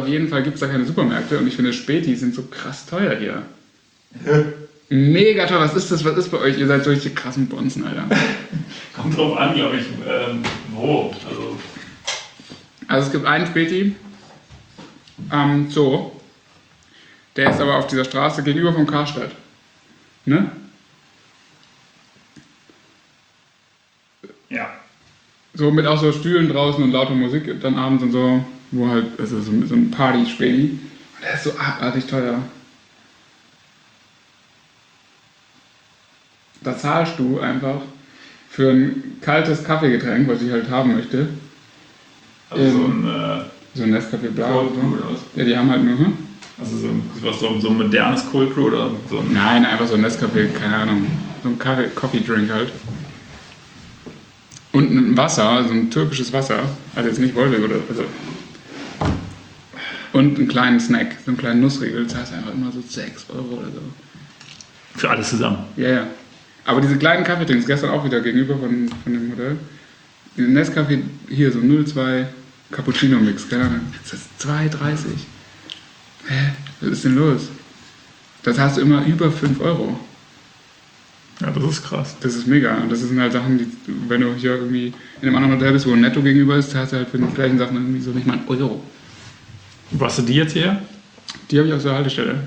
auf jeden Fall gibt es da keine Supermärkte und ich finde Spätis sind so krass teuer hier. Mega teuer, was ist das? Was ist bei euch? Ihr seid solche krassen Bonzen, Alter. Kommt drauf an, glaube ich, wo. Also es gibt einen Späti am Zoo, der ist aber auf dieser Straße gegenüber vom Karstadt. Ne? Ja. So mit auch so Stühlen draußen und lauter Musik dann abends und so, wo halt, also so ein Party-Späti. Und der ist so abartig teuer. Da zahlst du einfach für ein kaltes Kaffeegetränk, was ich halt haben möchte. Also so ein Nescafé Blau Cold oder Brew so. oder was? Ja, die haben halt nur, Also so ein modernes Cold Brew oder so ein... Nein, einfach so ein Nescafé, keine Ahnung. So ein Coffee-Drink halt. Und ein Wasser, so ein türkisches Wasser. Also jetzt nicht Wolwig oder... Also. Und einen kleinen Snack, so einen kleinen Nussriegel. Das heißt einfach immer so 6 € oder so. Für alles zusammen. Ja, ja. Aber diese kleinen Kaffeedrinks, gestern auch wieder gegenüber von dem Modell. Diesen Nescafé hier, so 0,2 Cappuccino-Mix, keine Ahnung. Das ist 2,30. Hä? Was ist denn los? Das hast du immer über 5 €. Ja, das ist krass. Das ist mega. Und das sind halt Sachen, die, wenn du hier irgendwie in einem anderen Hotel bist, wo ein Netto gegenüber ist, hast du halt für die gleichen Sachen irgendwie so nicht mal 1 €. Wo hast du die jetzt her? Die habe ich auf der Haltestelle.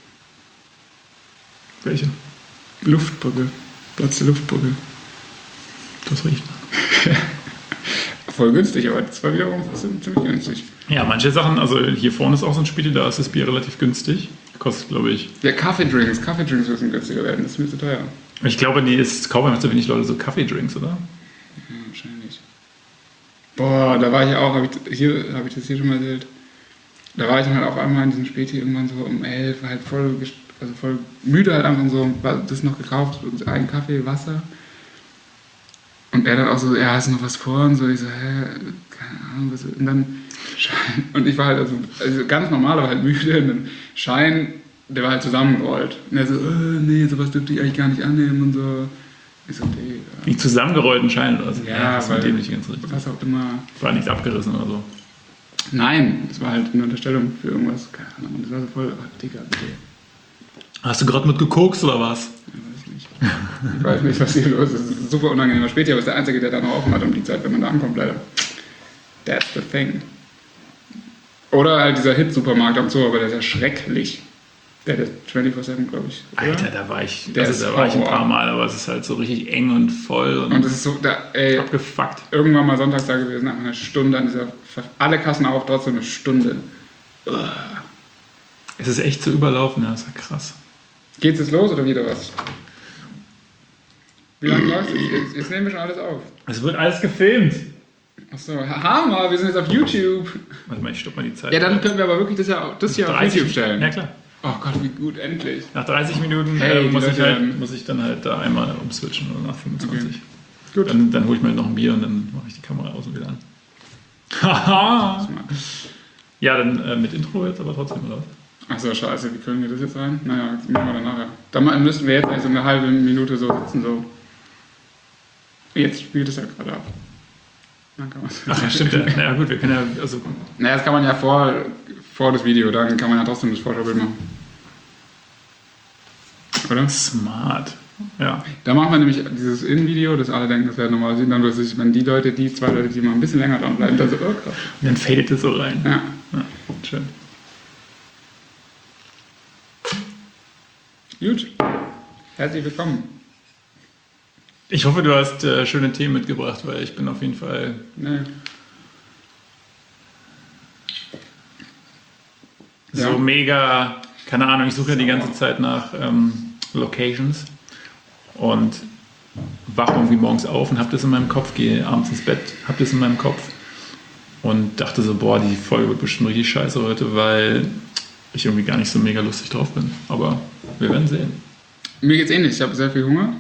Welche? Luftbrücke. Platz der Luftbrücke. Das riecht. Voll günstig, aber das war wiederum ziemlich günstig. Ja, manche Sachen, also hier vorne ist auch so ein Späti, da ist das Bier relativ günstig. Kostet, glaube ich... Ja, Kaffeedrinks müssen günstiger werden, das ist mir zu teuer. Ich glaube, es kaufen einfach zu wenig Leute so Kaffeedrinks, oder? Ja, wahrscheinlich. Boah, da war ich auch, habe ich das hier schon mal erzählt? Da war ich dann halt auch einmal in diesem Späti irgendwann so um 11, halt voll müde halt einfach so, das noch gekauft, einen Kaffee, Wasser. Und er dann auch so, ja, hast du noch was vor? Und so, ich so, hä, keine Ahnung, was. Und dann Schein. Und ich war halt also ganz normal, aber halt müde. Und dann Schein, der war halt zusammengerollt. Und er so, nee, sowas dürfte ich eigentlich gar nicht annehmen und so. Ich so, okay. Ja. Nicht zusammengerollten Schein oder so. Ja, das war dem nicht ganz richtig. Was auch immer. War nichts abgerissen oder so. Nein, das war halt eine Unterstellung für irgendwas. Keine Ahnung. Das war so voll, Digga, bitte. Hast du gerade mit gekokst oder was? Ich weiß nicht, was hier los ist. Es ist ein super unangenehmer Späti, aber es ist der Einzige, der da noch offen hat um die Zeit, wenn man da ankommt, leider. That's the thing. Oder halt dieser Hit-Supermarkt am Zoo, aber der ist ja schrecklich. Der ist 24/7, glaube ich. Oder? Alter, da war ich war ich ein paar Mal, aber es ist halt so richtig eng und voll und es ist so, abgefuckt. Irgendwann mal sonntags da gewesen, einfach eine Stunde an dieser, alle Kassen auf, trotzdem eine Stunde. Es ist echt so überlaufen, ja, das ist ja krass. Geht's jetzt los oder wieder was? Wie lange läuft es? Jetzt nehmen wir schon alles auf. Es wird alles gefilmt. Achso, Hammer, wir sind jetzt auf YouTube. Warte mal, ich stopp mal die Zeit. Ja, dann können wir aber wirklich das hier auf YouTube stellen. Ja, klar. Oh Gott, wie gut, endlich. Nach 30 Minuten muss ich dann halt da einmal umswitchen oder nach 25. Okay. Gut. Dann hole ich mir noch ein Bier und dann mache ich die Kamera aus und wieder an. Haha! Ja, dann mit Intro jetzt aber trotzdem, oder? Achso, scheiße, wie können wir das jetzt rein? Naja, das machen wir dann nachher. Dann müssten wir jetzt eigentlich so eine halbe Minute so sitzen, so. Jetzt spielt es ja gerade ab. Dann kann Ach ja, stimmt. Ja, gut, wir können ja, also... Naja, das kann man ja vor das Video, dann kann man ja trotzdem das Vorschaubild machen. Oder? Smart. Ja. Da machen wir nämlich dieses In-Video, das alle denken, das wäre normal sehen, dann wenn die zwei Leute, die mal ein bisschen länger dran bleiben, dann so, oh krass. Und dann fadet es so rein. Ja. Schön. Gut. Herzlich willkommen. Ich hoffe, du hast schöne Themen mitgebracht, weil ich bin auf jeden Fall... Nee. So mega, keine Ahnung, ich suche ja die ganze Zeit nach Locations und wache irgendwie morgens auf und habe das in meinem Kopf, gehe abends ins Bett, habe das in meinem Kopf und dachte so, boah, die Folge wird bestimmt richtig scheiße heute, weil ich irgendwie gar nicht so mega lustig drauf bin. Aber wir werden sehen. Mir geht's ähnlich, ich habe sehr viel Hunger.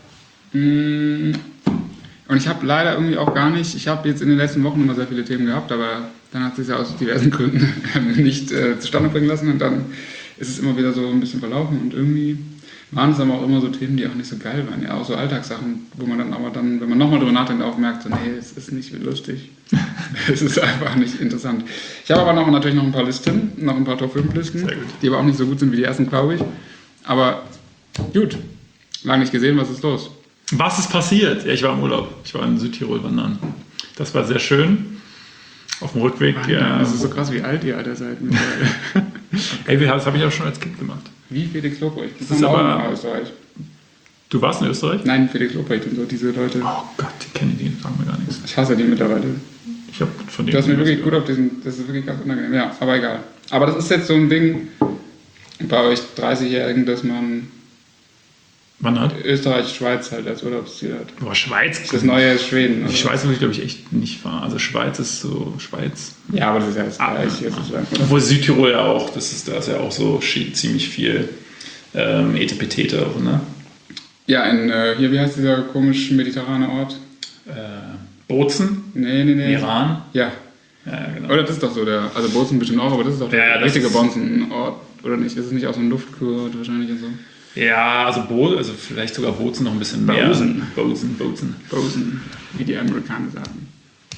Und ich habe leider irgendwie auch gar nicht, ich habe jetzt in den letzten Wochen immer sehr viele Themen gehabt, aber dann hat es sich ja aus diversen Gründen nicht zustande bringen lassen und dann ist es immer wieder so ein bisschen verlaufen und irgendwie waren es aber auch immer so Themen, die auch nicht so geil waren, ja, auch so Alltagssachen, wo man dann aber wenn man nochmal drüber nachdenkt, auch merkt, so, nee, es ist nicht lustig. Es ist einfach nicht interessant. Ich habe aber natürlich noch ein paar Listen, noch ein paar Top-5-Listen, Sehr gut. die aber auch nicht so gut sind wie die ersten, glaube ich. Aber gut, lange nicht gesehen, was ist los? Was ist passiert? Ja, ich war im Urlaub. Ich war in Südtirol wandern. Das war sehr schön. Auf dem Rückweg. Das ist so krass, wie alt ihr Alter seid mittlerweile. Ey, das habe ich auch schon als Kind gemacht. Wie Felix Lobrecht. Das ist aber- auch in Österreich. Du warst in Österreich? Nein, Felix Lobrecht und so, diese Leute. Oh Gott, die kennen die, sagen mir gar nichts. Ich hasse die mittlerweile. Ich habe von Du hast mir denen wirklich gut auf diesen, das ist wirklich ganz unangenehm. Ja, aber egal. Aber das ist jetzt so ein Ding bei euch 30-Jährigen, dass man Wann hat? Österreich, Schweiz halt als Urlaubsziel hat. Boah, Schweiz. Das neue ist Schweden. Die Also. Schweiz würde ich, glaube ich, echt nicht fahren. Also Schweiz ist so, Schweiz. Ja, aber das ist ja das Gleiche sozusagen, oder? Obwohl Südtirol ja auch, da ist ja auch so ziemlich viel Etepetete auch, ne? Ja, hier, wie heißt dieser komisch mediterrane Ort? Bozen, Nee. Iran. Ja. Ja, genau. Oder das ist doch so der, also Bozen bestimmt auch, aber das ist doch Ja, der das richtige ist- Bonzenort, oder nicht? Ist es nicht auch so ein Luftkurort wahrscheinlich und so? Ja, also vielleicht sogar Bozen noch ein bisschen mehr. Bozen. Bozen. Bozen, wie die Amerikaner sagen.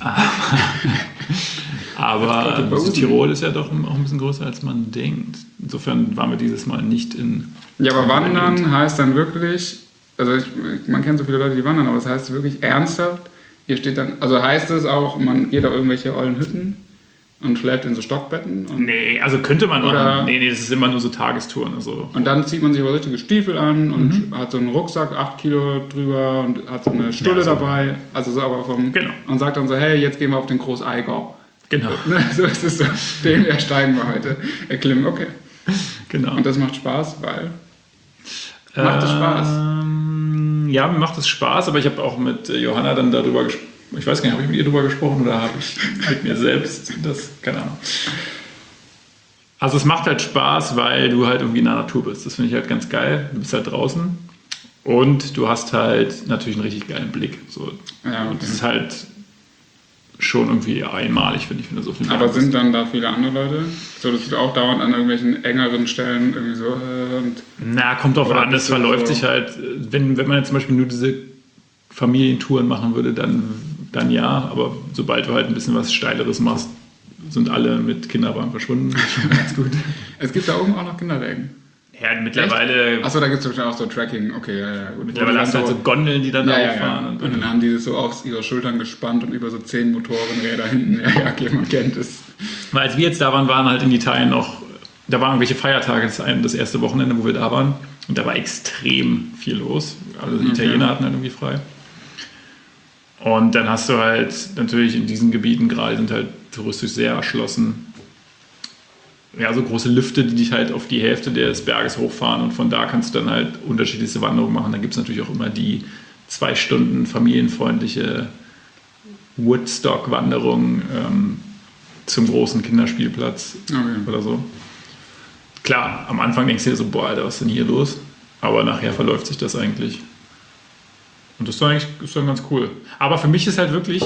Aber Bozen. Südtirol ist ja doch auch ein bisschen größer, als man denkt. Insofern waren wir dieses Mal nicht in... Ja, aber wandern heißt dann wirklich, also man kennt so viele Leute, die wandern, aber das heißt wirklich ernsthaft, hier steht dann, also heißt es auch, man geht auf irgendwelche ollen Hütten und schläft in so Stockbetten und, Nee, also könnte man Oder- machen. Nee, das ist immer nur so Tagestouren. Also. und dann zieht man sich aber richtige Stiefel an und hat so einen Rucksack, 8 Kilo drüber und hat so eine Stulle Ja, so. dabei, also so aber Genau. und sagt dann so, hey, jetzt gehen wir auf den Großeigau. Genau, Ne, so ist es so, den ersteigen wir heute, erklimmen, okay. genau. Und das macht Spaß, weil, macht es Spaß? Ja, mir macht es Spaß, aber ich habe auch mit Johanna dann darüber gesprochen. Ich weiß gar nicht, habe ich mit ihr darüber gesprochen oder habe ich mit mir selbst das, keine Ahnung. Also es macht halt Spaß, weil du halt irgendwie in der Natur bist. Das finde ich halt ganz geil. Du bist halt draußen und du hast halt natürlich einen richtig geilen Blick. So. Ja, Und okay. das ist halt schon irgendwie einmalig, finde ich, wenn du so viel Aber bist. sind dann da viele andere Leute? So, dass du auch dauernd an irgendwelchen engeren Stellen irgendwie so und Na, kommt drauf Oder an, das bist du verläuft so- sich halt, wenn man jetzt zum Beispiel nur diese Familientouren machen würde, dann ja, aber sobald du halt ein bisschen was Steileres machst, sind alle mit Kinderwagen verschwunden. Das ist schon ganz gut. es gibt da oben auch noch Kinderwägen. Ja, mittlerweile Achso, da gibt es auch so Tracking, okay, ja, gut. mittlerweile hast du halt so Gondeln, die dann ja, da ja, auffahren. ja. Und Und dann haben die das so auf ihre Schultern gespannt und über so 10 Motorenräder hinten. Ja, okay, man kennt es. Weil als wir jetzt da waren halt in Italien noch, da waren irgendwelche Feiertage, das erste Wochenende, wo wir da waren. Und da war extrem viel los. Also die Italiener hatten halt irgendwie frei. Und dann hast du halt natürlich in diesen Gebieten gerade sind halt touristisch sehr erschlossen. Ja, so große Lifte, die dich halt auf die Hälfte des Berges hochfahren und von da kannst du dann halt unterschiedlichste Wanderungen machen. Dann gibt es natürlich auch immer die 2 Stunden familienfreundliche Woodstock-Wanderung zum großen Kinderspielplatz Okay. oder so. Klar, am Anfang denkst du dir so, boah, Alter, was ist denn hier los? Aber nachher verläuft sich das eigentlich. Und das ist dann ganz cool. Aber für mich ist halt wirklich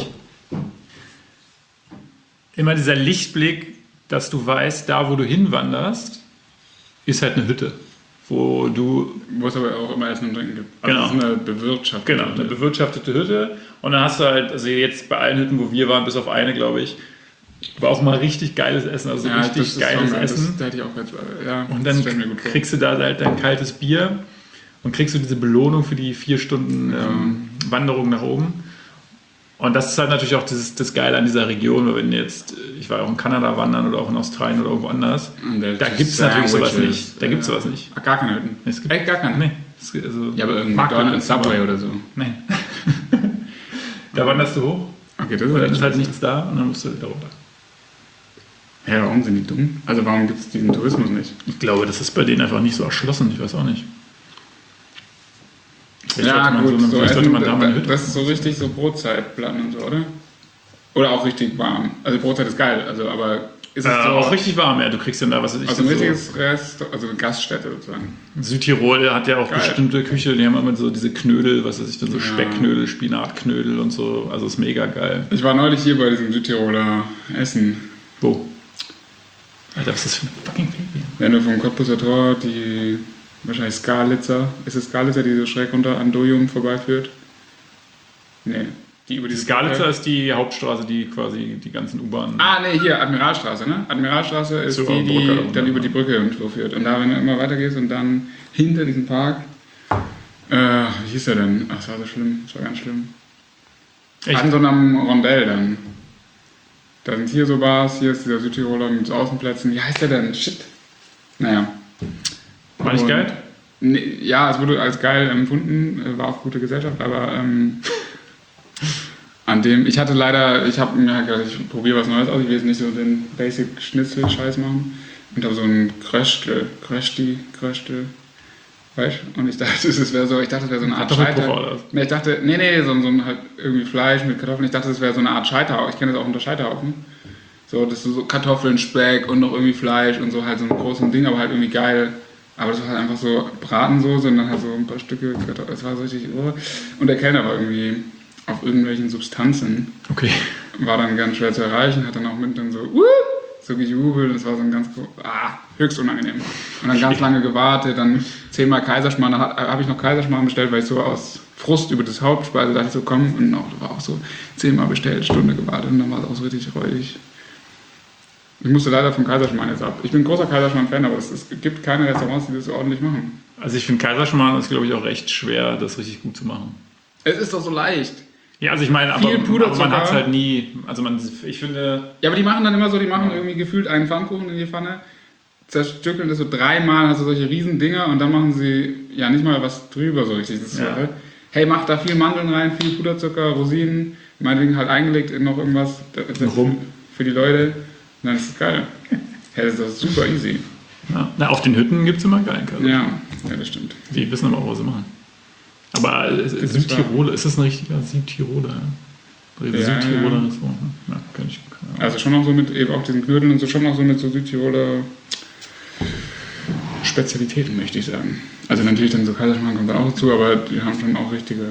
immer dieser Lichtblick, dass du weißt, da wo du hinwanderst, ist halt eine Hütte, wo du Wo es aber auch immer Essen und Trinken gibt. Genau. Das ist eine bewirtschaftete. Genau, eine bewirtschaftete Hütte. Und dann hast du halt, also jetzt bei allen Hütten, wo wir waren, bis auf eine, glaube ich, war auch mal richtig geiles Essen, also Ja, das richtig ist geiles schon geil. Essen. Das hätte ich auch jetzt, ja, Und das dann stell ich mir gut vor. kriegst du da halt dein kaltes Bier und kriegst du diese Belohnung für die 4 Stunden Wanderung nach oben. Und das ist halt natürlich auch das Geile an dieser Region, weil wenn jetzt, ich war auch in Kanada wandern oder auch in Australien oder irgendwo anders, Und der da gibt es natürlich sowas Sandwiches, nicht. Da gibt es sowas nicht. Ach, gar keine Hütten. Es gibt, Echt gar keine? Nee. Also Ja, aber irgendwie McDonald's, McDonald's, Subway aber- oder so. Nein. Da wanderst du hoch, Okay, das und dann ist ist halt nichts da und dann musst du da runter. Ja, warum sind die dumm? Also warum gibt es diesen Tourismus nicht? Ich glaube, das ist bei denen einfach nicht so erschlossen, ich weiß auch nicht. Vielleicht sollte man gut, vielleicht sollte man da mal eine Hütte. das ist so richtig so Brotzeitplan und so, oder? Oder auch richtig warm. Also Brotzeit ist geil, also aber ist es so Auch richtig warm, ja. Du kriegst dann da, was weiß ich, also ein so. richtiges also eine Gaststätte sozusagen. Südtirol hat ja auch Geil. bestimmte Küche, die haben immer so diese Knödel, was weiß ich, dann so Ja. Speckknödel, Spinatknödel und so. Also ist mega geil. Ich war neulich hier bei diesem Südtiroler Essen. Wo? Alter, was ist das für ein fucking Baby? Wenn du vom Cottbuser Tor die wahrscheinlich Skalitzer, ist es Skalitzer, die so schräg runter an Dojum vorbeiführt? Nee. Die über Die diese Skalitzer ist die Hauptstraße, die quasi die ganzen U-Bahnen... Hier, Admiralstraße, ne? Admiralstraße ist Zur die, Brücke die runter, dann über ne? die Brücke und so führt. Und da, wenn du immer weiter gehst und dann hinter diesem Park, wie hieß der denn? Ach, das war so schlimm, das war ganz schlimm. Echt? An so einem Rondell dann. Da sind hier so Bars, hier ist dieser Südtiroler mit so Außenplätzen. Wie heißt der denn? Shit. Naja. War nicht Und- geil? Nee, ja, es wurde als geil empfunden, war auch gute Gesellschaft, aber an dem, ich habe mir halt gedacht, ich probiere was Neues aus, ich will jetzt nicht so den Basic-Schnitzel-Scheiß machen und habe so einen Kröstel, weißt du? Und ich dachte, das wäre so eine Art Kartoffelpuffer Scheiter. oder was? Nee, ich dachte, so ein halt irgendwie Fleisch mit Kartoffeln, ich dachte, das wäre so eine Art Scheiterhaufen, ich kenne das auch unter Scheiterhaufen. So, das ist so Kartoffeln, Speck und noch irgendwie Fleisch und so halt so ein großes Ding, aber halt irgendwie geil. Aber das war halt einfach so Bratensoße und dann halt so ein paar Stücke Kartoffeln. Das war so richtig. Oh. Und der Kellner war irgendwie auf irgendwelchen Substanzen. Okay. War dann ganz schwer zu erreichen, hat dann auch mit dann so gejubelt. Das war so ein ganz höchst unangenehm. Und dann ganz lange gewartet, dann 10-mal Kaiserschmarrn. Dann habe ich noch Kaiserschmarrn bestellt, weil ich so aus Frust über das Hauptspeise dachte, so komm. Und auch, das war auch so 10-mal bestellt, Stunde gewartet und dann war es auch so richtig räudig. Ich musste leider vom Kaiserschmarrn jetzt ab. Ich bin großer Kaiserschmarrn-Fan, aber es gibt keine Restaurants, die das so ordentlich machen. Also ich finde Kaiserschmarrn ist, glaube ich, auch recht schwer, das richtig gut zu machen. Es ist doch so leicht. Ja, also ich meine, Viel aber Puderzucker. man hat es halt nie, also ich finde... Ja, aber die machen dann immer so, irgendwie gefühlt einen Pfannkuchen in die Pfanne, zerstückeln das so 3-mal, hast du solche riesen Dinger und dann machen sie ja nicht mal was drüber so richtig. Das ist Ja. so, hey, mach da viel Mandeln rein, viel Puderzucker, Rosinen, meinetwegen halt eingelegt in noch irgendwas Rum. für die Leute. Und dann ist es geil. Hey, das ist doch super easy. Ja. Na, auf den Hütten gibt es immer geilen Kaiserschmarrn. Ja, das stimmt. Die wissen aber auch, was sie machen. Aber Südtiroler, ist das ein richtiger Südtiroler? Ja? Ja, Südtiroler ja. ist so. Ja, kann ich. Also schon auch so mit eben auch diesen Knödeln und so, schon auch so mit so Südtiroler Spezialitäten, möchte ich sagen. Also natürlich dann so Kaiserschmarrn kommt da auch dazu, aber die haben schon auch richtige...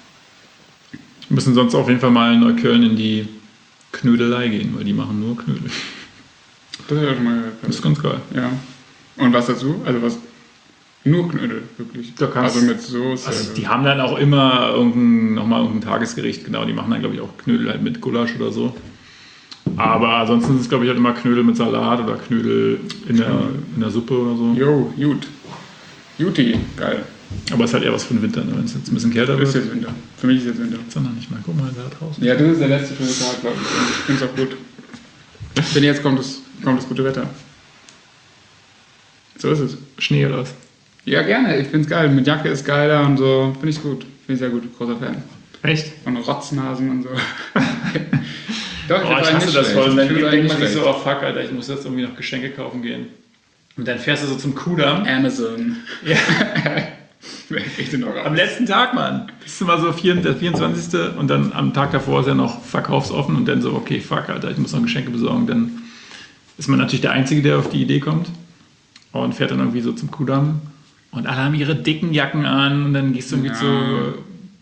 Wir müssen sonst auf jeden Fall mal in Neukölln in die Knödelei gehen, weil die machen nur Knödel. Das ist ja schon mal... Das ist ganz geil. Ja. Und was dazu? Also was? Nur Knödel, wirklich. Da kannst- also mit Soße. Also die haben dann auch immer nochmal irgendein Tagesgericht, genau, die machen dann glaube ich auch Knödel halt mit Gulasch oder so. Aber ansonsten ist es glaube ich halt immer Knödel mit Salat oder Knödel in der Suppe oder so. Jo, gut. Juti, geil. Aber es ist halt eher was für den Winter, ne? Wenn es jetzt ein bisschen kälter Das ist wird. jetzt Winter. Für mich ist jetzt Winter. Ist dann nicht mal. Guck mal, da draußen. Ja, das ist der letzte schöne Tag, glaube ich. Und ich finde es auch gut. Denn jetzt kommt das gute Wetter. So ist es. Schnee oder was? Ja, gerne. Ich finde es geil. Mit Jacke ist geiler und so. Finde ich gut. Finde ich sehr gut. Großer Fan. Echt? Von Rotznasen und so. Doch, Oh, ich find's hasse eigentlich das nicht voll. Und schlecht. dann Ich find's denkt eigentlich man sich nicht so, oh fuck, Alter, ich muss jetzt irgendwie noch Geschenke kaufen gehen. Und dann fährst du so zum Kudamm. schlecht. Amazon. Ja. Ich bin noch Am letzten Tag, Mann. Bist du mal so der 24. und dann am Tag davor ist ja noch verkaufsoffen und dann so, okay, fuck, Alter, ich muss noch Geschenke besorgen. Dann ist man natürlich der Einzige, der auf die Idee kommt und fährt dann irgendwie so zum Kudamm und alle haben ihre dicken Jacken an und dann gehst du irgendwie Ja. zu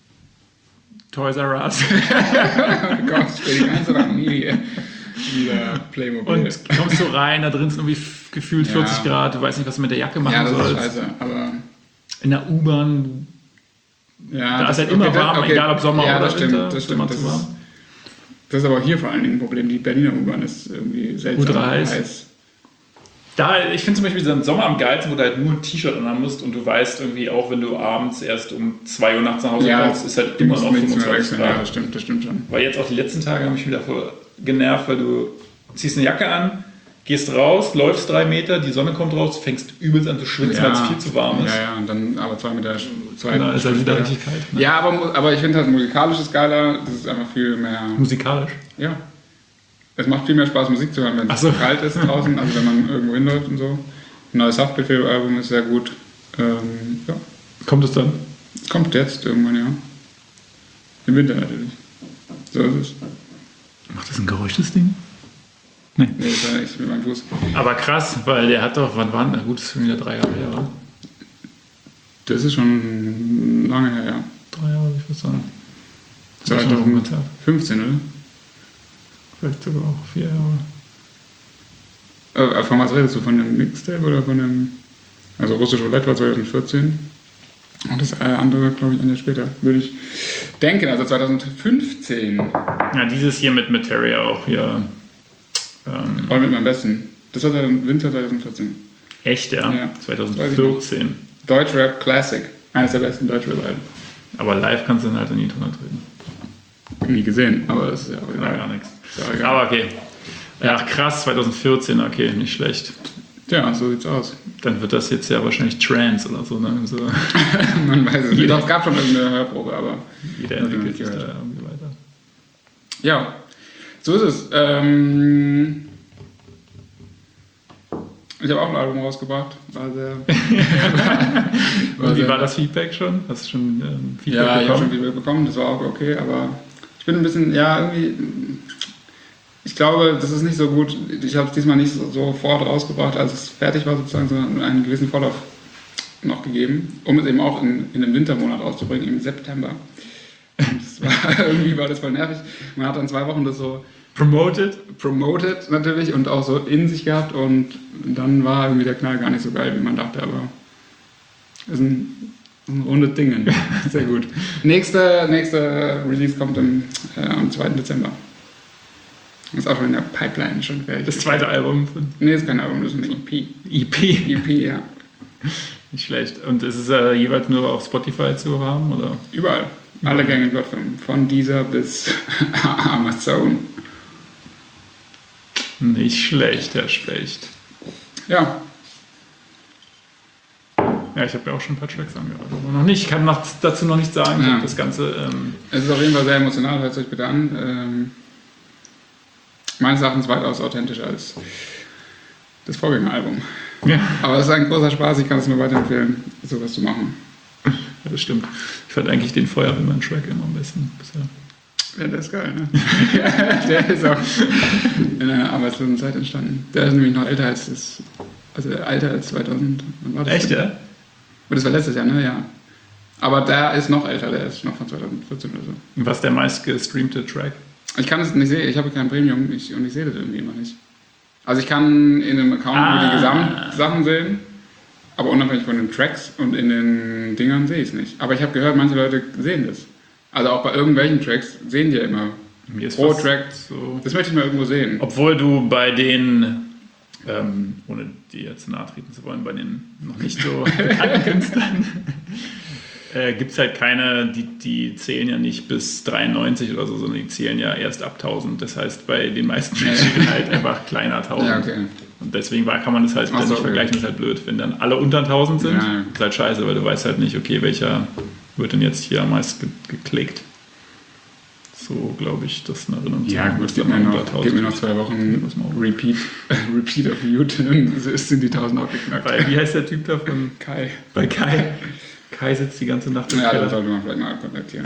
Toys R Us Oh Gott, für die ganze Familie. Wieder Playmobil. und kommst so rein, da drin sind irgendwie gefühlt Ja. 40 Grad, du weißt nicht, was du mit der Jacke machen ja, das ist sollst. scheiße. Aber In der U-Bahn, ja, da ist halt immer warm, egal ob Sommer ja, oder das stimmt, Winter, das ist stimmt. immer Das zu warm. ist aber auch hier vor allen Dingen ein Problem. Die Berliner U-Bahn ist irgendwie seltsam Ultra heiß. Ich finde zum Beispiel den Sommer am geilsten, wo du halt nur ein T-Shirt anhaben musst und du weißt irgendwie auch, wenn du abends erst um 2 Uhr nachts nach Hause Ja, kommst, ist halt du immer musst noch nichts mehr 25 wechseln. Ja, Grad. das stimmt schon. Weil jetzt auch die letzten Tage haben mich wieder voll genervt, weil du ziehst eine Jacke an, gehst raus, läufst 3 Meter, die Sonne kommt raus, fängst übelst an zu schwitzen, weil es viel zu warm ist. Ja, ja, und dann aber 2 Meter. Und da ist halt wieder richtig kalt. Ne? Ja, aber ich finde halt musikalisch ist geiler. Das ist einfach viel mehr. Musikalisch. Ja. Es macht viel mehr Spaß, Musik zu hören, wenn Ach es so. kalt ist draußen, also wenn man irgendwo hinläuft und so. Ein neues Haftbefehl-Album ist sehr gut. Ja. Kommt es dann? Kommt jetzt irgendwann, ja. Im Winter natürlich. So ist es. Macht das ein Geräusch, das Ding? Nee, das war ich mit meinem Fuß. Aber krass, weil der hat doch, wann waren, na gut, das ist schon wieder 3 Jahre her, oder? Das ist schon lange her, ja. 3 Jahre, würde ich würde sagen. Das ist schon ein Konzert. 2015, oder? Vielleicht sogar auch 4 Jahre. Von was redest du? Von dem Mixtape oder von dem... Also Russisch Roulette war 2014. Und das andere, glaube ich, ein Jahr später, würde ich denken, also 2015. Ja, dieses hier mit Materia auch hier. War mit meinem Besten. Das war dann Winter 2014. Echt, ja? Ja. 2014. Deutschrap Classic. Eines der besten Deutschrap-Alben. Aber live kannst du dann halt in die Tonne treten. Nie gesehen, aber das ist ja auch Ja, gar nichts. Ja, egal. Aber okay. Ja, krass, 2014, okay, nicht schlecht. Ja, so sieht's aus. Dann wird das jetzt ja wahrscheinlich Trance oder so, ne? So, Man weiß es nicht. Doch, es gab schon irgendeine Hörprobe, aber jeder entwickelt sich da irgendwie weiter. ja, so ist es. Ich habe auch ein Album rausgebracht. War sehr. Und wie war das Feedback schon? Hast du schon Feedback Ja, ich habe schon bekommen? Feedback bekommen, das war auch okay, aber ich bin ein bisschen, ja, irgendwie. Ich glaube, das ist nicht so gut. Ich habe es diesmal nicht sofort rausgebracht, als es fertig war, sozusagen, sondern einen gewissen Vorlauf noch gegeben, um es eben auch in einem Wintermonat rauszubringen, im September. Und irgendwie war das voll nervig. Man hat dann 2 Wochen das so promoted natürlich und auch so in sich gehabt und dann war irgendwie der Knall gar nicht so geil, wie man dachte, aber ist ein rundes Ding. Sehr gut. Nächster Release kommt am 2. Dezember. Ist auch schon in der Pipeline schon fertig. Das zweite Album. Nee, ist kein Album, das ist eine EP. EP. Ja. Nicht schlecht. Und ist es jeweils nur auf Spotify zu haben, oder? Überall. Alle gängigen Plattformen. Von Deezer bis Amazon. Nicht schlecht, Herr Specht. Ja. Ja, ich habe ja auch schon ein paar Tracks angehört, aber noch nicht. Ich kann dazu noch nichts sagen. Ich Ja. habe das Ganze. Es ist auf jeden Fall sehr emotional, hört es euch bitte an. Meines Erachtens weitaus authentischer als das Vorgängeralbum. Ja, Aber es ist ein großer Spaß, ich kann es nur weiterempfehlen, sowas zu machen. das stimmt. Ich fand eigentlich den Feuerwehrmann-Track immer am besten bisher. Ja, der ist geil, ne? Der ist auch in einer arbeitslosen Zeit entstanden. Der ist nämlich noch älter als das, also älter als 2000. Wann war das Echt, denn? ja? Und das war letztes Jahr, ne? Ja. Aber der ist noch älter, der ist noch von 2014 oder so. Was ist der meist gestreamte Track? Ich kann es nicht sehen, ich habe kein Premium und ich sehe das irgendwie immer nicht. Also ich kann in einem Account nur die Gesamtsachen sehen, aber unabhängig von den Tracks und in den Dingern sehe ich es nicht. Aber ich habe gehört, manche Leute sehen das. Also auch bei irgendwelchen Tracks sehen die ja immer Mir ist pro fast Track. so. Das möchte ich mal irgendwo sehen. Obwohl du bei den, ohne die jetzt nahe treten zu wollen, bei den noch nicht so bekannten Künstlern, gibt es halt keine, die zählen ja nicht bis 93 oder so, sondern die zählen ja erst ab 1000. Das heißt, bei den meisten Menschen halt einfach kleiner 1000. Ja, okay. Und deswegen kann man das halt Ach so, nicht okay. vergleichen, das ist halt blöd. Wenn dann alle unter 1000 sind, Ja. ist halt scheiße, weil du weißt halt nicht, okay, welcher wird denn jetzt hier am meisten geklickt. So glaube ich, das in Erinnerung zu Ja haben, gut, dass gib dann mir unter noch 1000 2 Wochen Repeat auf YouTube, dann sind die 1000 auch geknackt. Weil, wie heißt der Typ da von Kai. bei Kai? Kai sitzt die ganze Nacht im Ja, Keller. das sollte man vielleicht mal kontaktieren.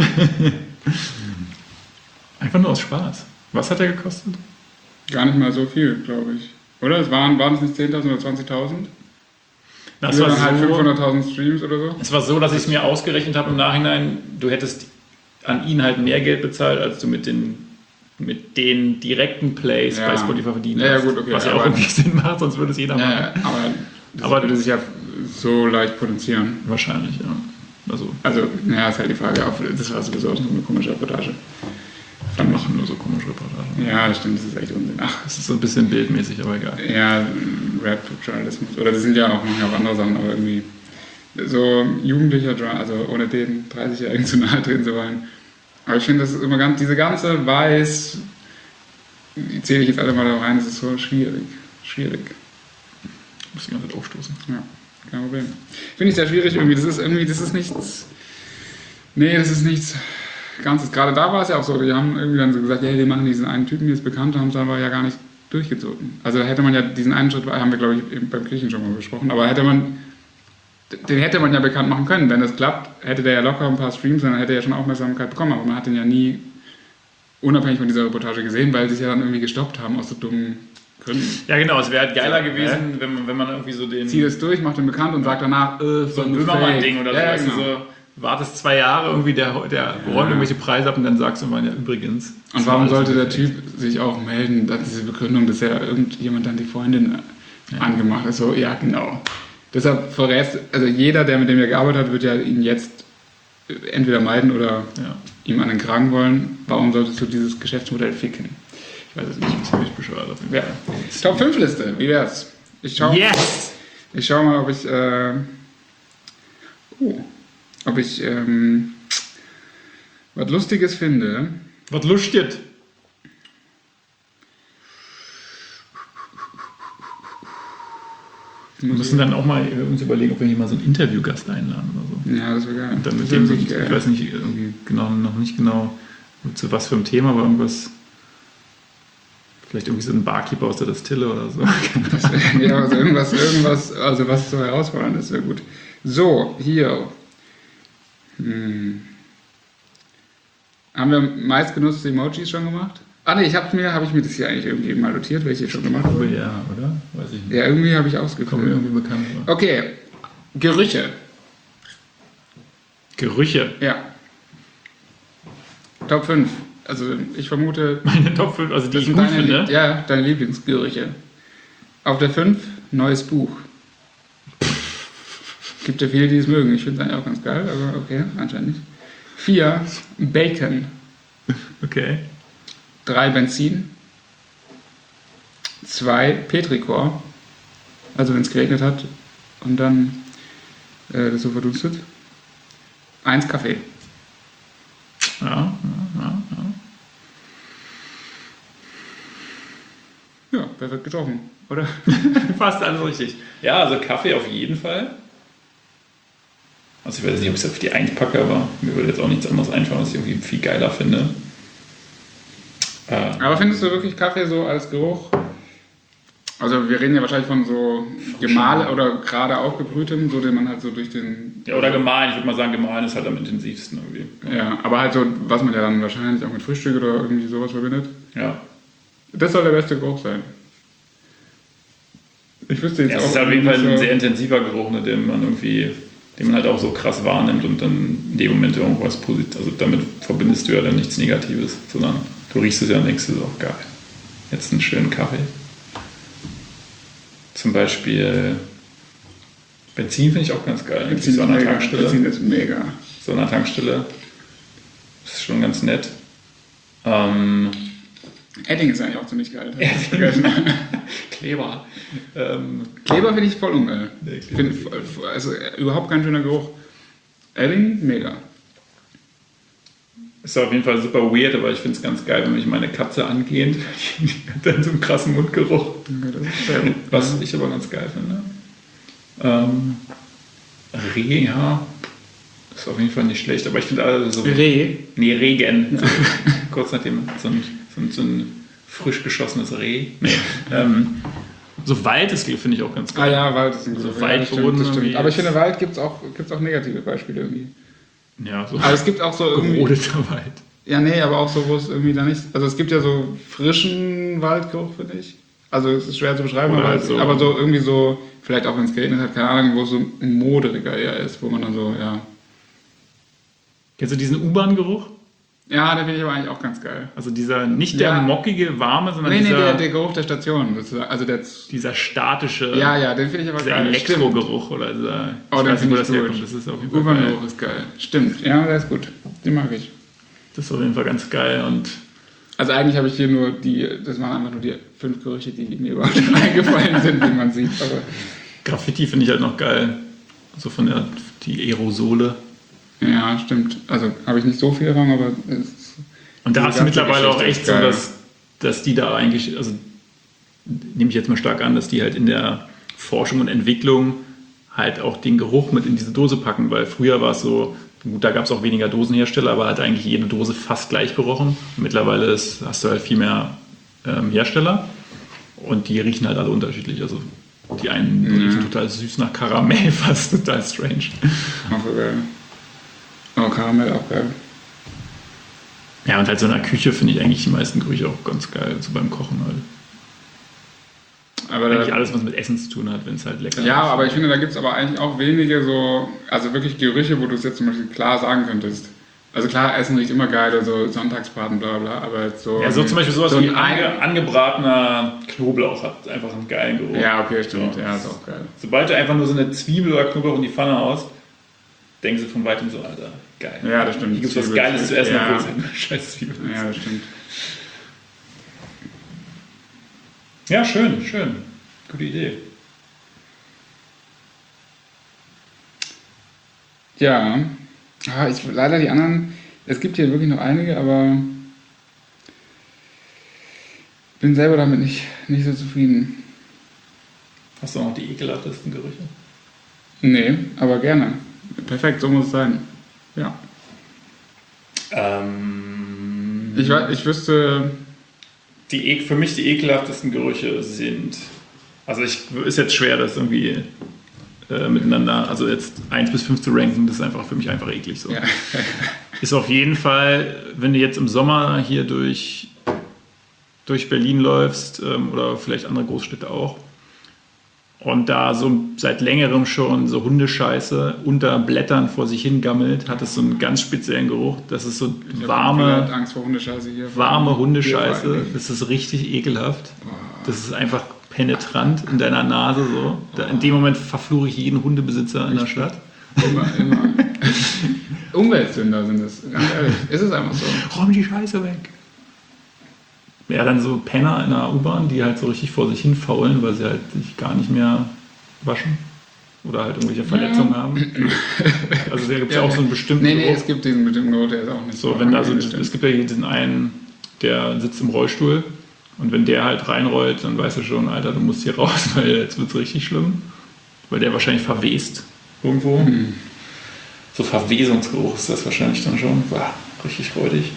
Einfach nur aus Spaß. Was hat er gekostet? Gar nicht mal so viel, glaube ich. Oder? Waren es nicht 10.000 oder 20.000? Das Oder war dann halt so, 500.000 Streams oder so? es war so, dass ich es mir ausgerechnet habe im Nachhinein, du hättest an ihn halt mehr Geld bezahlt, als du mit den direkten Plays Ja. bei Spotify verdient Ja, ja, hast. gut, okay, was ja aber- auch irgendwie Sinn macht, sonst würde es jeder machen. Ja, aber Aber- würde sich ja so leicht potenzieren. Wahrscheinlich, ja. Also, naja, ist halt die Frage, das war sowieso auch so eine komische Reportage. Die machen nur so komische Reportagen. Ja, das stimmt, das ist echt Unsinn. Ach, Das ist so ein bisschen bildmäßig, aber egal. ja, Rap-Journalismus. Oder das sind ja auch manchmal auch andere Sachen, aber irgendwie so jugendlicher, also ohne den 30-Jährigen zu nahe treten zu wollen. Aber ich finde, das ist immer diese ganze Weiß, die zähle ich jetzt alle mal da rein, das ist so schwierig. Ich muss die ganze Zeit aufstoßen. Ja, kein Problem. Finde ich sehr schwierig irgendwie. Das ist nichts. Nee, das ist nichts Ganzes. Gerade da war es ja auch so, die haben irgendwie dann so gesagt, ja, wir machen diesen einen Typen, der ist bekannt, haben es aber ja gar nicht durchgezogen. Also hätte man ja diesen einen Schritt, haben wir glaube ich eben beim Kirchen schon mal besprochen, aber den hätte man ja bekannt machen können. Wenn das klappt, hätte der ja locker ein paar Streams, dann hätte er ja schon Aufmerksamkeit bekommen, aber man hat den ja nie unabhängig von dieser Reportage gesehen, weil sie es ja dann irgendwie gestoppt haben aus so dummen Gründen. Ja, genau, es wäre halt geiler gewesen, wenn man irgendwie so den. Zieht es durch, macht ihn bekannt und sagt danach, so ein Böhmermann-Ding oder so, ja, weißt genau. du, so wartest 2 Jahre irgendwie, der räumt irgendwelche Preise ab und dann sagst du mal, ja, übrigens. Und warum sollte der Typ sich auch melden, dass diese Begründung, dass ja irgendjemand dann die Freundin angemacht hat? So, ja, genau. Deshalb verrätst, also jeder, der mit dem wir gearbeitet hat, wird ja ihn jetzt entweder meiden oder ihm an den Kragen wollen. Warum solltest du dieses Geschäftsmodell ficken? Ich weiß es nicht. Ziemlich bescheuert. Ja. Top 5 Liste, wie wär's? Ich schau mal, ob ich was Lustiges finde. Was lustigt? Wir müssen dann auch mal uns überlegen, ob wir hier mal so einen Interviewgast einladen oder so. Ja, das wäre geil. Und dann mit dem, ich weiß nicht, irgendwie noch nicht genau zu was für einem Thema, aber irgendwas, vielleicht irgendwie so ein Barkeeper aus der Destille oder so. Ja, also irgendwas, also was so herausfordernd ist, wäre gut. So, hier. Haben wir meistgenutzte Emojis schon gemacht? Ah ne, habe ich mir das hier eigentlich irgendwie mal notiert, welche ich schon gemacht habe? Ja, oder? Weiß ich nicht. Ja, irgendwie habe ich ausgeführt. Kommt mir irgendwie bekannt vor. Okay, Gerüche. Gerüche. Ja. Top 5. Also ich vermute... Meine Top 5, also die das ich sind gut finde. Ja, deine Lieblingsgerüche. Auf der 5, neues Buch. Gibt ja viele, die es mögen. Ich finde es eigentlich auch ganz geil, aber okay, anscheinend nicht. 4, Bacon. Okay. 3, Benzin. 2, Petrichor. Also wenn es geregnet hat und dann das so verdunstet. 1, Kaffee. Ja. Ja, wer wird getroffen, oder? Fast alles richtig. Ja, also Kaffee auf jeden Fall. Also ich weiß nicht, ob ich es auf die 1 packe, aber mir würde jetzt auch nichts anderes einfallen, was ich irgendwie viel geiler finde. Aber findest du wirklich Kaffee so als Geruch? Also wir reden ja wahrscheinlich von so gemahlen oder gerade aufgebrühtem, so den man halt so durch den... Ja, oder gemahlen. Ich würde mal sagen, gemahlen ist halt am intensivsten irgendwie. Ja, aber halt so, was man ja dann wahrscheinlich auch mit Frühstück oder irgendwie sowas verbindet. Ja. Das soll der beste Geruch sein. Ich wüsste jetzt Ja, auch... es ist auf jeden Fall so ein sehr intensiver Geruch, ne, den man halt auch so krass wahrnimmt und dann in dem Moment irgendwas Positives, also damit verbindest du ja dann nichts Negatives, sondern du riechst es ja und denkst, das ist auch geil. Jetzt einen schönen Kaffee. Zum Beispiel Benzin finde ich auch ganz geil. Benzin So an der Tankstelle. Benzin ist mega. So an der Tankstelle. Das ist schon ganz nett. Edding ist eigentlich auch ziemlich geil. Kleber. Kleber finde ich voll ungeil. Nee, Also überhaupt kein schöner Geruch. Edding, mega. Ist auf jeden Fall super weird, aber ich finde es ganz geil, wenn mich meine Katze angeht. Die hat dann so einen krassen Mundgeruch. Das ist sehr gut. Was ich aber ganz geil finde. Reh, ja. Ist auf jeden Fall nicht schlecht, aber ich finde alle so... Reh? Nee, Regen. So, kurz nachdem so ein frisch geschossenes Reh. Nee. So Wald ist, finde ich auch ganz geil. Ah ja, Wald ist ein So guter. Waldboden das stimmt. irgendwie Aber ich ist- finde, Wald gibt es auch negative Beispiele irgendwie. Ja, so Aber es gibt auch so irgendwie... gerodeter Wald. Ja, nee, aber auch so, wo es irgendwie da nicht... Also es gibt ja so frischen Waldgeruch, finde ich. Also es ist schwer zu beschreiben, Oder aber, halt so- aber so irgendwie so... Vielleicht auch wenn es geregnet hat, keine Ahnung, wo es so moderiger eher ist, wo man dann so, ja... Kennst du diesen U-Bahn-Geruch? Ja, den finde ich aber eigentlich auch ganz geil. Also dieser, nicht der Ja. mockige, warme, sondern Nee, dieser, der Geruch der Station. sozusagen. Also dieser statische, ja, den finde ich aber dieser geil. Elektrogeruch oder dieser, Oh, den ich weiß nicht, wo finde das ich herkommt, gut. das ist auf jeden Fall geil. Urban-Geruch ist geil. Stimmt, ja, der ist gut. Den mag ich. Das ist auf jeden Fall ganz geil und Also eigentlich habe ich hier nur das waren einfach nur die 5 Gerüche, die mir überhaupt eingefallen sind, wie man sieht. Aber Graffiti finde ich halt noch geil. So von die Aerosole. ja, stimmt. Also habe ich nicht so viel Erfahrung, aber es Und da Die hast du ganze mittlerweile auch Geschichte echt ist so, geil. dass die da eigentlich, also nehme ich jetzt mal stark an, dass die halt in der Forschung und Entwicklung halt auch den Geruch mit in diese Dose packen, weil früher war es so, gut, da gab es auch weniger Dosenhersteller, aber hat eigentlich jede Dose fast gleich gerochen. Mittlerweile hast du halt viel mehr Hersteller und die riechen halt alle unterschiedlich. Also die einen riechen total süß nach Karamell, fast total strange. auch so geil. Oh, Karamell auch geil. Ja, und halt so in der Küche finde ich eigentlich die meisten Gerüche auch ganz geil, so beim Kochen halt. Aber Eigentlich alles, was mit Essen zu tun hat, wenn es halt lecker ja, ist. aber ich finde, da gibt es aber eigentlich auch wenige so, also wirklich Gerüche, wo du es jetzt zum Beispiel klar sagen könntest. Also klar, Essen riecht immer geil, so Sonntagsbraten, bla bla, aber so... Ja, so zum Beispiel sowas so wie ein angebratener Knoblauch hat einfach einen geilen Geruch. Ja, okay, stimmt. So. Ja, ist auch geil. Sobald du einfach nur so eine Zwiebel oder Knoblauch in die Pfanne haust, denkst du von weitem so, Alter, geil. Ja, das stimmt. Hier gibt es was Geiles zu essen, Ja. obwohl es halt eine scheiß Zwiebel ist. Ja, das stimmt. Ja, schön. Gute Idee. Ja, leider die anderen, es gibt hier wirklich noch einige, aber bin selber damit nicht so zufrieden. Hast du auch noch die ekelhaftesten Gerüche? Nee, aber gerne. Perfekt, so muss es sein. Ja. Ich wüsste... Für mich die ekelhaftesten Gerüche sind, also ist jetzt schwer, das irgendwie miteinander, also jetzt 1 bis 5 zu ranken, das ist einfach für mich einfach eklig so. Ja. Ist auf jeden Fall, wenn du jetzt im Sommer hier durch Berlin läufst oder vielleicht andere Großstädte auch und da so seit längerem schon so Hundescheiße unter Blättern vor sich hingammelt, hat es so einen ganz speziellen Geruch. Das ist so Ich hab warme Angst vor Hundescheiße hier. Hundescheiße. Das ist richtig ekelhaft. Das ist einfach penetrant in deiner Nase so. In dem Moment verfluche ich jeden Hundebesitzer in der Stadt. Immer. Umweltsünder sind es, ganz ehrlich. Ist es einfach so. Räum die Scheiße weg. Ja, dann so Penner in der U-Bahn, die halt so richtig vor sich hin faulen, weil sie halt sich gar nicht mehr waschen oder halt irgendwelche Verletzungen haben. Also da gibt es ja auch so einen bestimmten Nee, es gibt diesen bestimmten Geruch, der ist auch nicht so. Wenn da so, es gibt ja hier diesen einen, der sitzt im Rollstuhl und wenn der halt reinrollt, dann weißt du schon, Alter, du musst hier raus, weil jetzt wird es richtig schlimm. Weil der wahrscheinlich verwest irgendwo. So Verwesungsgeruch ist das wahrscheinlich dann schon. Boah, richtig räudig.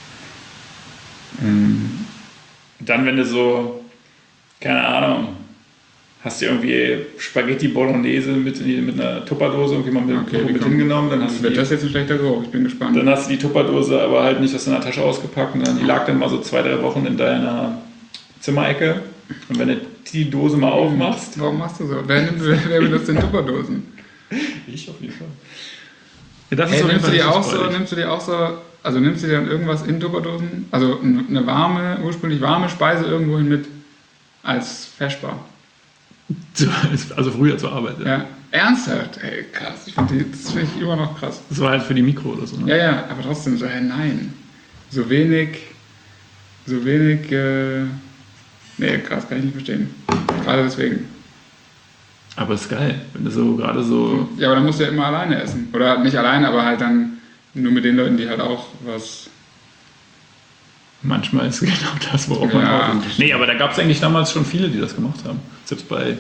Dann, wenn du so, keine Ahnung, hast du irgendwie Spaghetti Bolognese mit einer Tupperdose irgendwie mal mit hingenommen, dann hast du das jetzt ein schlechter Geruch, ich bin gespannt. Dann hast du die Tupperdose aber halt nicht aus deiner Tasche ausgepackt, sondern die lag dann mal so 2-3 Wochen in deiner Zimmerecke. Und wenn du die Dose mal aufmachst... Warum machst du so? Wer benutzt denn Tupperdosen? Ich auf jeden Fall. Ja, das Hey, ist nimmst du die auch so, also nimmst du dir dann irgendwas in Tupperdosen, also eine ursprünglich warme Speise irgendwo hin mit als Feschbar? Also früher zur Arbeit, ja. Ja, ernsthaft? Ey, krass. Das finde ich immer noch krass. Das war halt für die Mikro oder so, ne? Ja, aber trotzdem so, nein. So wenig, nee, krass, kann ich nicht verstehen. Gerade deswegen. Aber ist geil, wenn du so gerade so... Ja, aber dann musst du ja immer alleine essen. Oder nicht alleine, aber halt dann nur mit den Leuten, die halt auch was... Manchmal ist genau das, worauf man Ja. auch... Nee, aber da gab es eigentlich damals schon viele, die das gemacht haben. Selbst bei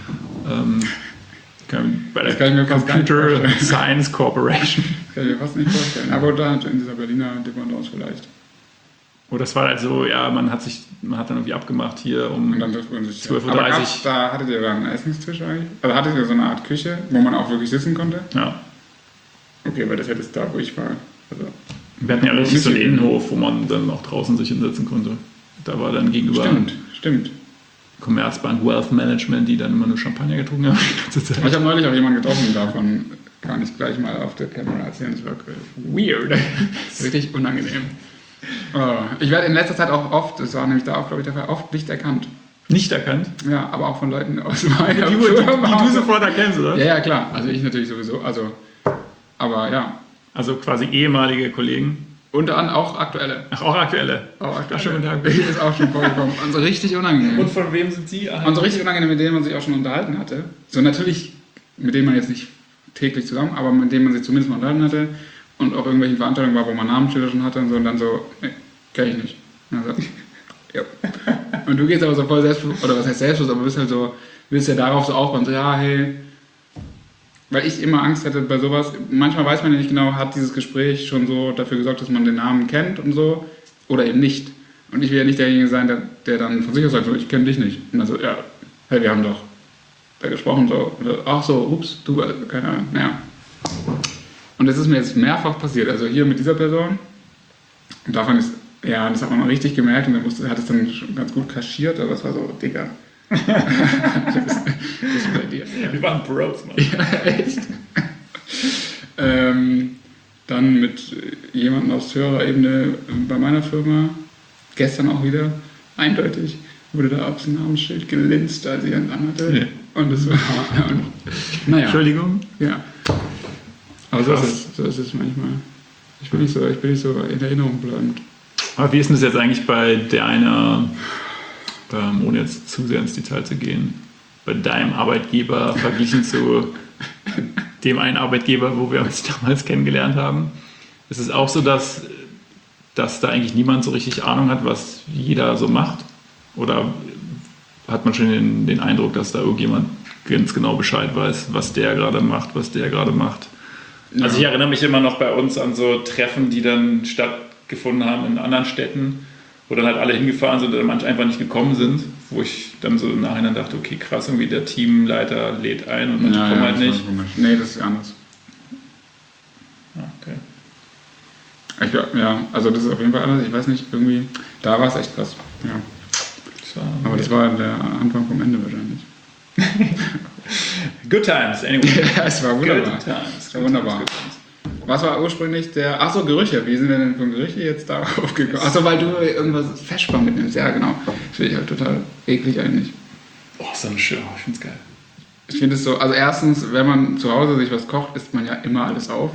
der Das kann ich mir fast gar nicht Computer vorstellen. Science Corporation. Das kann ich mir fast nicht vorstellen. Aber da in dieser Berliner Dependance vielleicht. Oder es war halt so, ja, man hat dann irgendwie abgemacht hier um Und dann trifft man sich. 12:30 Uhr. Aber da hattet ihr dann einen Essenstisch eigentlich? Also hattet ihr so eine Art Küche, wo man auch wirklich sitzen konnte? Ja. Okay, weil das hätte es da, wo ich war. Also, Wir hatten ja richtig so einen Innenhof, wo man dann auch draußen sich hinsetzen konnte. Da war dann gegenüber stimmt. Commerzbank Wealth Management, die dann immer nur Champagner getrunken haben die ganze Zeit. Ich habe neulich auch jemanden getroffen, davon kann ich gleich mal auf der Kamera erzählen. Das war weird. Richtig unangenehm. Ich werde in letzter Zeit auch oft, das war nämlich da auch, glaube ich, der Fall, oft nicht erkannt. Nicht erkannt? Ja, aber auch von Leuten aus meiner Die du sofort erkennst, oder? Ja, klar. Also ich natürlich sowieso. Aber ja. Also quasi ehemalige Kollegen. Unter anderem auch aktuelle. Ach, auch aktuelle. Auch aktuelle. Ach, schönen Tag. Ist auch schon vorgekommen. Und so richtig unangenehm. Und von wem sind Sie? Und so richtig unangenehm, mit denen man sich auch schon unterhalten hatte. So natürlich, mit denen man jetzt nicht täglich zusammen, aber mit denen man sich zumindest mal unterhalten hatte. Und auch irgendwelche Veranstaltungen war, wo man Namensschilder schon hatte und so. Und dann so, nee, kenn ich nicht. Also, ja. Und du gehst aber so voll selbstbewusst, oder was heißt selbstbewusst, aber bist halt so, willst ja darauf so aufbauen, so, ja, hey. Weil ich immer Angst hätte bei sowas, manchmal weiß man ja nicht genau, hat dieses Gespräch schon so dafür gesorgt, dass man den Namen kennt und so, oder eben nicht. Und ich will ja nicht derjenige sein, der dann von sich aus sagt, so, ich kenne dich nicht. Und dann so, ja, hey, wir haben doch da gesprochen, so, oder, ach so, ups, du, keine Ahnung, naja. Und das ist mir jetzt mehrfach passiert, also hier mit dieser Person. Und davon ist, ja, das hat man mal richtig gemerkt und er hat es dann schon ganz gut kaschiert, aber es war so, Digga. das ist bei dir. Ja, wir waren Bros, Mann. Ja, echt. Dann mit jemanden aus höherer Ebene bei meiner Firma, gestern auch wieder, eindeutig, wurde da aufs Namensschild gelinst, als ich einen anhatte. Nee. Und das war, naja. Entschuldigung? Ja. Aber so ist es manchmal. Ich bin nicht so in Erinnerung bleibend. Aber wie ist denn das jetzt eigentlich bei deiner, ohne jetzt zu sehr ins Detail zu gehen, bei deinem Arbeitgeber verglichen zu dem einen Arbeitgeber, wo wir uns damals kennengelernt haben? Ist es auch so, dass da eigentlich niemand so richtig Ahnung hat, was jeder so macht? Oder hat man schon den Eindruck, dass da irgendjemand ganz genau Bescheid weiß, was der gerade macht? Ja. Also ich erinnere mich immer noch bei uns an so Treffen, die dann stattgefunden haben in anderen Städten, wo dann halt alle hingefahren sind oder manche einfach nicht gekommen sind, wo ich dann so im Nachhinein dachte, okay, krass, irgendwie der Teamleiter lädt ein und manche kommen halt nicht. Nee, das ist anders. Okay. Also das ist auf jeden Fall anders. Ich weiß nicht, irgendwie, da war es echt krass. Ja. Aber das war der Anfang vom Ende wahrscheinlich. Good times, anyway. Ja, es war wunderbar. Good times. Es war wunderbar. Was war ursprünglich Achso, Gerüche. Wie sind wir denn von Gerüche jetzt darauf gekommen? Achso, weil du irgendwas Feschbar mitnimmst. Ja, genau. Das finde ich halt total eklig eigentlich. Oh, so eine schöne. Ich finde es geil. Ich finde es so, also erstens, wenn man zu Hause sich was kocht, isst man ja immer alles auf.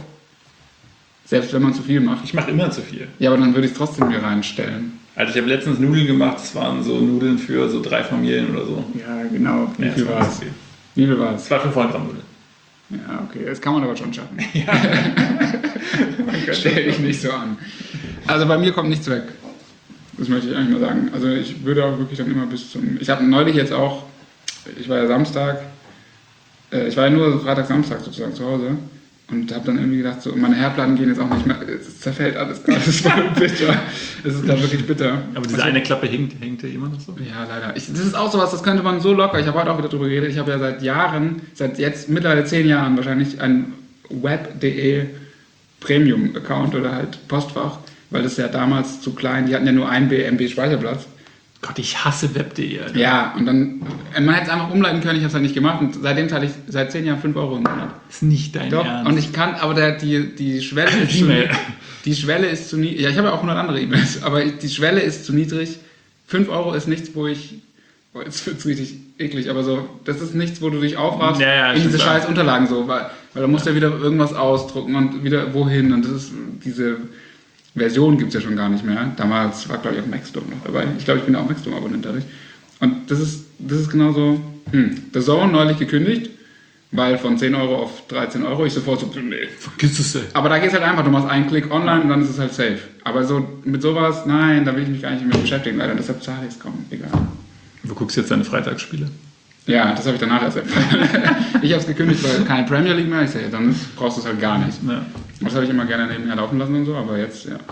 Selbst wenn man zu viel macht. Ich mache immer zu viel. Ja, aber dann würde ich es trotzdem mir reinstellen. Also ich habe letztens Nudeln gemacht, das waren so Nudeln für so 3 Familien oder so. Ja, genau. Wie viel war es? Wie viel war es? 500 Gramm Nudeln. Ja, okay, das kann man aber schon schaffen. Ja. Stell dich nicht so an. Also bei mir kommt nichts weg. Das möchte ich eigentlich mal sagen. Also ich würde auch wirklich dann immer bis zum... Ich habe neulich jetzt auch... Ich war ja Samstag... Ich war ja nur Freitag, Samstag sozusagen zu Hause. Und habe dann irgendwie gedacht, so, meine Herdplatten gehen jetzt auch nicht mehr, es zerfällt alles gerade, es ist voll bitter. Es ist da wirklich bitter. Aber diese eine Klappe hängt ja immer noch so? Ja, leider. Das ist auch sowas, das könnte man so locker, ich habe heute auch wieder drüber geredet, ich habe ja seit Jahren, seit jetzt mittlerweile 10 Jahren wahrscheinlich einen web.de Premium-Account oder halt Postfach, weil das ja damals zu klein, die hatten ja nur 1 MB Speicherplatz. Gott, ich hasse web.de, Alter. Ja, und dann, man hätte es einfach umleiten können, ich habe es halt nicht gemacht und seitdem zahle ich seit 10 Jahren 5 Euro im Monat. Das ist nicht dein Doch, Ernst. und ich kann, aber die Schwelle ist die Schwelle ist zu niedrig. Ja, ich habe ja auch 100 andere E-Mails, aber die Schwelle ist zu niedrig. 5 Euro ist nichts, wo ich, jetzt wird es richtig eklig, aber so, das ist nichts, wo du dich aufrafst in diese scheiß Unterlagen so, weil da musst du ja wieder irgendwas ausdrucken und wieder wohin und das ist diese Version gibt es ja schon gar nicht mehr. Damals war, glaube ich, auch Maxdome noch dabei. Ich glaube, ich bin auch Maxdome-Abonnent dadurch. Und das ist genauso. The Zone neulich gekündigt, weil von 10 Euro auf 13 Euro ich sofort so, nee. Vergiss es, ey. Aber da geht es halt einfach, du machst einen Klick online und dann ist es halt safe. Aber so mit sowas, nein, da will ich mich gar nicht mit beschäftigen, leider. Deshalb zahle ich es kaum, egal. Du guckst jetzt deine Freitagsspiele? Ja, das habe ich danach erst erfahren. Ich habe es gekündigt, weil keine Premier League mehr. Ich sage, dann brauchst du es halt gar nicht. Ja. Das habe ich immer gerne nebenher laufen lassen und so, aber jetzt, ja.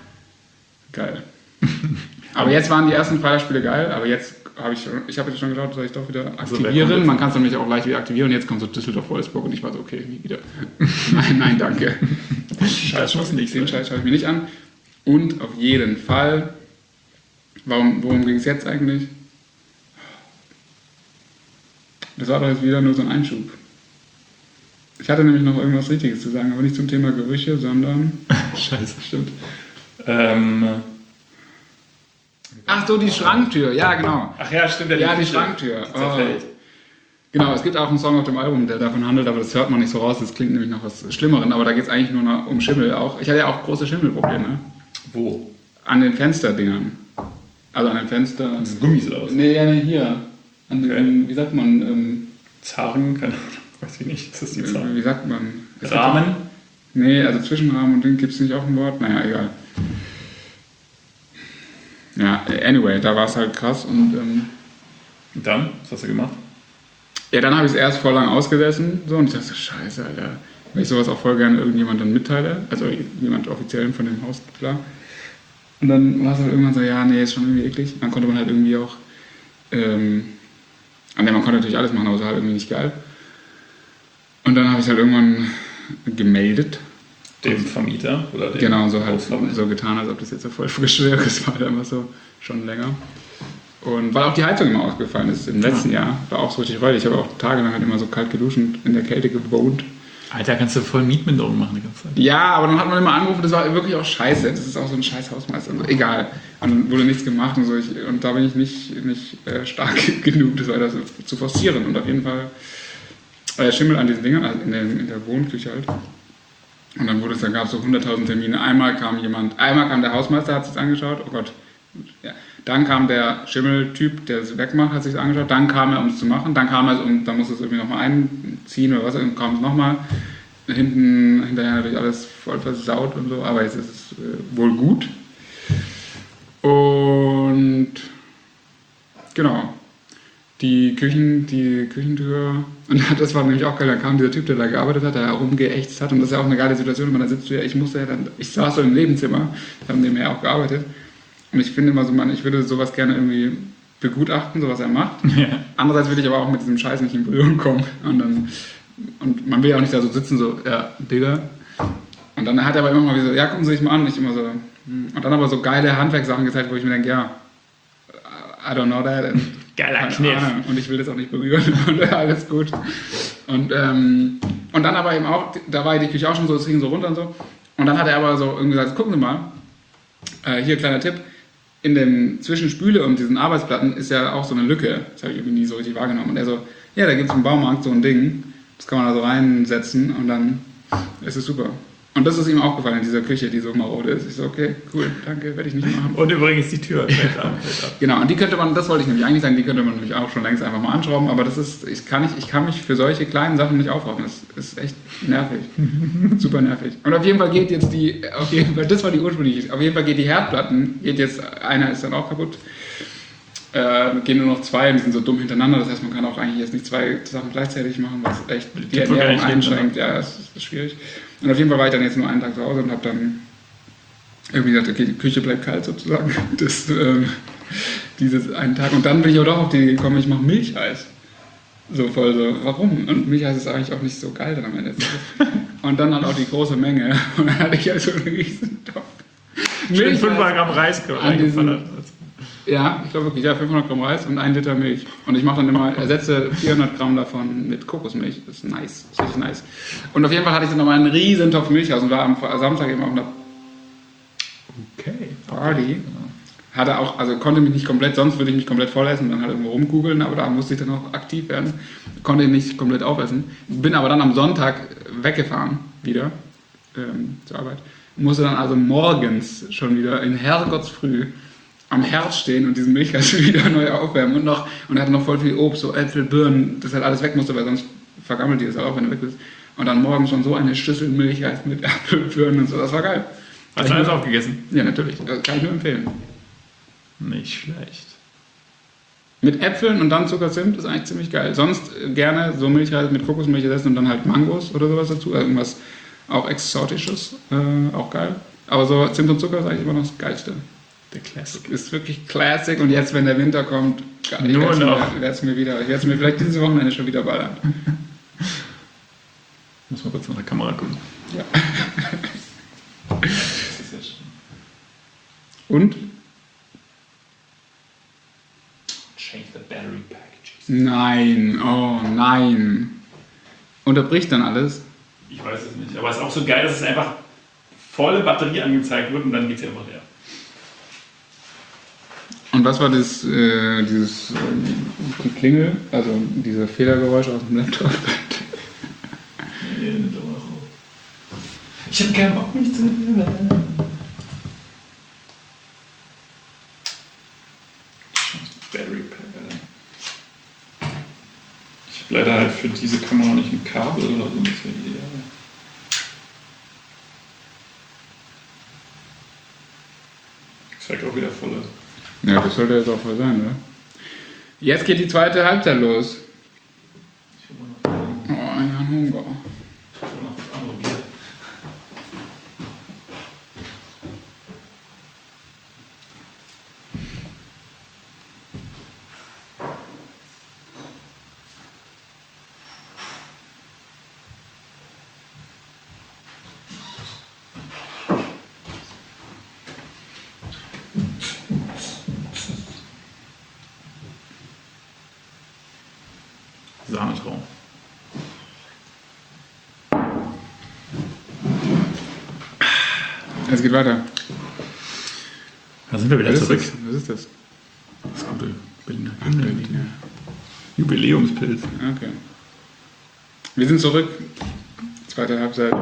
Geil. Aber jetzt waren die ersten Freitagsspiele geil, aber jetzt habe ich jetzt schon gedacht, soll ich doch wieder aktivieren. Man kann es nämlich auch leicht wieder aktivieren und jetzt kommt so Düsseldorf-Wolfsburg und ich war so, okay, nie wieder. Nein, danke. Scheiß muss nicht Den Scheiß schaue ich mir nicht an. Und auf jeden Fall, worum ging es jetzt eigentlich? Das war doch jetzt wieder nur so ein Einschub. Ich hatte nämlich noch irgendwas Richtiges zu sagen, aber nicht zum Thema Gerüche, sondern... Scheiße, stimmt. Ach so, die Schranktür, ja genau. Ach ja, stimmt. Ja, die Schranktür. Oh. Genau, es gibt auch einen Song auf dem Album, der davon handelt, aber das hört man nicht so raus, das klingt nämlich noch was Schlimmeren, aber da geht es eigentlich nur noch um Schimmel auch. Ich hatte ja auch große Schimmelprobleme. Wo? An den Fensterdingern. Also an den Fenstern... Das sind Gummis oder was? Nee, hier. An den, wie sagt man... Zaren? Keine Ahnung, weiß ich nicht. Das ist die Zaren. Wie sagt man? Rahmen? Nee, also Zwischenrahmen und Ding gibt es nicht auf dem Wort. Naja, egal. Ja, anyway, da war es halt krass und... Und dann? Was hast du gemacht? Ja, dann habe ich es erst voll lang ausgesessen so, und ich dachte so, scheiße, Alter. Weil ich sowas auch voll gerne irgendjemand dann mitteile, also jemand Offiziellen von dem Haus, klar. Und dann war es halt irgendwann so, ja, nee, ist schon irgendwie eklig. Dann konnte man halt irgendwie auch... man konnte natürlich alles machen, aber es war halt irgendwie nicht geil. Und dann habe ich es halt irgendwann gemeldet. Dem Vermieter? Oder dem Genau, so halt so getan, als ob das jetzt so voll frisch wäre. Es war halt einfach so schon länger. Und weil auch die Heizung immer ausgefallen ist im letzten Jahr, war auch so richtig räudig. Ich habe auch tagelang halt immer so kalt geduscht und in der Kälte gewohnt. Alter, kannst du voll Mietminderung machen die ganze Zeit. Ja, aber dann hat man immer angerufen, das war wirklich auch scheiße. Das ist auch so ein scheiß Hausmeister. Also, egal. Und dann wurde nichts gemacht und so. Und da bin ich nicht stark genug, das weiter zu forcieren. Und auf jeden Fall Schimmel an diesen Dingern, also in der Wohnküche halt. Und dann gab es so 100.000 Termine. Einmal kam der Hausmeister, hat sich angeschaut. Oh Gott. Ja. Dann kam der Schimmeltyp, der es wegmacht, hat sich angeschaut. Dann kam er, um es zu machen. Dann kam er, und dann musste es irgendwie nochmal einziehen oder was. Dann kam es nochmal. Hinterher natürlich alles voll versaut und so. Aber jetzt ist es wohl gut. Und genau. Die Küchentür. Und das war nämlich auch geil. Dann kam dieser Typ, der da gearbeitet hat, der herumgeächtzt hat. Und das ist ja auch eine geile Situation. Und dann sitzt du ja, ich saß so im Nebenzimmer, haben nebenher auch gearbeitet. Und ich finde immer so, ich würde sowas gerne irgendwie begutachten, so was er macht. Ja. Andererseits will ich aber auch mit diesem Scheiß nicht in Berührung kommen. Und man will ja auch nicht da so sitzen, so, ja, Digga. Und dann hat er aber immer mal so, ja, gucken Sie sich mal an. Ich immer so, und dann aber so geile Handwerkssachen gezeigt, wo ich mir denke, ja, I don't know that. Geiler Kniff. Und ich will das auch nicht berühren. Und alles gut. Und dann aber eben auch, da war die Küche auch schon so, es ging so runter und so. Und dann hat er aber so irgendwie gesagt, gucken Sie mal, hier kleiner Tipp, in dem zwischen Spüle und diesen Arbeitsplatten ist ja auch so eine Lücke. Das habe ich irgendwie nie so richtig wahrgenommen. Und er so, ja, da gibt es im Baumarkt so ein Ding, das kann man da so reinsetzen und dann ist es super. Und das ist ihm aufgefallen in dieser Küche, die so marode ist. Ich so, okay, cool, danke, werde ich nicht machen. Und übrigens die Tür fällt ab. Genau, und die könnte man, das wollte ich nämlich eigentlich sagen, die könnte man nämlich auch schon längst einfach mal anschrauben, aber das ist, ich kann mich für solche kleinen Sachen nicht aufraffen. Das ist echt nervig. Super nervig. Und auf jeden Fall geht jetzt das war die ursprüngliche, auf jeden Fall geht die Herdplatten, einer ist dann auch kaputt. Gehen nur noch 2 und die sind so dumm hintereinander, das heißt, man kann auch eigentlich jetzt nicht 2 Sachen gleichzeitig machen, was echt die Ernährung einschränkt. Ja, das ist schwierig. Und auf jeden Fall war ich dann jetzt nur einen Tag zu Hause und habe dann irgendwie gesagt, okay, die Küche bleibt kalt sozusagen, dieses einen Tag. Und dann bin ich auch doch auf die Idee gekommen, ich mache Milcheis. So voll so, warum? Und Milcheis ist eigentlich auch nicht so geil dann am Ende. Und dann halt auch die große Menge. Und dann hatte ich also einen riesen Topf. Milch 500 Gramm Reis reingefallert. Ja, ich glaube wirklich, ja, 500 Gramm Reis und 1 Liter Milch. Und ich mache dann immer, ersetze 400 Gramm davon mit Kokosmilch. Das ist nice, das ist richtig nice. Und auf jeden Fall hatte ich dann nochmal einen riesen Topf Milch aus und war am Samstag eben auf einer Party. Hatte auch, also konnte mich nicht komplett, sonst würde ich mich komplett vollessen und dann halt irgendwo rumgoogeln, aber da musste ich dann auch aktiv werden. Konnte ich nicht komplett aufessen. Bin aber dann am Sonntag weggefahren, wieder zur Arbeit. Musste dann also morgens schon wieder in Herrgottsfrüh am Herd stehen und diesen Milchreis wieder neu aufwärmen und hatte noch voll viel Obst, so Äpfel, Birnen, das halt alles weg musste, weil sonst vergammelt die das halt auch, wenn du weg bist. Und dann morgens schon so eine Schüssel Milchreis mit Äpfel, Birnen und so, das war geil. Hast du alles aufgegessen? Ja, natürlich, das kann ich nur empfehlen. Nicht schlecht. Mit Äpfeln und dann Zucker, Zimt ist eigentlich ziemlich geil. Sonst gerne so Milchreis mit Kokosmilch essen und dann halt Mangos oder sowas dazu, irgendwas auch Exotisches, auch geil. Aber so Zimt und Zucker ist eigentlich immer noch das Geilste. Der Classic. Ist wirklich Classic und jetzt, wenn der Winter kommt, ich werde es mir vielleicht dieses Wochenende schon wieder ballern. Muss mal kurz nach der Kamera gucken. Ja. Und? Change the battery packages. Nein, oh nein. Unterbricht dann alles? Ich weiß es nicht, aber es ist auch so geil, dass es einfach volle Batterie angezeigt wird und dann geht es einfach leer. Und was war dieses die Klingel, also diese Fehlergeräusche aus dem Laptop? Ich habe keinen Bock, mich zu hören. Battery Pack, ich habe leider halt für diese Kamera nicht ein Kabel oder so. Das wäre ideal. Zeigt auch wieder voll. Ja, das sollte jetzt auch voll sein, oder? Jetzt geht die zweite Halbzeit los. Oh, ja, Hunger. Sahnetraum. geht weiter. Da sind wir wieder zurück. Was ist das? Das gute Berliner Berliner. Jubiläumspilz. Okay. Wir sind zurück. Zweite Halbzeit.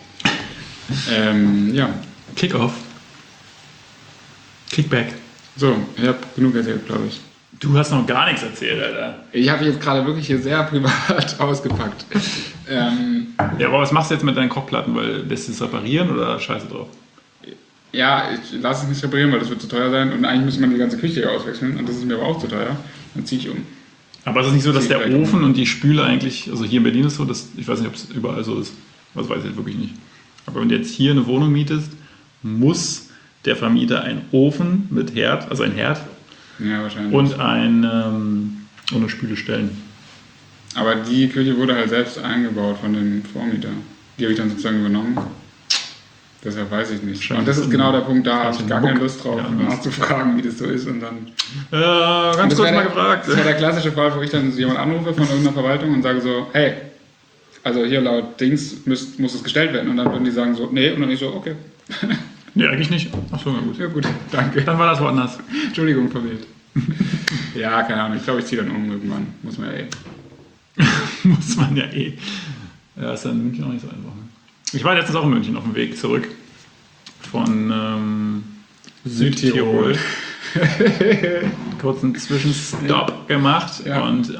Ja. Kickoff. Kickback. So, ich habe genug erzählt, glaube ich. Du hast noch gar nichts erzählt, Alter. Ich habe jetzt gerade wirklich hier sehr privat ausgepackt. Ja, aber was machst du jetzt mit deinen Kochplatten? Weil lässt du es reparieren oder scheiße drauf? Ja, ich lasse es nicht reparieren, weil das wird zu teuer sein. Und eigentlich müsste man die ganze Küche auswechseln. Und das ist mir aber auch zu teuer. Dann ziehe ich um. Aber ist es nicht so, dass der Ofen und die Spüle eigentlich, also hier in Berlin ist so, dass, ich weiß nicht, ob es überall so ist, das weiß ich jetzt wirklich nicht. Aber wenn du jetzt hier eine Wohnung mietest, muss der Vermieter einen Ofen mit Herd, also ein Herd, Ja, wahrscheinlich. und eine Spüle stellen. Aber die Küche wurde halt selbst eingebaut von dem Vormieter. Die habe ich dann sozusagen übernommen. Deshalb weiß ich nicht. Und das ist genau der Punkt, da habe ich gar keine Lust drauf, nachzufragen, wie das so ist. Und dann Ganz kurz mal gefragt. Das wäre der klassische Fall, wo ich dann jemanden anrufe von irgendeiner Verwaltung und sage so, hey, also hier laut Dings muss es gestellt werden. Und dann würden die sagen so, nee. Und dann ich so, okay. Nee, eigentlich nicht. Achso, na gut. Ja gut, danke. Dann war das woanders. Entschuldigung, verwirrt. Ja, keine Ahnung. Ich glaube, ich ziehe dann um irgendwann. Muss man ja eh. Muss man ja eh. Ja, ist dann in München auch nicht so einfach. Ne? Ich war letztens auch in München auf dem Weg zurück von Südtirol. Kurzen Zwischenstopp gemacht Ja. und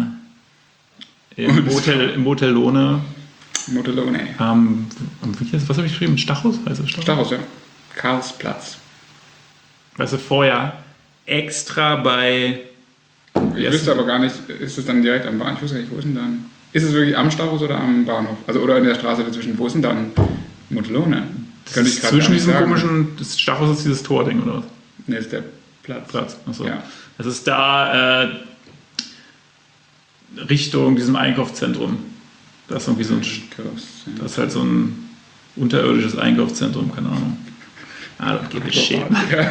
im Hotel Lohne. Motellone. Was habe ich geschrieben? Stachus? Heißt das Stachus? Stachus, ja. Karlsplatz. Weißt du, vorher extra bei. Ich wüsste aber gar nicht, ist es dann direkt am Bahnhof? Ich wüsste gar nicht, wo ist denn dann? Ist es wirklich am Stachus oder am Bahnhof? Also oder in der Straße dazwischen? Wo ist denn dann Motellone? Das ist zwischen diesem komischen. Das Stachus ist dieses Tording, oder was? Ne, ist der Platz. Achso. Ja. Das ist da Richtung diesem Einkaufszentrum. Da ist irgendwie so ein. Das ist halt so ein unterirdisches Einkaufszentrum, keine Ahnung. I don't give a shit.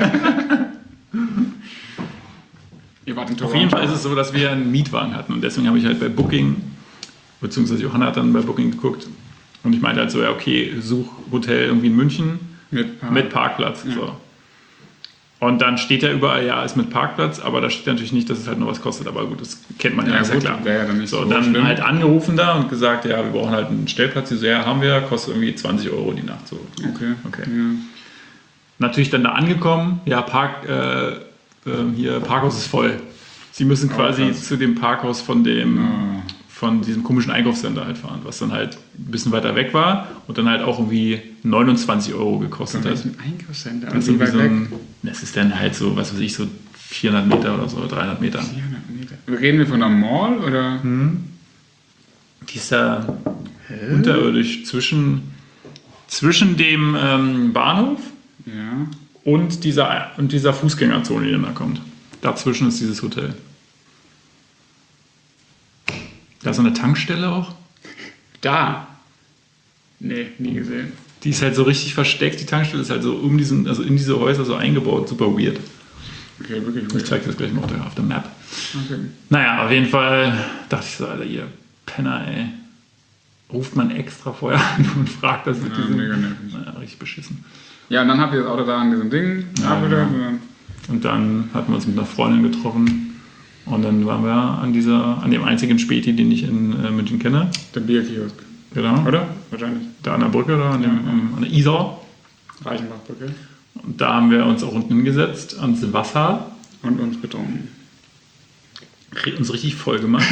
Ihr wart in Auf jeden Fall ist es so, dass wir einen Mietwagen hatten und deswegen habe ich halt bei Booking, beziehungsweise Johanna hat dann bei Booking geguckt und ich meinte halt so, ja okay, such Hotel irgendwie in München mit Parkplatz. Ja. So. Und dann steht ja überall, ja, ist mit Parkplatz, aber da steht natürlich nicht, dass es halt nur was kostet, aber gut, das kennt man ja, ist ja gut, klar. wäre ja dann nicht so, so dann schlimm. halt angerufen da und gesagt, ja, wir brauchen halt einen Stellplatz, die so, ja, haben wir, kostet irgendwie 20 € die Nacht. So. Okay. Okay. Ja. Natürlich dann da angekommen, ja, hier, Parkhaus ist voll. Sie müssen quasi krass. zu dem Parkhaus von diesem komischen Einkaufscenter halt fahren, was dann halt ein bisschen weiter weg war und dann halt auch irgendwie 29 € gekostet Von hat. welchem Einkaufscenter? Das ist, Und wie weit weg? das ist dann halt so, was weiß ich, so 400 Meter oder so, 300 Meter. 400 Meter. Reden wir von einer Mall oder? Die ist da unterirdisch zwischen dem Bahnhof Ja. und dieser Fußgängerzone, die dann da kommt. Dazwischen ist dieses Hotel. Da ist so eine Tankstelle auch. Da? Nee, nie gesehen. Die ist halt so richtig versteckt. Die Tankstelle ist halt so also in diese Häuser so eingebaut. Super weird. Okay, wirklich Ich weird. zeige das gleich mal auf der Map. Okay. Naja, auf jeden Fall dachte ich so, Alter, ihr Penner, ey. Ruft man extra vorher an und fragt das mit Ja, diesem... mega nervig. Naja, richtig beschissen. Ja, und dann habt ihr das Auto da an diesem Ding Ja, abgestellt. genau. Und dann hatten wir uns mit einer Freundin getroffen. Und dann waren wir an dem einzigen Späti, den ich in München kenne. Der Bierkiosk. Genau. Oder? Wahrscheinlich. Da an der Brücke, da an der Isar. Reichenbachbrücke. Und da haben wir uns auch unten hingesetzt, ans Wasser, Und uns betrunken. uns richtig voll gemacht.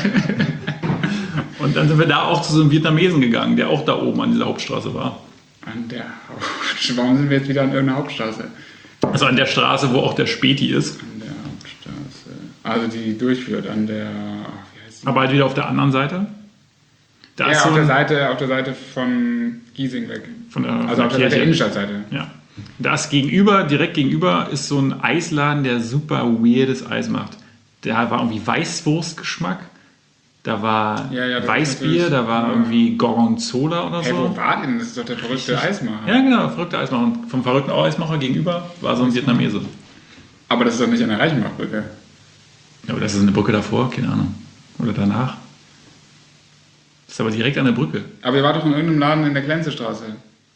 Und dann sind wir da auch zu so einem Vietnamesen gegangen, der auch da oben an dieser Hauptstraße war. An der Hauptstraße. Warum sind wir jetzt wieder an irgendeiner Hauptstraße? Also an der Straße, wo auch der Späti ist. An der Hauptstraße. Also die durchführt an der. Wie heißt die? Aber halt wieder auf der anderen Seite. Da Ja, ist so auf der Seite von Giesing weg. von der, Also auf der Seite der Innenstadtseite. Ja. Da ist direkt gegenüber, ist so ein Eisladen, der super weirdes Eis macht. Da war irgendwie Weißwurstgeschmack, da war Ja, das Weißbier, ist da war irgendwie Gorgonzola oder Hey, so. wo war denn? Das ist doch der verrückte Eismacher. Ja, genau, verrückter Eismacher. Und vom verrückten Eismacher gegenüber war so ein Vietnamese. Aber das ist doch nicht an der Reichenbachbrücke. Ja, oder ist das eine Brücke davor? Keine Ahnung. Oder danach? Das ist aber direkt an der Brücke. Aber ihr wart doch in irgendeinem Laden in der Glänzestraße.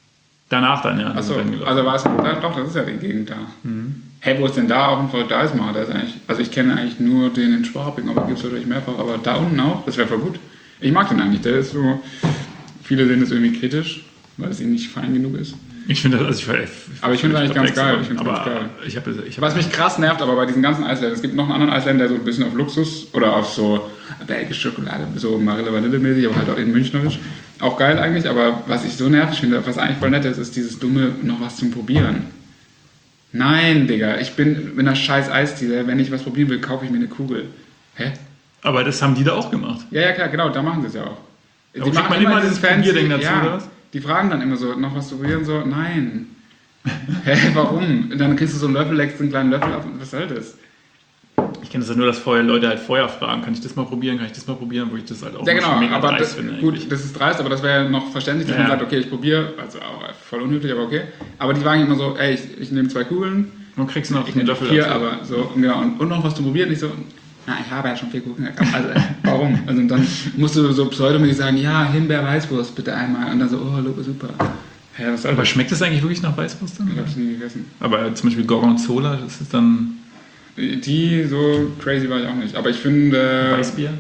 Danach dann, ja. Achso, Dann gelaufen. also war es, doch, das ist ja die Gegend da. Hey, wo ist denn da auch ein verrückter Eismacher? Der ist eigentlich, also ich kenne eigentlich nur den in Schwabing, aber gibt es natürlich mehrfach, aber da unten auch, das wäre voll gut. Ich mag den eigentlich, der ist so, viele sehen das irgendwie kritisch, weil es ihm nicht fein genug ist. Ich finde das, Aber ich finde das eigentlich ganz geil. Was mich krass nervt, aber bei diesen ganzen Eisländern, es gibt noch einen anderen Eisländer, der so ein bisschen auf Luxus oder auf so belgische Schokolade, so Marille Vanille mäßig, aber halt auch in Münchnerisch. Auch geil eigentlich, aber was ich so nervig finde, was eigentlich voll nett ist, ist dieses dumme, noch was zum Probieren. Nein, Digga, ich bin mit einer scheiß Eisdiele, wenn ich was probieren will, kaufe ich mir eine Kugel. Hä? Aber das haben die da auch gemacht. Ja, klar, genau, da machen sie es ja auch. Die machen man immer dieses Probierding dazu, oder was? Die fragen dann immer so, noch was zu probieren, so, nein. Hä, warum? Und dann kriegst du so einen Löffel, leckst einen kleinen Löffel ab und was soll das? Ich kenne das ja nur, dass Leute halt vorher fragen, kann ich das mal probieren, wo ich das halt auch ja, genau, schon mega aber dreist finde. gut, das ist dreist, aber das wäre ja noch verständlich, dass man sagt, okay, ich probiere, also auch voll unhöflich, aber okay. Aber die fragen immer so, ey, ich nehme 2 Kugeln. Und kriegst noch einen Löffel 4, dazu. aber so, genau, und noch was zu probieren. Ich so, na, ich habe ja schon 4 Kugeln gekauft. Also, warum? Also dann musst du so pseudomäßig sagen, ja, Himbeer-Weißwurst bitte einmal. Und dann so, oh, super. Ja, was soll Aber das? schmeckt das eigentlich wirklich nach Weißwurst dann? Ich hab's nie gegessen. Aber zum Beispiel Gorgonzola, das ist dann Die, so crazy war ich auch nicht. Aber ich finde, Weißbier?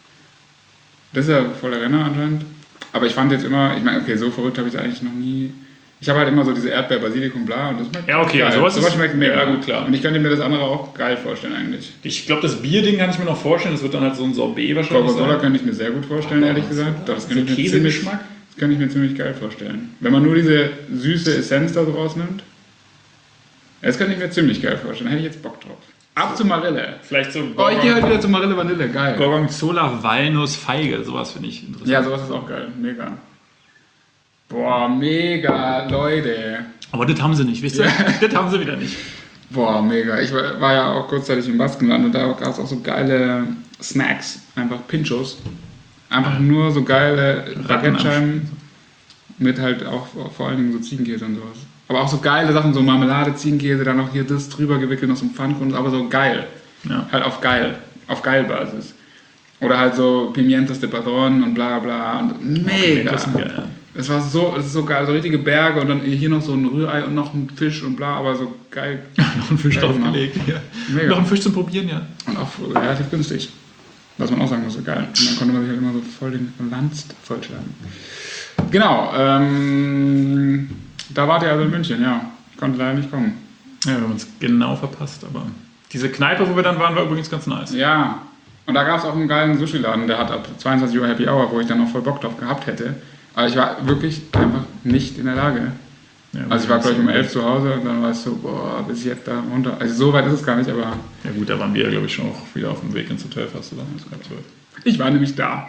das ist ja voller Renner anscheinend. Aber ich fand jetzt immer, ich meine, okay, so verrückt habe ich es eigentlich noch nie. Ich habe halt immer so diese Erdbeer, Basilikum, bla und das schmeckt Ja, okay, geil. sowas schmeckt mega. ja, gut, klar. Und ich könnte mir das andere auch geil vorstellen eigentlich. Ich glaube, das Bierding kann ich mir noch vorstellen. Das wird dann halt so ein Sorbet wahrscheinlich Gorgonzola sein. könnte ich mir sehr gut vorstellen, ehrlich gesagt. Das könnte ich mir ziemlich, Käsegeschmack? das könnte ich mir ziemlich geil vorstellen. Wenn man nur diese süße Essenz da so rausnimmt, das könnte ich mir ziemlich geil vorstellen. Da hätte ich jetzt Bock drauf. Ab zu Marille. Vielleicht so Oh, ich gehe heute wieder zu Marille Vanille, geil. Gorgonzola, Walnuss, Feige. Sowas finde ich interessant. Ja, sowas ist auch geil. Mega. Boah, mega, Leute. Aber das haben sie nicht, wisst ihr? Ja. Das haben sie wieder nicht. Boah, mega. Ich war ja auch kurzzeitig im Baskenland und da gab es auch so geile Snacks. Einfach Pinchos. Einfach nur so geile Baguettescheiben mit halt auch vor allen Dingen so Ziegenkäse und sowas. Aber auch so geile Sachen, so Marmelade, Ziegenkäse, dann noch hier das drüber gewickelt, noch so ein Pfannkuchen, aber so geil. Ja. Halt auf geil Basis. Oder halt so Pimientos de Padron und bla bla. Und mega. Das ist geil. Es ist so geil, so richtige Berge und dann hier noch so ein Rührei und noch ein Fisch und bla, aber so geil. Noch ein Fisch Geil gemacht. draufgelegt. Ja. Mega. Noch ein Fisch zum Probieren, ja. Und auch relativ günstig. Was man auch sagen muss, so geil. Und dann konnte man sich halt immer so voll den Wanst vollschlagen. Genau, da wart ihr also in München, ja. Ich konnte leider nicht kommen. Ja, wir haben uns genau verpasst, aber diese Kneipe, wo wir dann waren, war übrigens ganz nice. Ja, und da gab es auch einen geilen Sushi-Laden, der hat ab 22 Uhr Happy Hour, wo ich dann noch voll Bock drauf gehabt hätte. Aber ich war wirklich einfach nicht in der Lage. Ja, Also ich war gleich um 11 zu Hause und dann war es so, boah, bis jetzt da runter. Also so weit ist es gar nicht, aber Ja gut, da waren wir, glaube ich, schon auch wieder auf dem Weg ins Hotel fast, oder? Das war 12. ich war nämlich da.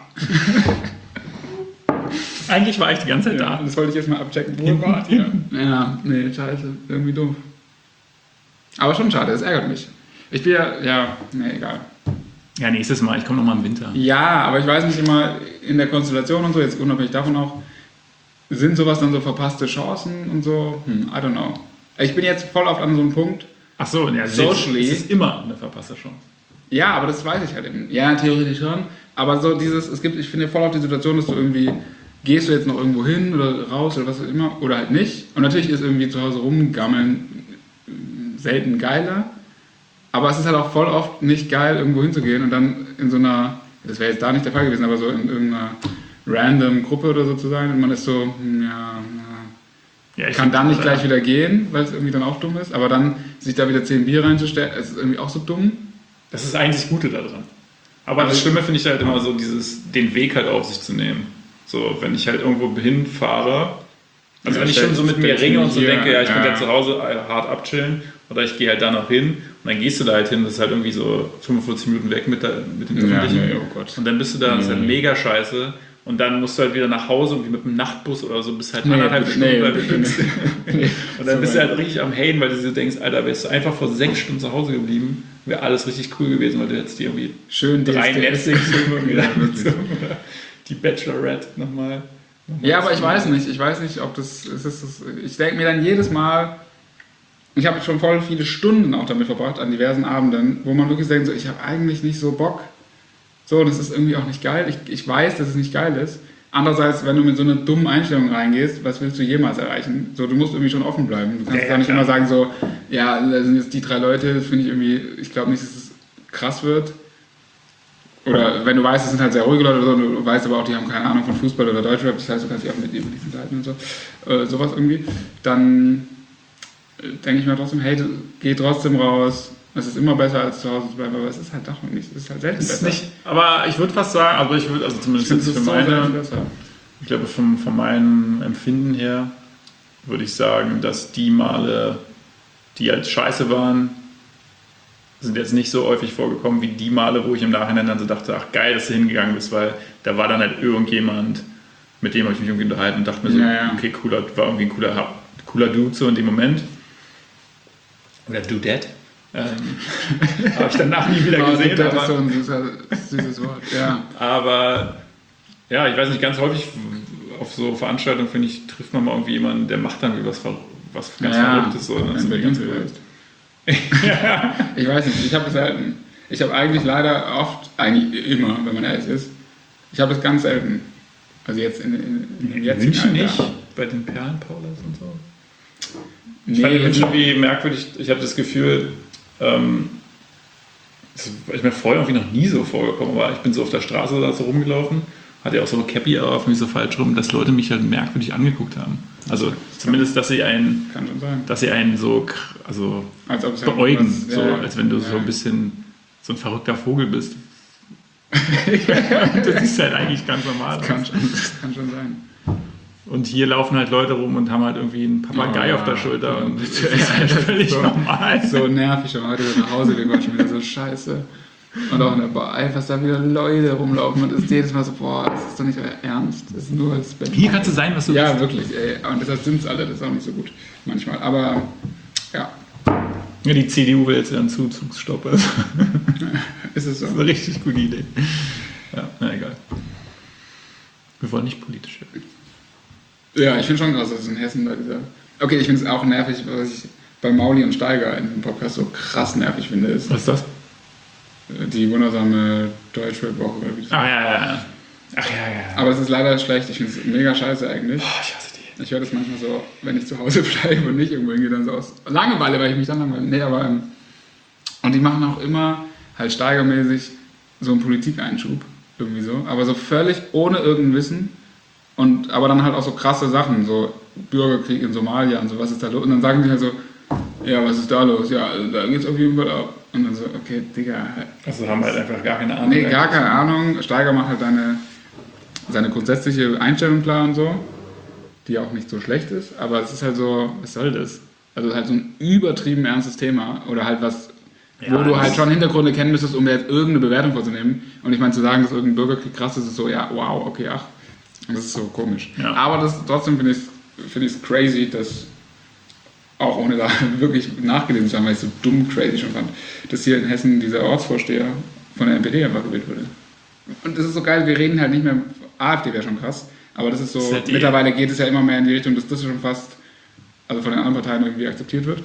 Eigentlich war ich die ganze Zeit Ja, da. das wollte ich jetzt mal abchecken, wo ihr wart hier. Ja, nee, scheiße, irgendwie doof. Aber schon schade, das ärgert mich. Ich bin ja, nee, egal. Ja, nächstes Mal. Ich komme nochmal im Winter. Ja, aber ich weiß nicht immer in der Konstellation und so, jetzt unabhängig davon auch, sind sowas dann so verpasste Chancen und so? I don't know. Ich bin jetzt voll oft an so einem Punkt. Ach so, ja, Socially. das ist immer eine verpasste Chance. Ja, aber das weiß ich halt eben. Ja, theoretisch schon. Aber so ich finde voll oft die Situation, dass du irgendwie, gehst du jetzt noch irgendwo hin oder raus oder was auch immer, oder halt nicht. Und natürlich ist irgendwie zu Hause rumgammeln selten geiler. Aber es ist halt auch voll oft nicht geil, irgendwo hinzugehen und dann in so einer, das wäre jetzt da nicht der Fall gewesen, aber so in irgendeiner random Gruppe oder so zu sein und man ist so, Ja, ich kann dann nicht find, gleich wieder gehen, weil es irgendwie dann auch dumm ist, aber dann sich da wieder 10 Bier reinzustellen, es ist irgendwie auch so dumm. Das ist eigentlich das Gute daran. Aber das Schlimme finde ich halt immer so, den Weg halt auf sich zu nehmen. So, wenn ich halt irgendwo hinfahre, also Ja, wenn ich schon so mit mir ringe und so hier, denke, ja, ich könnte ja. ja zu Hause hart abchillen oder ich gehe halt da noch hin und dann gehst du da halt hin, das ist halt irgendwie so 45 Minuten weg mit den Öffentlichen. nee, oh Gott. Und dann bist du da, das ist halt mega scheiße. Und dann musst du halt wieder nach Hause und wie mit einem Nachtbus oder so, bist halt anderthalb Stunden unterwegs. Und dann bist du halt richtig am Haten, weil du dir denkst, Alter, wärst du einfach vor 6 Stunden zu Hause geblieben, wäre alles richtig cool gewesen, weil du hättest dir irgendwie Schön 3 DSDS. Netflix-Filme Ja, geguckt. Die Bachelorette nochmal. Ja, aber ich weiß nicht, ob das ist. Ich denke mir dann jedes Mal, ich habe schon voll viele Stunden auch damit verbracht, an diversen Abenden, wo man wirklich denkt, so, ich habe eigentlich nicht so Bock. So, das ist irgendwie auch nicht geil. Ich weiß, dass es nicht geil ist, andererseits, wenn du mit so einer dummen Einstellung reingehst, was willst du jemals erreichen? So, du musst irgendwie schon offen bleiben. Du kannst nicht immer sagen so, ja, da sind jetzt die 3 Leute, das finde ich irgendwie, ich glaube nicht, dass es krass wird. Oder wenn du weißt, es sind halt sehr ruhige Leute oder so, du weißt aber auch, die haben keine Ahnung von Fußball oder Deutschrap, das heißt, du kannst dich auch mit über diesen Seiten und so, sowas irgendwie, dann denke ich mir trotzdem, hey, geh trotzdem raus, es ist immer besser als zu Hause zu bleiben, aber es ist halt doch nicht, es ist halt selten besser. Nicht, aber ich würde fast sagen, also zumindest jetzt für meine, ich glaube von meinem Empfinden her, würde ich sagen, dass die Male, die halt scheiße waren, sind jetzt nicht so häufig vorgekommen wie die Male, wo ich im Nachhinein dann so dachte, ach geil, dass du hingegangen bist, weil da war dann halt irgendjemand, mit dem habe ich mich irgendwie unterhalten und dachte mir so, okay, war irgendwie ein cooler Dude so in dem Moment. Oder Dudette. Habe ich danach nie wieder gesehen. Das ist so ein süßes Wort, ja. Aber ja, ich weiß nicht, ganz häufig auf so Veranstaltungen, finde ich, trifft man mal irgendwie jemanden, der macht dann was ganz Verrücktes. So, in Berlin vielleicht. Ich weiß nicht, ich habe es selten. Ich habe eigentlich leider oft, eigentlich immer, wenn man ehrlich ist, ich habe es ganz selten. Also jetzt in München nicht, bei den Perlenpaulas und so. Ich fand in München irgendwie merkwürdig, ich habe das Gefühl, ist mir vorher irgendwie noch nie so vorgekommen, aber ich bin so auf der Straße da so rumgelaufen, hatte ja auch so eine Cappy auf mich so falsch rum, dass Leute mich halt merkwürdig angeguckt haben. Also zumindest, dass sie einen so also beäugen, so, als wenn du so ein bisschen so ein verrückter Vogel bist. Das ist halt eigentlich ganz normal. Das kann schon sein. Und hier laufen halt Leute rum und haben halt irgendwie einen Papagei auf der Schulter. Und das ist halt völlig normal. So nervig, schon heute nach Hause gehen, war schon wieder so scheiße. Und auch in der Bar, was da wieder Leute rumlaufen und ist jedes Mal so, boah, das ist doch nicht euer Ernst. Das ist nur das Bett. Hier kannst du sein, was du willst. Ja, wirklich, ey. Und deshalb sind es alle, das ist auch nicht so gut manchmal. Aber, ja. Ja, die CDU will jetzt ja einen Zuzugsstopp. Also. Ist es so? Das ist eine richtig gute Idee. Ja, na egal. Wir wollen nicht politisch werden. Ja, ich finde schon krass, dass es in Hessen bei dieser... Okay, ich finde es auch nervig, was ich bei Mauli und Steiger in dem Podcast so krass nervig finde. Ist, was ist das? Die wundersame Deutschrap-Woche. Oder wie das Ach ja. Aber es ist leider schlecht. Ich finde es mega scheiße eigentlich. Oh, ich hasse die. Ich höre das manchmal so, wenn ich zu Hause bleibe und nicht irgendwo hingehe, dann so aus Langeweile, weil ich mich dann langweile. Nee, aber... und die machen auch immer halt steigermäßig so einen Politikeinschub. Irgendwie so. Aber so völlig ohne irgendein Wissen. Aber dann halt auch so krasse Sachen, so Bürgerkrieg in Somalia und so, was ist da los? Und dann sagen die halt so, ja, was ist da los? Ja, also da geht's auf jeden Fall ab. Und dann so, okay, Digga. Also haben halt einfach gar keine Ahnung. Nee, gar keine Ahnung. Steiger macht halt seine grundsätzliche Einstellung klar und so, die auch nicht so schlecht ist, aber es ist halt so, was soll das? Also halt so ein übertrieben ernstes Thema oder halt was, wo du halt schon Hintergründe kennen müsstest, um jetzt irgendeine Bewertung vorzunehmen. Und ich meine, zu sagen, dass irgendein Bürgerkrieg krass ist, ist so, ja, wow, okay, ach. Das ist so komisch. Ja. Aber trotzdem finde ich es crazy, dass, auch ohne da wirklich nachgelesen zu haben, weil ich es so dumm crazy schon fand, dass hier in Hessen dieser Ortsvorsteher von der NPD einfach gewählt wurde. Und das ist so geil, wir reden halt nicht mehr, AfD wäre schon krass, aber das ist so, mittlerweile geht es ja immer mehr in die Richtung, dass das schon fast, also von den anderen Parteien irgendwie akzeptiert wird.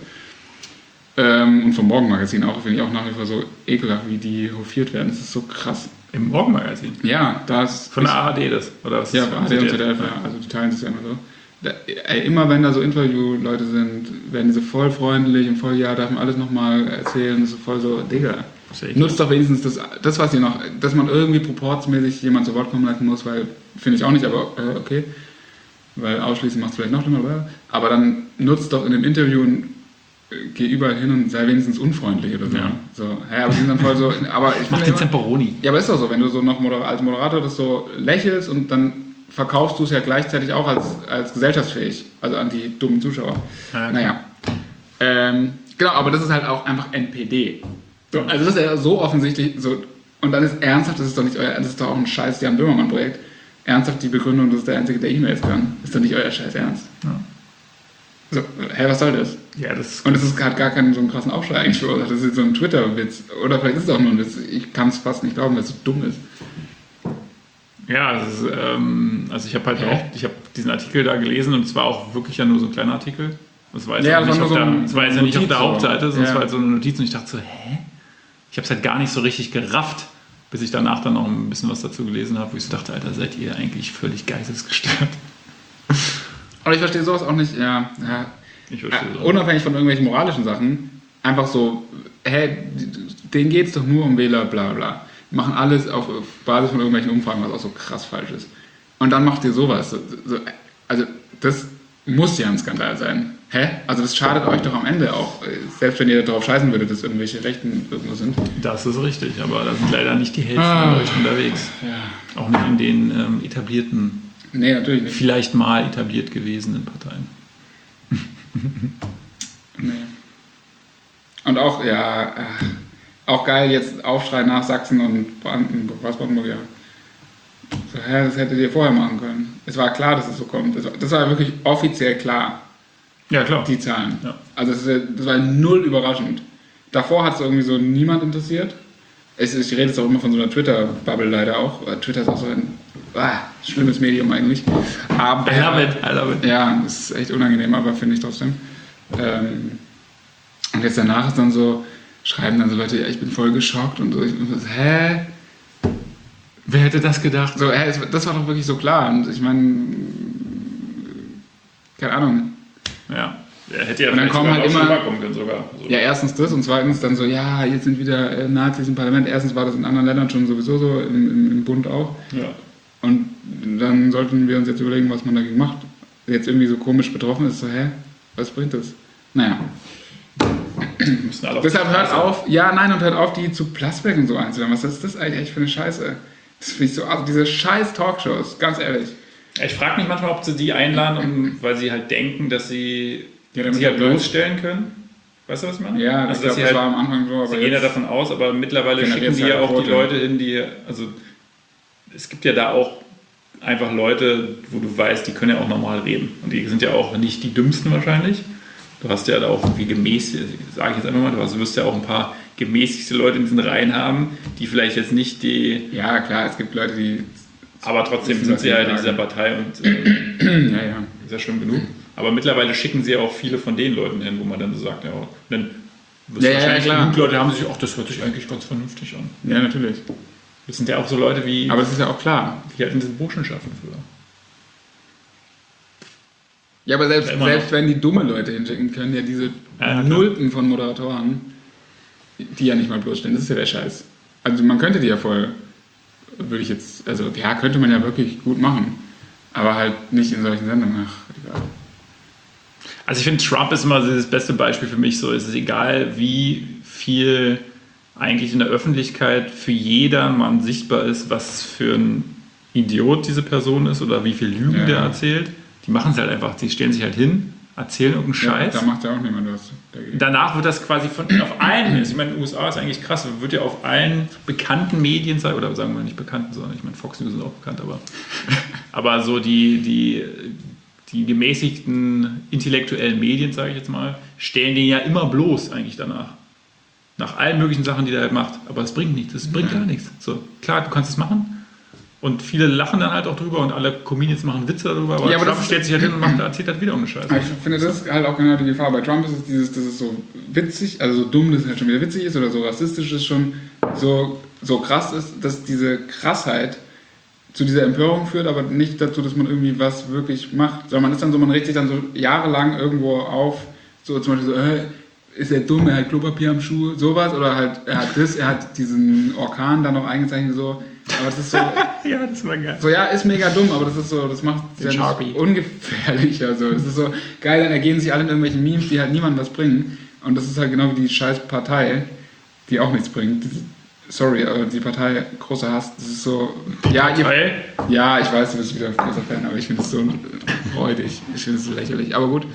Und vom Morgenmagazin auch, finde ich auch nach wie vor so ekelhaft, wie die hofiert werden. Das ist so krass. Im Morgenmagazin? Ja, das... Von der ARD das? Oder was? Ja, von ARD und ZDF, ja. Also die teilen das ja immer so. Immer wenn da so Interviewleute sind, werden die so voll freundlich und voll, ja, darf man alles nochmal erzählen. Das ist so voll so, Digga, nutzt doch wenigstens das, was ihr noch, dass man irgendwie proportsmäßig jemand zu Wort kommen lassen muss, weil, finde ich auch nicht, aber okay. Weil ausschließen macht es vielleicht noch schlimmer, aber dann nutzt doch in dem Interview und geh überall hin und sei wenigstens unfreundlich oder so. Ja. So, ja, aber die sind dann voll so. Aber ich mach den Zamperoni. Ja, aber ist doch so, wenn du so noch als Moderator das so lächelst und dann verkaufst du es ja gleichzeitig auch als gesellschaftsfähig, also an die dummen Zuschauer. Ja, okay. Naja. Genau, aber das ist halt auch einfach NPD. So, also das ist ja so offensichtlich so. Und dann ist ernsthaft, das ist doch auch ein scheiß Jan Böhmermann-Projekt. Ernsthaft die Begründung, das ist der Einzige, der E-Mails kann. Ist doch nicht euer Scheiß Ernst. Ja. So, was soll das? Ja, und es hat gar keinen so einen krassen Aufschrei eigentlich verursacht. Das ist so ein Twitter-Witz. Oder vielleicht ist es auch nur ein Witz. Ich kann es fast nicht glauben, weil es so dumm ist. Ja, also ich habe halt ich habe diesen Artikel da gelesen und es war auch wirklich ja nur so ein kleiner Artikel. Das war jetzt ja nicht auf der Hauptseite, sondern es war halt so eine Notiz und ich dachte so, hä? Ich habe es halt gar nicht so richtig gerafft, Bis ich danach dann noch ein bisschen was dazu gelesen habe, wo ich so dachte, Alter, seid ihr eigentlich völlig geistesgestört? Aber ich verstehe sowas auch nicht, ja. Ich verstehe sowas. Unabhängig von irgendwelchen moralischen Sachen, einfach so, denen geht es doch nur um Wähler, bla bla. Die machen alles auf Basis von irgendwelchen Umfragen, was auch so krass falsch ist. Und dann macht ihr sowas. Also das muss ja ein Skandal sein. Also das schadet euch doch am Ende auch. Selbst wenn ihr darauf scheißen würdet, dass irgendwelche Rechten irgendwo sind. Das ist richtig, aber da sind leider nicht die Hälfte der Leute unterwegs. Ja. Auch nicht in den etablierten, Nee, natürlich nicht. vielleicht mal etabliert gewesenen Parteien. Nee. Und auch, auch geil, jetzt Aufschrei nach Sachsen und Brandenburg, ja. So, das hättet ihr vorher machen können. Es war klar, dass es so kommt. Das war wirklich offiziell klar, Ja, klar. die Zahlen. Ja. Also das war null überraschend. Davor hat es irgendwie so niemand interessiert. Ich rede jetzt auch immer von so einer Twitter-Bubble leider auch. Twitter ist auch so ein schlimmes Medium eigentlich. Aber, I love it. Ja, das ist echt unangenehm, aber finde ich trotzdem. Und jetzt danach ist dann so, schreiben dann so Leute, ja, ich bin voll geschockt und so. Ich bin so, Wer hätte das gedacht? So, das war doch wirklich so klar. Und ich meine, keine Ahnung. Ja. Hätte ja Und dann kommen halt immer, kommen können sogar. So. ja, erstens das und zweitens dann so, ja, jetzt sind wieder Nazis im Parlament. Erstens war das in anderen Ländern schon sowieso so, im Bund auch. Ja. Und dann sollten wir uns jetzt überlegen, was man dagegen macht. Jetzt irgendwie so komisch betroffen ist, so, was bringt das? Naja. Deshalb hört auf, und hört auf, die zu Plasberg und so einzuladen. Was ist das eigentlich für eine Scheiße? Das finde ich so, also diese scheiß Talkshows, ganz ehrlich. Ich frage mich manchmal, ob sie die einladen, weil sie halt denken, dass sie damit sie halt bloßstellen können. Weißt du, was ich meine? Ja, also, ich glaube, das war am Anfang so. Aber sie gehen ja davon aus, aber mittlerweile schicken sie ja auch die Leute hin, die, also es gibt ja da auch einfach Leute, wo du weißt, die können ja auch normal reden. Und die sind ja auch nicht die dümmsten wahrscheinlich. Du hast ja da auch irgendwie gemäßigt, sage ich jetzt einfach mal, du wirst ja auch ein paar gemäßigte Leute in diesen Reihen haben, die vielleicht jetzt nicht die... Ja, klar, es gibt Leute, die... Aber trotzdem sind sie halt in dieser Partei und ist ja schlimm genug. Aber mittlerweile schicken sie ja auch viele von den Leuten hin, wo man dann so sagt, ja, dann wirst du wahrscheinlich genug Leute haben sich, ach, das hört sich eigentlich ganz vernünftig an. Ja, natürlich. Das sind ja auch so Leute wie... Aber das ist ja auch klar. Die halt in diesen Burschenschaften früher. Ja, aber selbst wenn die dumme Leute hinschicken, können ja diese Nulpen von Moderatoren, die ja nicht mal bloßstellen, das ist ja der Scheiß. Also man könnte die ja voll, würde ich jetzt, also ja, könnte man ja wirklich gut machen, aber halt nicht in solchen Sendungen, egal. Also ich finde, Trump ist immer das beste Beispiel für mich, so es ist egal, wie viel eigentlich in der Öffentlichkeit für jedermann sichtbar ist, was für ein Idiot diese Person ist oder wie viel Lügen der erzählt. Die machen es halt einfach, die stellen sich halt hin, erzählen irgendeinen Scheiß. Da macht ja auch niemand was dagegen. Danach wird das quasi auf allen, ich meine, in den USA ist eigentlich krass, wird ja auf allen bekannten Medien, oder sagen wir nicht bekannten, sondern ich meine, Fox News ist auch bekannt, aber so die gemäßigten intellektuellen Medien, sage ich jetzt mal, stellen den ja immer bloß eigentlich danach. Nach allen möglichen Sachen, die der halt macht. Aber es bringt nichts, es bringt gar nichts. So, klar, du kannst es machen. Und viele lachen dann halt auch drüber und alle Comedians machen Witze darüber, aber Trump stellt sich halt hin und erzählt halt wieder um eine Scheiße. Ich finde, das ist halt auch genau die Gefahr. Bei Trump ist es dass es so witzig, also so dumm, dass es halt schon wieder witzig ist oder so rassistisch ist schon so krass ist, dass diese Krassheit zu dieser Empörung führt, aber nicht dazu, dass man irgendwie was wirklich macht. Sondern man ist dann so, man regt sich dann so jahrelang irgendwo auf, so zum Beispiel so, ist er dumm, er hat Klopapier am Schuh, sowas, oder halt, er hat diesen Orkan da noch eingezeichnet, so. Aber das ist so. Ja, das war geil. So, ja, ist mega dumm, aber das ist so, das macht es ja nicht ungefährlich. Also, es ist so geil, dann ergehen sich alle in irgendwelchen Memes, die halt niemandem was bringen. Und das ist halt genau wie die scheiß Partei, die auch nichts bringt. Sorry, aber die Partei, großer Hass, das ist so. Ja, ich weiß, du bist wieder ein großer Fan, aber ich finde es so freudig. Ich finde es so lächerlich. Aber gut.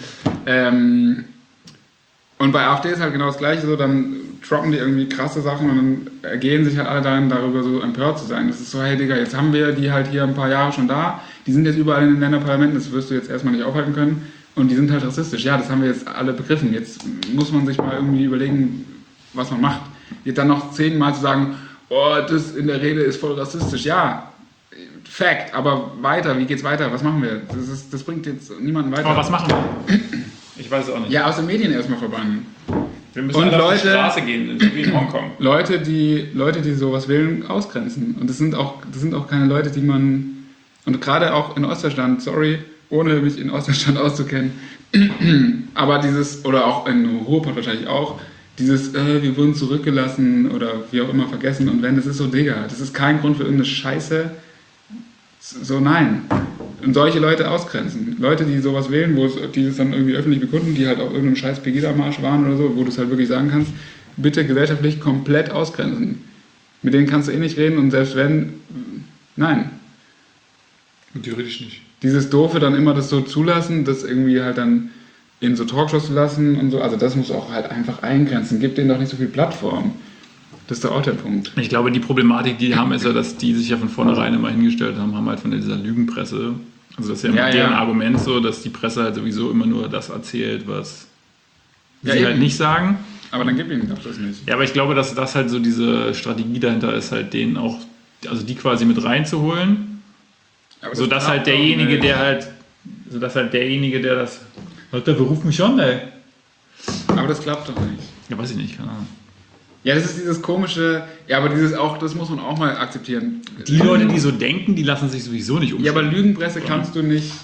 Und bei AfD ist halt genau das Gleiche so, dann droppen die irgendwie krasse Sachen und dann ergehen sich halt alle darin, darüber so empört zu sein. Das ist so, hey Digga, jetzt haben wir die halt hier ein paar Jahre schon da, die sind jetzt überall in den Länderparlamenten, das wirst du jetzt erstmal nicht aufhalten können und die sind halt rassistisch. Ja, das haben wir jetzt alle begriffen. Jetzt muss man sich mal irgendwie überlegen, was man macht. Jetzt dann noch 10-mal zu sagen, oh, das in der Rede ist voll rassistisch. Ja, Fact, aber weiter, wie geht's weiter? Was machen wir? Das bringt jetzt niemanden weiter. Aber was machen wir? Ich weiß es auch nicht. Ja, aus den Medien erstmal verbannen. Wir müssen alle auf die Straße gehen, so wie in Hongkong. Leute, die sowas wählen, ausgrenzen. Und das sind auch keine Leute, die man, und gerade auch in Ostdeutschland, sorry, ohne mich in Ostdeutschland auszukennen, aber dieses, oder auch in Ruhrpott wahrscheinlich auch, dieses, wir wurden zurückgelassen oder wie auch immer vergessen, und wenn, das ist so, Digga, das ist kein Grund für irgendeine Scheiße. So, nein. Und solche Leute ausgrenzen. Leute, die sowas wählen, die das dann irgendwie öffentlich bekunden, die halt auf irgendeinem scheiß Pegida-Marsch waren oder so, wo du es halt wirklich sagen kannst, bitte gesellschaftlich komplett ausgrenzen. Mit denen kannst du eh nicht reden, und selbst wenn, nein. Und theoretisch nicht. Dieses Doofe dann immer das so zulassen, das irgendwie halt dann in so Talkshows zu lassen und so, also das muss auch halt einfach eingrenzen. Gib denen doch nicht so viel Plattform. Das ist doch auch der Punkt. Ich glaube, die Problematik, die haben, ist ja, dass die sich ja von vornherein immer hingestellt haben halt von dieser Lügenpresse. Also das ist ja immer deren Argument so, dass die Presse halt sowieso immer nur das erzählt, was sie halt nicht sagen. Aber dann gib ihnen doch das nicht. Ja, aber ich glaube, dass das halt so diese Strategie dahinter ist, halt denen auch, also die quasi mit reinzuholen, sodass halt derjenige, der das, Leute, beruf mich schon, ey. Aber das klappt doch nicht. Ja, weiß ich nicht, keine Ahnung. Ja, das ist dieses komische, ja, aber das muss man auch mal akzeptieren. Die Leute, die so denken, die lassen sich sowieso nicht umstellen. Ja, aber Lügenpresse kannst du nicht,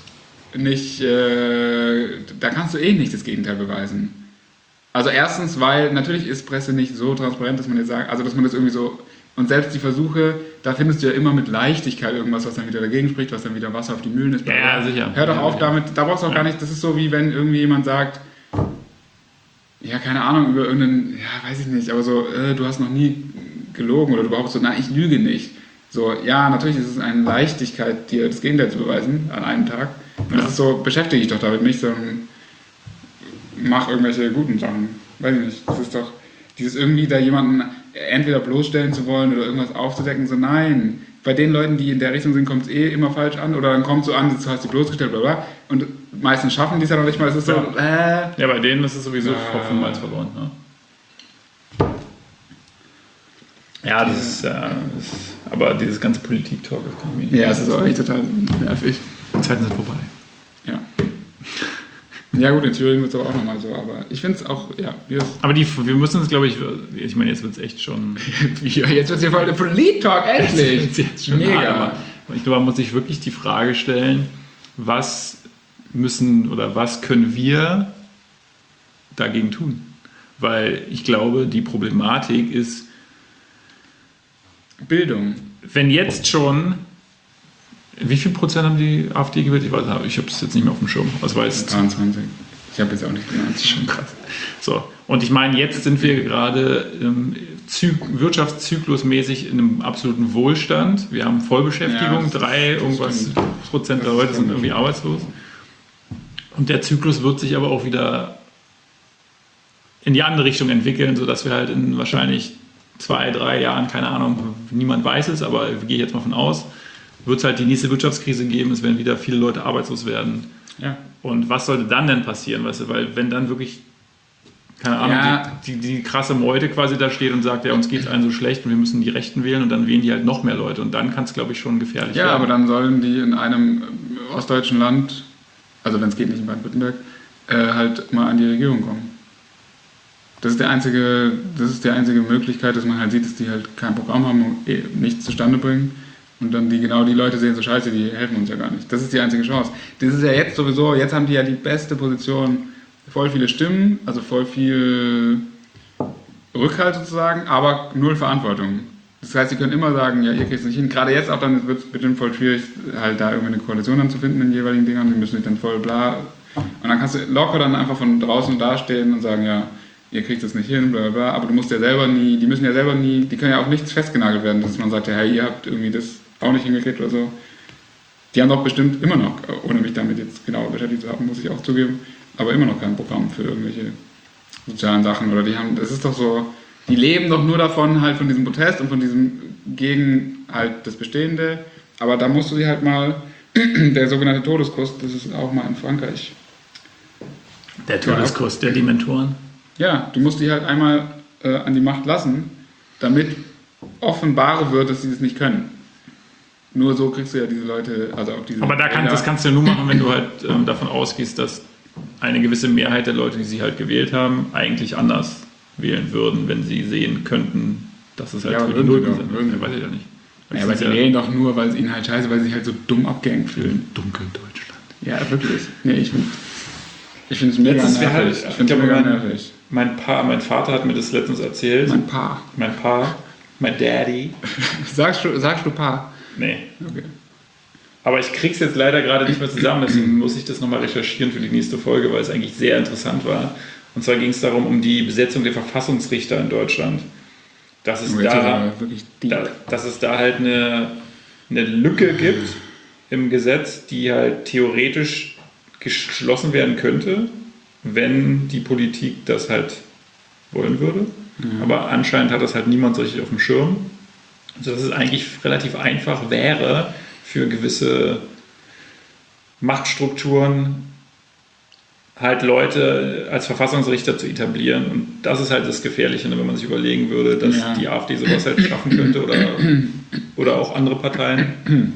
da kannst du eh nicht das Gegenteil beweisen. Also erstens, weil natürlich ist Presse nicht so transparent, dass man jetzt sagt, also dass man das irgendwie so, und selbst die Versuche, da findest du ja immer mit Leichtigkeit irgendwas, was dann wieder dagegen spricht, was dann wieder Wasser auf die Mühlen ist. Ja, sicher. Hör doch auf damit, da brauchst du auch gar nicht, das ist so wie wenn irgendwie jemand sagt, ja, keine Ahnung, über irgendeinen, ja, weiß ich nicht, aber so, du hast noch nie gelogen oder du behauptest so, nein, ich lüge nicht. So, ja, natürlich ist es eine Leichtigkeit, dir das Gegenteil zu beweisen an einem Tag. Und das ist so, beschäftige dich doch damit nicht, sondern mach irgendwelche guten Sachen. Weiß ich nicht, das ist doch, dieses irgendwie da jemanden entweder bloßstellen zu wollen oder irgendwas aufzudecken, so nein. Bei den Leuten, die in der Richtung sind, kommt es eh immer falsch an oder dann kommt es so an, du hast sie bloßgestellt, bla bla. Und meistens schaffen die es ja noch nicht mal, es ist so, Ja, bei denen ist es sowieso Hopfen verloren. Ne? Ja, das ist, aber dieses ganze Politik-Talk, das kann ich mir nicht. Ja, es ist auch echt total nervig. Die Zeiten sind vorbei. Ja. Ja gut, in Thüringen wird es aber auch nochmal so, aber ich finde es auch, ja. Aber wir müssen es, glaube ich meine, jetzt wird es echt schon... Jetzt wird es hier voll der Polit-Talk, endlich! Jetzt schon mega. Aber ich glaube, man muss sich wirklich die Frage stellen, was können wir dagegen tun? Weil ich glaube, die Problematik ist... Bildung. Wenn jetzt schon... Wie viel Prozent haben die AfD gewählt? Ich habe es jetzt nicht mehr auf dem Schirm. Was war jetzt? 23. Ich habe jetzt auch nicht genannt. Das ist schon krass. So, und ich meine, jetzt sind wir gerade wirtschaftszyklusmäßig in einem absoluten Wohlstand. Wir haben Vollbeschäftigung, ja, Prozent der Leute sind irgendwie arbeitslos. Und der Zyklus wird sich aber auch wieder in die andere Richtung entwickeln, sodass wir halt in wahrscheinlich 2-3 Jahren, keine Ahnung, niemand weiß es, aber gehe ich jetzt mal von aus, wird es halt die nächste Wirtschaftskrise geben, es werden wieder viele Leute arbeitslos werden. Ja. Und was sollte dann denn passieren? Weißt du? Weil wenn dann wirklich, keine Ahnung, die krasse Meute quasi da steht und sagt, ja, uns geht es allen so schlecht und wir müssen die Rechten wählen und dann wählen die halt noch mehr Leute und dann kann es, glaube ich, schon gefährlich werden. Ja, aber dann sollen die in einem ostdeutschen Land, also wenn es geht nicht in Baden-Württemberg, halt mal an die Regierung kommen. Das ist die einzige Möglichkeit, dass man halt sieht, dass die halt kein Programm haben und nichts zustande bringen. Und dann die Leute sehen so, scheiße, die helfen uns ja gar nicht. Das ist die einzige Chance. Das ist ja jetzt sowieso, jetzt haben die ja die beste Position, voll viele Stimmen, also voll viel Rückhalt sozusagen, aber null Verantwortung. Das heißt, sie können immer sagen, ja, ihr kriegt es nicht hin. Gerade jetzt auch dann wird es bestimmt voll schwierig, halt da irgendwie eine Koalition dann zu finden in den jeweiligen Dingern. Die müssen sich dann voll bla. Und dann kannst du locker dann einfach von draußen dastehen und sagen, ja, ihr kriegt es nicht hin, bla bla bla. Aber du musst ja selber nie, die können ja auch nichts festgenagelt werden, dass man sagt, ja, hey, ihr habt irgendwie das auch nicht hingekriegt oder so. Die haben doch bestimmt immer noch, ohne mich damit jetzt genauer beschäftigt zu haben, muss ich auch zugeben, aber immer noch kein Programm für irgendwelche sozialen Sachen. Oder das ist doch so, die leben doch nur davon, halt von diesem Protest und von diesem gegen halt das Bestehende. Aber da musst du sie halt mal, der sogenannte Todeskuss, das ist auch mal in Frankreich. Der Todeskuss der Dementoren. Ja, du musst die halt einmal an die Macht lassen, damit offenbar wird, dass sie das nicht können. Nur so kriegst du ja diese Leute, also auch diese... Aber das kannst du ja nur machen, wenn du halt davon ausgehst, dass eine gewisse Mehrheit der Leute, die sie halt gewählt haben, eigentlich anders wählen würden, wenn sie sehen könnten, dass es halt Ja, für die würden sie Nullten doch, sind. würden sie. Weiß ich ja nicht. Ja, aber sie wählen doch nur, weil es ihnen halt scheiße, weil sie sich halt so dumm abgehängt fühlen. im dunklen Deutschland. Ja, wirklich. Nee, ich finde es mega Letztens wäre halt- nervig. Ich finde es ich mega glaube, nervig. Mein Vater hat mir das letztens erzählt. Mein Paar. Mein Daddy. Sagst du Paar? Nee. Okay. Aber ich krieg's jetzt leider gerade nicht mehr zusammen, deswegen muss ich das nochmal recherchieren für die nächste Folge, weil es eigentlich sehr interessant war. Und zwar ging es darum, um die Besetzung der Verfassungsrichter in Deutschland. Dass es, Oh, jetzt da, ist er wirklich deep. dass es da halt eine Lücke gibt im Gesetz, die halt theoretisch geschlossen werden könnte, wenn die Politik das halt wollen würde. Aber anscheinend hat das halt niemand so richtig auf dem Schirm. Sodass es eigentlich relativ einfach wäre, für gewisse Machtstrukturen halt Leute als Verfassungsrichter zu etablieren. Und das ist halt das Gefährliche, wenn man sich überlegen würde, dass die AfD sowas halt schaffen könnte oder auch andere Parteien.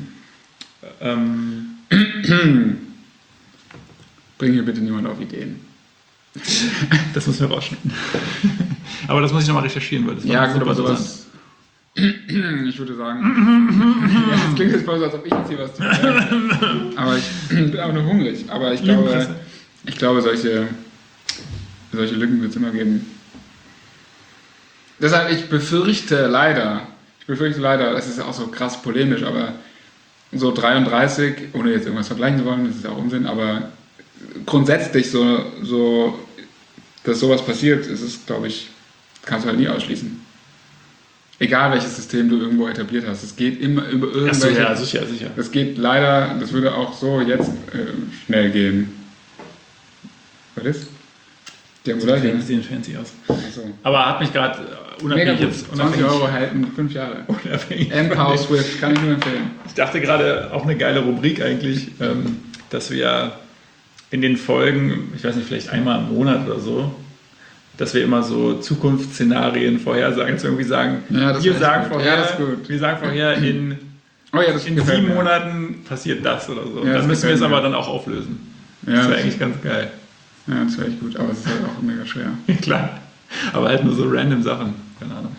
Bring hier bitte niemand auf Ideen. Das müssen wir rausschneiden. Aber das muss ich nochmal recherchieren, weil das Ja, war gut, aber super sowas. Ich würde sagen. Ja, das klingt jetzt voll so, als ob ich jetzt hier was zu sagen. Aber ich bin auch nur hungrig. Aber ich glaube solche Lücken wird es immer geben. Deshalb, ich befürchte leider, das ist ja auch so krass polemisch, aber so 33, ohne jetzt irgendwas vergleichen zu wollen, das ist ja auch Unsinn, aber grundsätzlich so dass sowas passiert, ist es, glaube ich, kannst du halt nie ausschließen. Egal welches System du irgendwo etabliert hast, es geht immer über irgendwelche... Achso, ja, sicher. Das geht leider, das würde auch so jetzt schnell gehen. Was ist? Die haben gleich. Die sehen fancy aus. Achso. Aber hat mich gerade Mega unabhängig gut. jetzt... 20 Euro halten 5 Jahre. Unabhängig. Empower Swift, kann ich nur empfehlen. Ich dachte gerade, auch eine geile Rubrik eigentlich, dass wir in den Folgen, ich weiß nicht, vielleicht einmal im Monat oder so, dass wir immer so Zukunftsszenarien vorhersagen, dass wir irgendwie sagen, Ja, das wir ist sagen gut. vorher, Ja, das ist gut. wir sagen vorher in Oh ja, das in gefällt 7 mir. Monaten passiert das oder so. Ja, das Dann müssen wir gefällt es aber mir. dann auch auflösen. Ja, Das wäre das- eigentlich ganz geil. Ja, das wäre echt gut, aber es ist halt auch mega schwer. Klar. Aber halt nur so random Sachen. Keine Ahnung.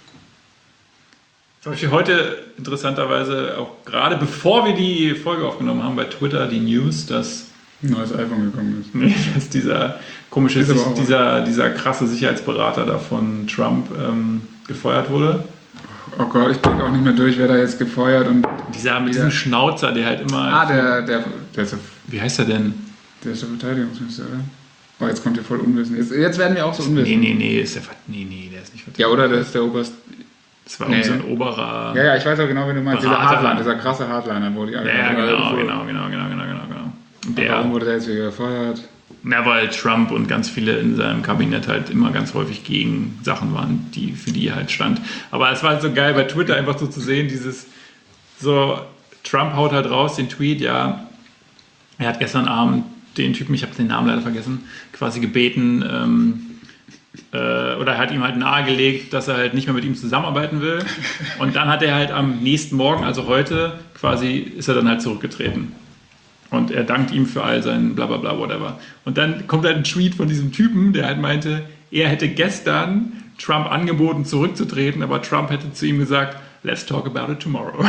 Zum Beispiel heute interessanterweise, auch gerade bevor wir die Folge aufgenommen haben, bei Twitter die News, dass Ein neues iPhone gekommen ist. dass dieser komische, Ist aber auch- dieser krasse Sicherheitsberater da von Trump gefeuert wurde. Oh Gott, ich blicke auch nicht mehr durch, wer da jetzt gefeuert und... Dieser mit diesem Schnauzer, der halt immer... der ist Wie heißt er denn? der Verteidigungsminister, oder? Oh, jetzt kommt ihr voll Unwissen. Jetzt werden wir auch so unwissend. Nee, ist der der ist nicht Ja, oder der ist der Oberst... Das war Nee. so ein oberer... Ja, ich weiß auch genau, wen du meinst. Dieser Berater. Hardliner, dieser krasse Hardliner, wo die alle... Ja, genau. Warum wurde der jetzt wieder gefeuert? Ja, weil Trump und ganz viele in seinem Kabinett halt immer ganz häufig gegen Sachen waren, für die er halt stand. Aber es war halt so geil bei Twitter einfach so zu sehen, so, Trump haut halt raus den Tweet, ja, er hat gestern Abend den Typen, ich habe den Namen leider vergessen, quasi gebeten, oder hat ihm halt nahegelegt, dass er halt nicht mehr mit ihm zusammenarbeiten will. Und dann hat er halt am nächsten Morgen, also heute, quasi ist er dann halt zurückgetreten. Und er dankt ihm für all sein blablabla, whatever. Und dann kommt halt ein Tweet von diesem Typen, der halt meinte, er hätte gestern Trump angeboten, zurückzutreten, aber Trump hätte zu ihm gesagt, let's talk about it tomorrow.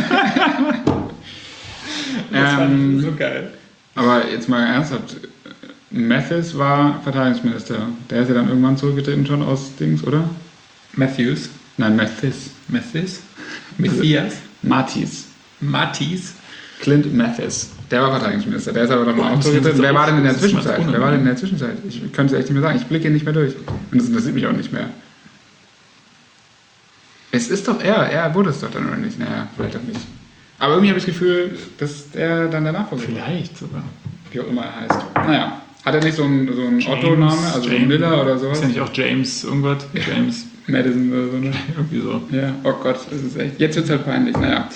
Das fand ich so geil. Aber jetzt mal ernsthaft, Mathis war Verteidigungsminister. Der ist ja dann irgendwann zurückgetreten schon aus Dings, oder? Matthews. Nein, Mathis. Mathis. Matthias. Mathis. Clint Mathis. Der war Verteidigungsminister. Der ist aber dann auch zurückgetreten. das Wer war denn in der das ist mal Zwischenzeit? ohne. Wer war denn in der Zwischenzeit? Ich könnte es echt nicht mehr sagen. Ich blicke nicht mehr durch. Und das interessiert mich auch nicht mehr. Es ist doch er. Er wurde es doch dann, oder nicht? Naja, vielleicht auch nicht. Aber irgendwie habe ich das Gefühl, dass er dann der Nachfolger war. Vielleicht sogar. Wie auch immer er heißt. Naja. Hat er nicht so einen Otto-Name? Also James. Miller oder sowas? Ist ja nicht auch James irgendwas? James Madison oder so, ne? irgendwie so. Ja, oh Gott, das ist echt. Jetzt wird es halt peinlich, naja.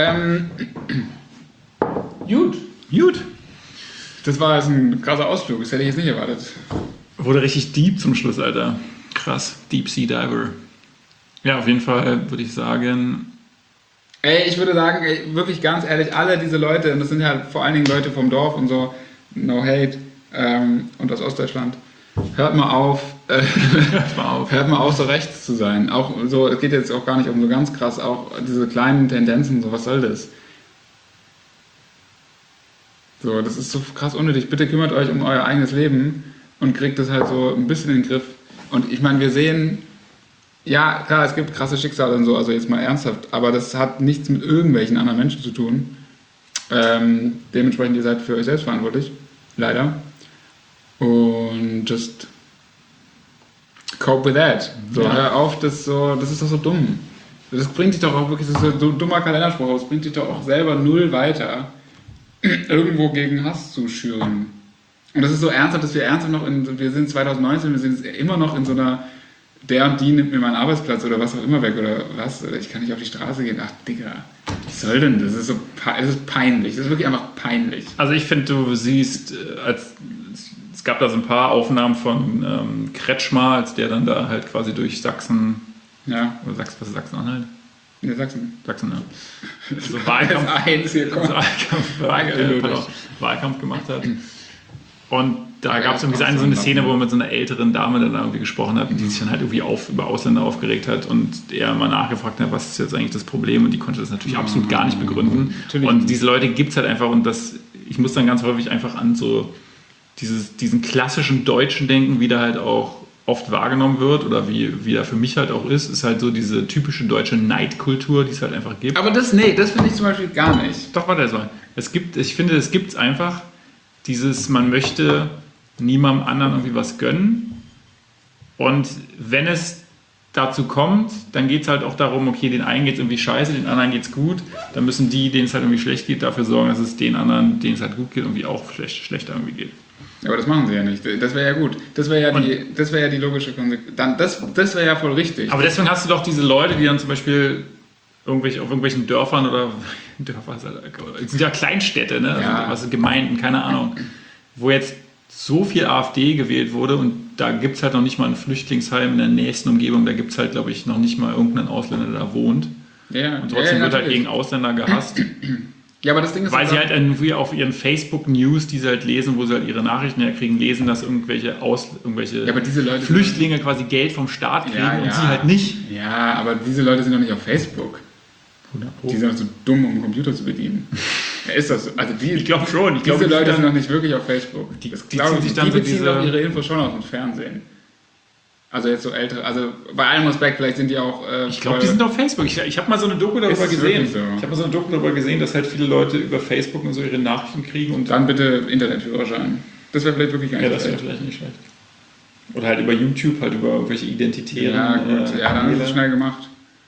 Gut. Das war jetzt ein krasser Ausflug, das hätte ich jetzt nicht erwartet. Wurde richtig deep zum Schluss, Alter. Krass. Deep Sea Diver. Ja, auf jeden Fall würde ich sagen. Ey, ich würde sagen, ey, wirklich ganz ehrlich, alle diese Leute, und das sind ja vor allen Dingen Leute vom Dorf und so, no hate, und aus Ostdeutschland, hört mal auf, hört mal auf, so rechts zu sein. Auch so, es geht jetzt auch gar nicht um so ganz krass, auch diese kleinen Tendenzen, so was soll das? So, das ist so krass unnötig. Bitte kümmert euch um euer eigenes Leben und kriegt das halt so ein bisschen in den Griff. Und ich meine, wir sehen, ja, klar, es gibt krasse Schicksale und so, also jetzt mal ernsthaft, aber das hat nichts mit irgendwelchen anderen Menschen zu tun. Dementsprechend, ihr seid für euch selbst verantwortlich, leider. Und just cope with that. So, Ja. hör auf, das ist doch so dumm. Das bringt dich doch auch wirklich, das ist so ein dummer Kalenderspruch, das bringt dich doch auch selber null weiter, irgendwo gegen Hass zu schüren. Und das ist so ernsthaft, dass wir sind 2019, wir sind immer noch in so einer, der und die nimmt mir meinen Arbeitsplatz oder was auch immer weg oder was, oder ich kann nicht auf die Straße gehen. Ach, Digga, was soll denn das? Es ist peinlich, das ist wirklich einfach peinlich. Also ich finde, du siehst, es gab da so ein paar Aufnahmen von Kretschmer, als der dann da halt quasi durch Sachsen, Ja, oder was ist Sachsen-Anhalt? in Sachsen. Sachsen, ja. So Wahlkampf, Wahlkampf gemacht hat. Und da gab es irgendwie so eine Szene, wo er mit so einer älteren Dame dann irgendwie gesprochen hat, die sich dann halt irgendwie über Ausländer aufgeregt hat und er mal nachgefragt hat, was ist jetzt eigentlich das Problem, und die konnte das natürlich absolut gar nicht begründen. Natürlich. Und diese Leute gibt es halt einfach, und ich muss dann ganz häufig einfach an so diesen klassischen deutschen Denken, wie der halt auch oft wahrgenommen wird oder wie er für mich halt auch ist halt so diese typische deutsche Neidkultur, die es halt einfach gibt. Aber das finde ich zum Beispiel gar nicht. Doch, warte, ich finde, es gibt einfach man möchte niemandem anderen irgendwie was gönnen, und wenn es dazu kommt, dann geht es halt auch darum, okay, den einen geht es irgendwie scheiße, den anderen geht es gut, dann müssen die, denen es halt irgendwie schlecht geht, dafür sorgen, dass es den anderen, denen es halt gut geht, irgendwie auch schlechter irgendwie geht. Aber das machen sie ja nicht. Das wäre ja gut. Das wäre ja die logische Konsequenz. Das wäre ja voll richtig. Aber deswegen hast du doch diese Leute, die dann zum Beispiel auf irgendwelchen Dörfern oder Dörfer, es sind ja Kleinstädte, ne? Ja. Also Gemeinden, keine Ahnung, wo jetzt so viel AfD gewählt wurde, und da gibt es halt noch nicht mal ein Flüchtlingsheim in der nächsten Umgebung, da gibt es halt, glaube ich, noch nicht mal irgendeinen Ausländer, der da wohnt. Ja, Und trotzdem wird halt natürlich. gegen Ausländer gehasst, Ja, aber das Ding ist, weil sie halt irgendwie auf ihren Facebook-News, die sie halt lesen, wo sie halt ihre Nachrichten herkriegen, lesen, dass irgendwelche Ja, aber diese Leute Flüchtlinge quasi Geld vom Staat kriegen Ja, und ja. sie halt nicht. Ja, aber diese Leute sind doch nicht auf Facebook. Die sind doch so dumm, um einen Computer zu bedienen. Ja, ist das so? Also Ich glaube schon. Ich diese glaube, Leute sind noch nicht wirklich auf Facebook. Die glaube ziehen ich sich nicht. dann Die so beziehen diese- doch ihre Infos schon aus dem Fernsehen. Also jetzt so ältere, also bei allem Respekt, vielleicht sind die auch... Ich glaube, die sind auf Facebook. Ich habe mal so eine Doku darüber Ist es gesehen. wirklich so? Ich habe mal so eine Doku darüber gesehen, dass halt viele Leute über Facebook und so ihre Nachrichten kriegen. Und Dann bitte Internetführerschein. Das wäre vielleicht wirklich gar ja, nicht das wäre schlecht. vielleicht nicht schlecht. Oder halt über YouTube, halt über irgendwelche identitären. Ja, gut. Ja, dann ist es Kanäle. schnell gemacht.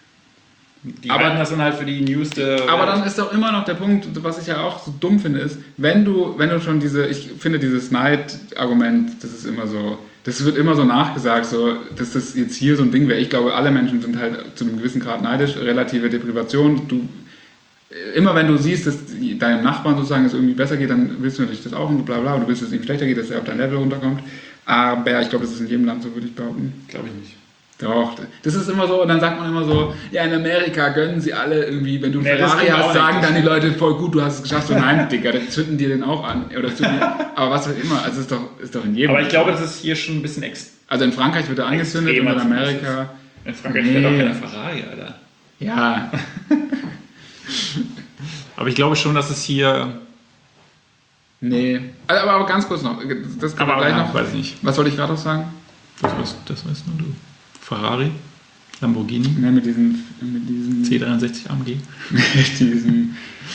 Die Aber- halten das dann halt für die News der. Aber dann ist doch immer noch der Punkt, was ich ja auch so dumm finde, ist, wenn du schon ich finde dieses Neid-Argument, das ist immer so, das wird immer so nachgesagt, so, dass das jetzt hier so ein Ding wäre. Ich glaube, alle Menschen sind halt zu einem gewissen Grad neidisch, relative Deprivation. Immer wenn du siehst, dass deinem Nachbarn sozusagen es irgendwie besser geht, dann willst du natürlich das auch und bla bla, und du willst, dass es ihm schlechter geht, dass er auf dein Level runterkommt. Aber ich glaube, das ist in jedem Land so, würde ich behaupten. Glaube ich nicht. Doch, das ist immer so, und dann sagt man immer so, ja, in Amerika gönnen sie alle irgendwie, wenn du einen Nee, das Ferrari stimmt auch hast, sagen nicht. dann die Leute, voll gut, du hast es geschafft, so nein, Digga, dann zünden die den auch an. Aber was auch immer, also ist doch in jedem. Aber ich glaube, das ist hier schon ein bisschen Also in Frankreich wird er angezündet und in Extremer Amerika, In Frankreich Nee. fährt auch keiner Ferrari, Alter. ja, Aber ich glaube schon, dass es hier. nee. Also, aber ganz kurz noch, das können wir gleich noch. weiß ich nicht. Was wollte ich gerade noch sagen? Das weißt nur du. Ferrari, Lamborghini, Ja, mit diesen C63 AMG. mit diesen,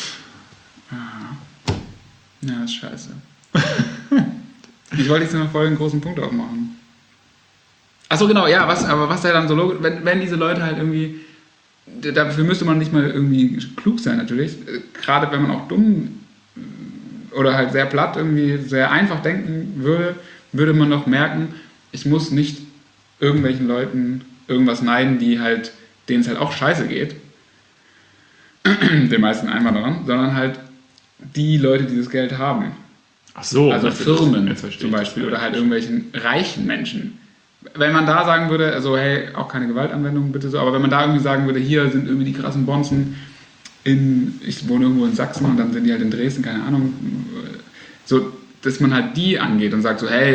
ja, ist scheiße. Ich wollte jetzt noch voll einen großen Punkt aufmachen. Achso, genau, ja, was ja dann so logisch, wenn diese Leute halt irgendwie, dafür müsste man nicht mal irgendwie klug sein natürlich, gerade wenn man auch dumm oder halt sehr platt irgendwie, sehr einfach denken würde man doch merken, ich muss nicht irgendwelchen Leuten irgendwas neiden, denen es halt auch scheiße geht, den meisten Einwanderern, sondern halt die Leute, die das Geld haben. Ach so. Also jetzt Firmen verstehe ich zum das. Beispiel oder halt irgendwelchen reichen Menschen. Wenn man da sagen würde, also hey, auch keine Gewaltanwendung bitte so, aber wenn man da irgendwie sagen würde, hier sind irgendwie die krassen Bonzen, ich wohne irgendwo in Sachsen und dann sind die halt in Dresden, keine Ahnung, so, dass man halt die angeht und sagt so, hey,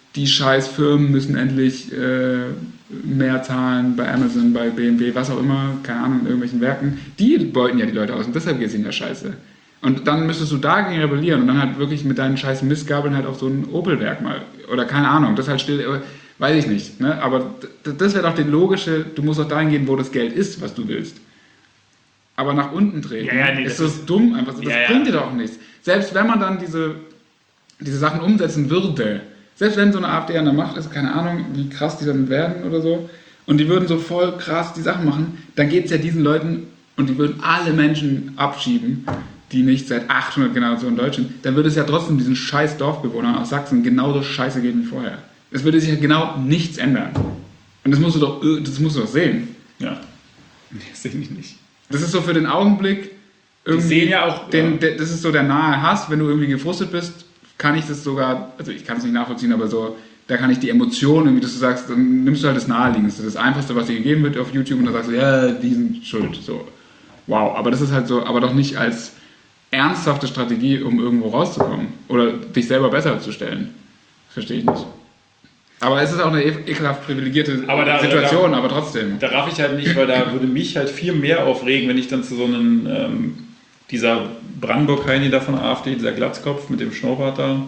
die scheiß Firmen müssen endlich mehr zahlen bei Amazon, bei BMW, was auch immer, keine Ahnung, in irgendwelchen Werken. Die beuten ja die Leute aus und deshalb geht es ihnen ja scheiße. Und dann müsstest du dagegen rebellieren und dann halt wirklich mit deinen scheiß Mistgabeln halt auf so ein Opel-Werk mal, oder keine Ahnung, das halt still, weiß ich nicht, ne? Aber das wäre doch die logische, du musst doch dahin gehen, wo das Geld ist, was du willst. Aber nach unten treten, ist das dumm einfach so, das bringt dir doch auch nichts. Selbst wenn man dann diese Sachen umsetzen würde, selbst wenn so eine AfD an der Macht ist, keine Ahnung, wie krass die dann werden oder so, und die würden so voll krass die Sachen machen, dann geht es ja diesen Leuten, und die würden alle Menschen abschieben, die nicht seit 800 Generationen Deutsch sind, dann würde es ja trotzdem diesen scheiß Dorfbewohnern aus Sachsen genauso scheiße gehen wie vorher. Es würde sich ja genau nichts ändern. Und das musst du doch sehen. Ja. Das sehe ich nicht. Das ist so für den Augenblick irgendwie, sehen ja auch, das ist so der nahe Hass, wenn du irgendwie gefrustet bist, kann ich das sogar, also ich kann es nicht nachvollziehen, aber so, da kann ich die Emotionen irgendwie, dass du sagst, dann nimmst du halt das Naheliegendste, das Einfachste, was dir gegeben wird auf YouTube und dann sagst du, ja, die sind schuld, so, wow, aber das ist halt so, aber doch nicht als ernsthafte Strategie, um irgendwo rauszukommen oder dich selber besser zu stellen. Das verstehe ich nicht. Aber es ist auch eine ekelhaft privilegierte Situation, aber trotzdem. Da raff ich halt nicht, weil da würde mich halt viel mehr aufregen, wenn ich dann zu so einem, dieser Brandenburg-Heini da von der AfD, dieser Glatzkopf mit dem Schnurrbart da,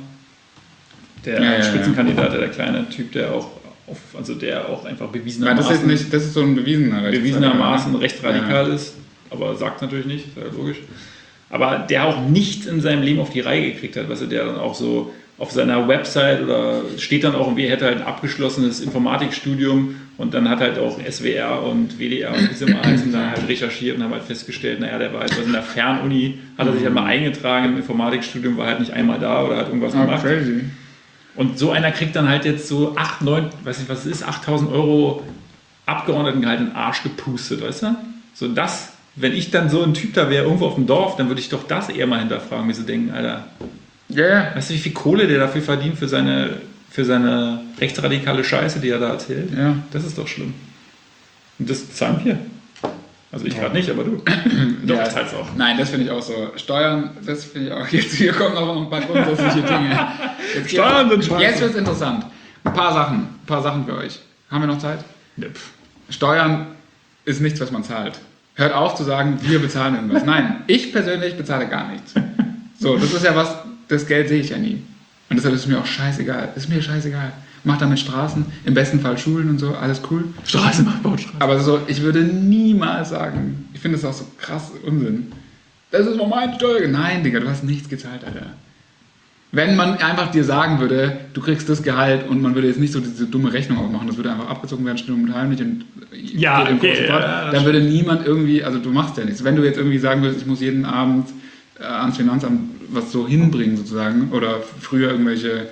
der Spitzenkandidat, der kleine Typ, der auch einfach bewiesenermaßen das ist so ein bewiesenermaßen rechtsradikal ist, aber sagt natürlich nicht, ist ja logisch. Aber der auch nichts in seinem Leben auf die Reihe gekriegt hat, weißt du, der dann auch so auf seiner Website oder steht dann auch irgendwie, er hätte halt ein abgeschlossenes Informatikstudium und dann hat halt auch SWR und WDR und wie sie mal heißen, da halt recherchiert und haben halt festgestellt, naja, der war halt was in der Fernuni, hat er sich halt mal eingetragen im Informatikstudium, war halt nicht einmal da oder hat irgendwas gemacht. Crazy. Und so einer kriegt dann halt jetzt so 8.000 Euro Abgeordnetengehalt in den Arsch gepustet, weißt du? So das, wenn ich dann so ein Typ da wäre, irgendwo auf dem Dorf, dann würde ich doch das eher mal hinterfragen, mir so denken, Alter, weißt du, wie viel Kohle der dafür verdient für seine rechtsradikale Scheiße, die er da erzählt? Ja. Das ist doch schlimm. Und das zahlen wir. Also ich gerade nicht, aber du. Doch, Ja. das zahlst auch. Nein, das finde ich auch so. Steuern, das finde ich auch. Jetzt hier kommen noch ein paar grundsätzliche Dinge. Steuern sind scheiße. Jetzt wird es interessant. Ein paar Sachen für euch. Haben wir noch Zeit? Ja, Steuern ist nichts, was man zahlt. Hört auf zu sagen, wir bezahlen irgendwas. Nein, ich persönlich bezahle gar nichts. So, das ist ja was, das Geld sehe ich ja nie. Und deshalb ist es mir auch scheißegal. Ist mir scheißegal. Mach damit Straßen, im besten Fall Schulen und so, alles cool. Straßen, baut Straßen. Aber so, ich würde niemals sagen, ich finde das auch so krass Unsinn. Das ist noch meine Steuer. Nein, Digga, du hast nichts gezahlt, Alter. Wenn man einfach dir sagen würde, du kriegst das Gehalt und man würde jetzt nicht so diese dumme Rechnung aufmachen, das würde einfach abgezogen werden, still und heimlich und Ja, geht im okay, großen Pott, ja, dann würde niemand irgendwie, also du machst ja nichts. Wenn du jetzt irgendwie sagen würdest, ich muss jeden Abend ans Finanzamt was so hinbringen sozusagen oder früher irgendwelche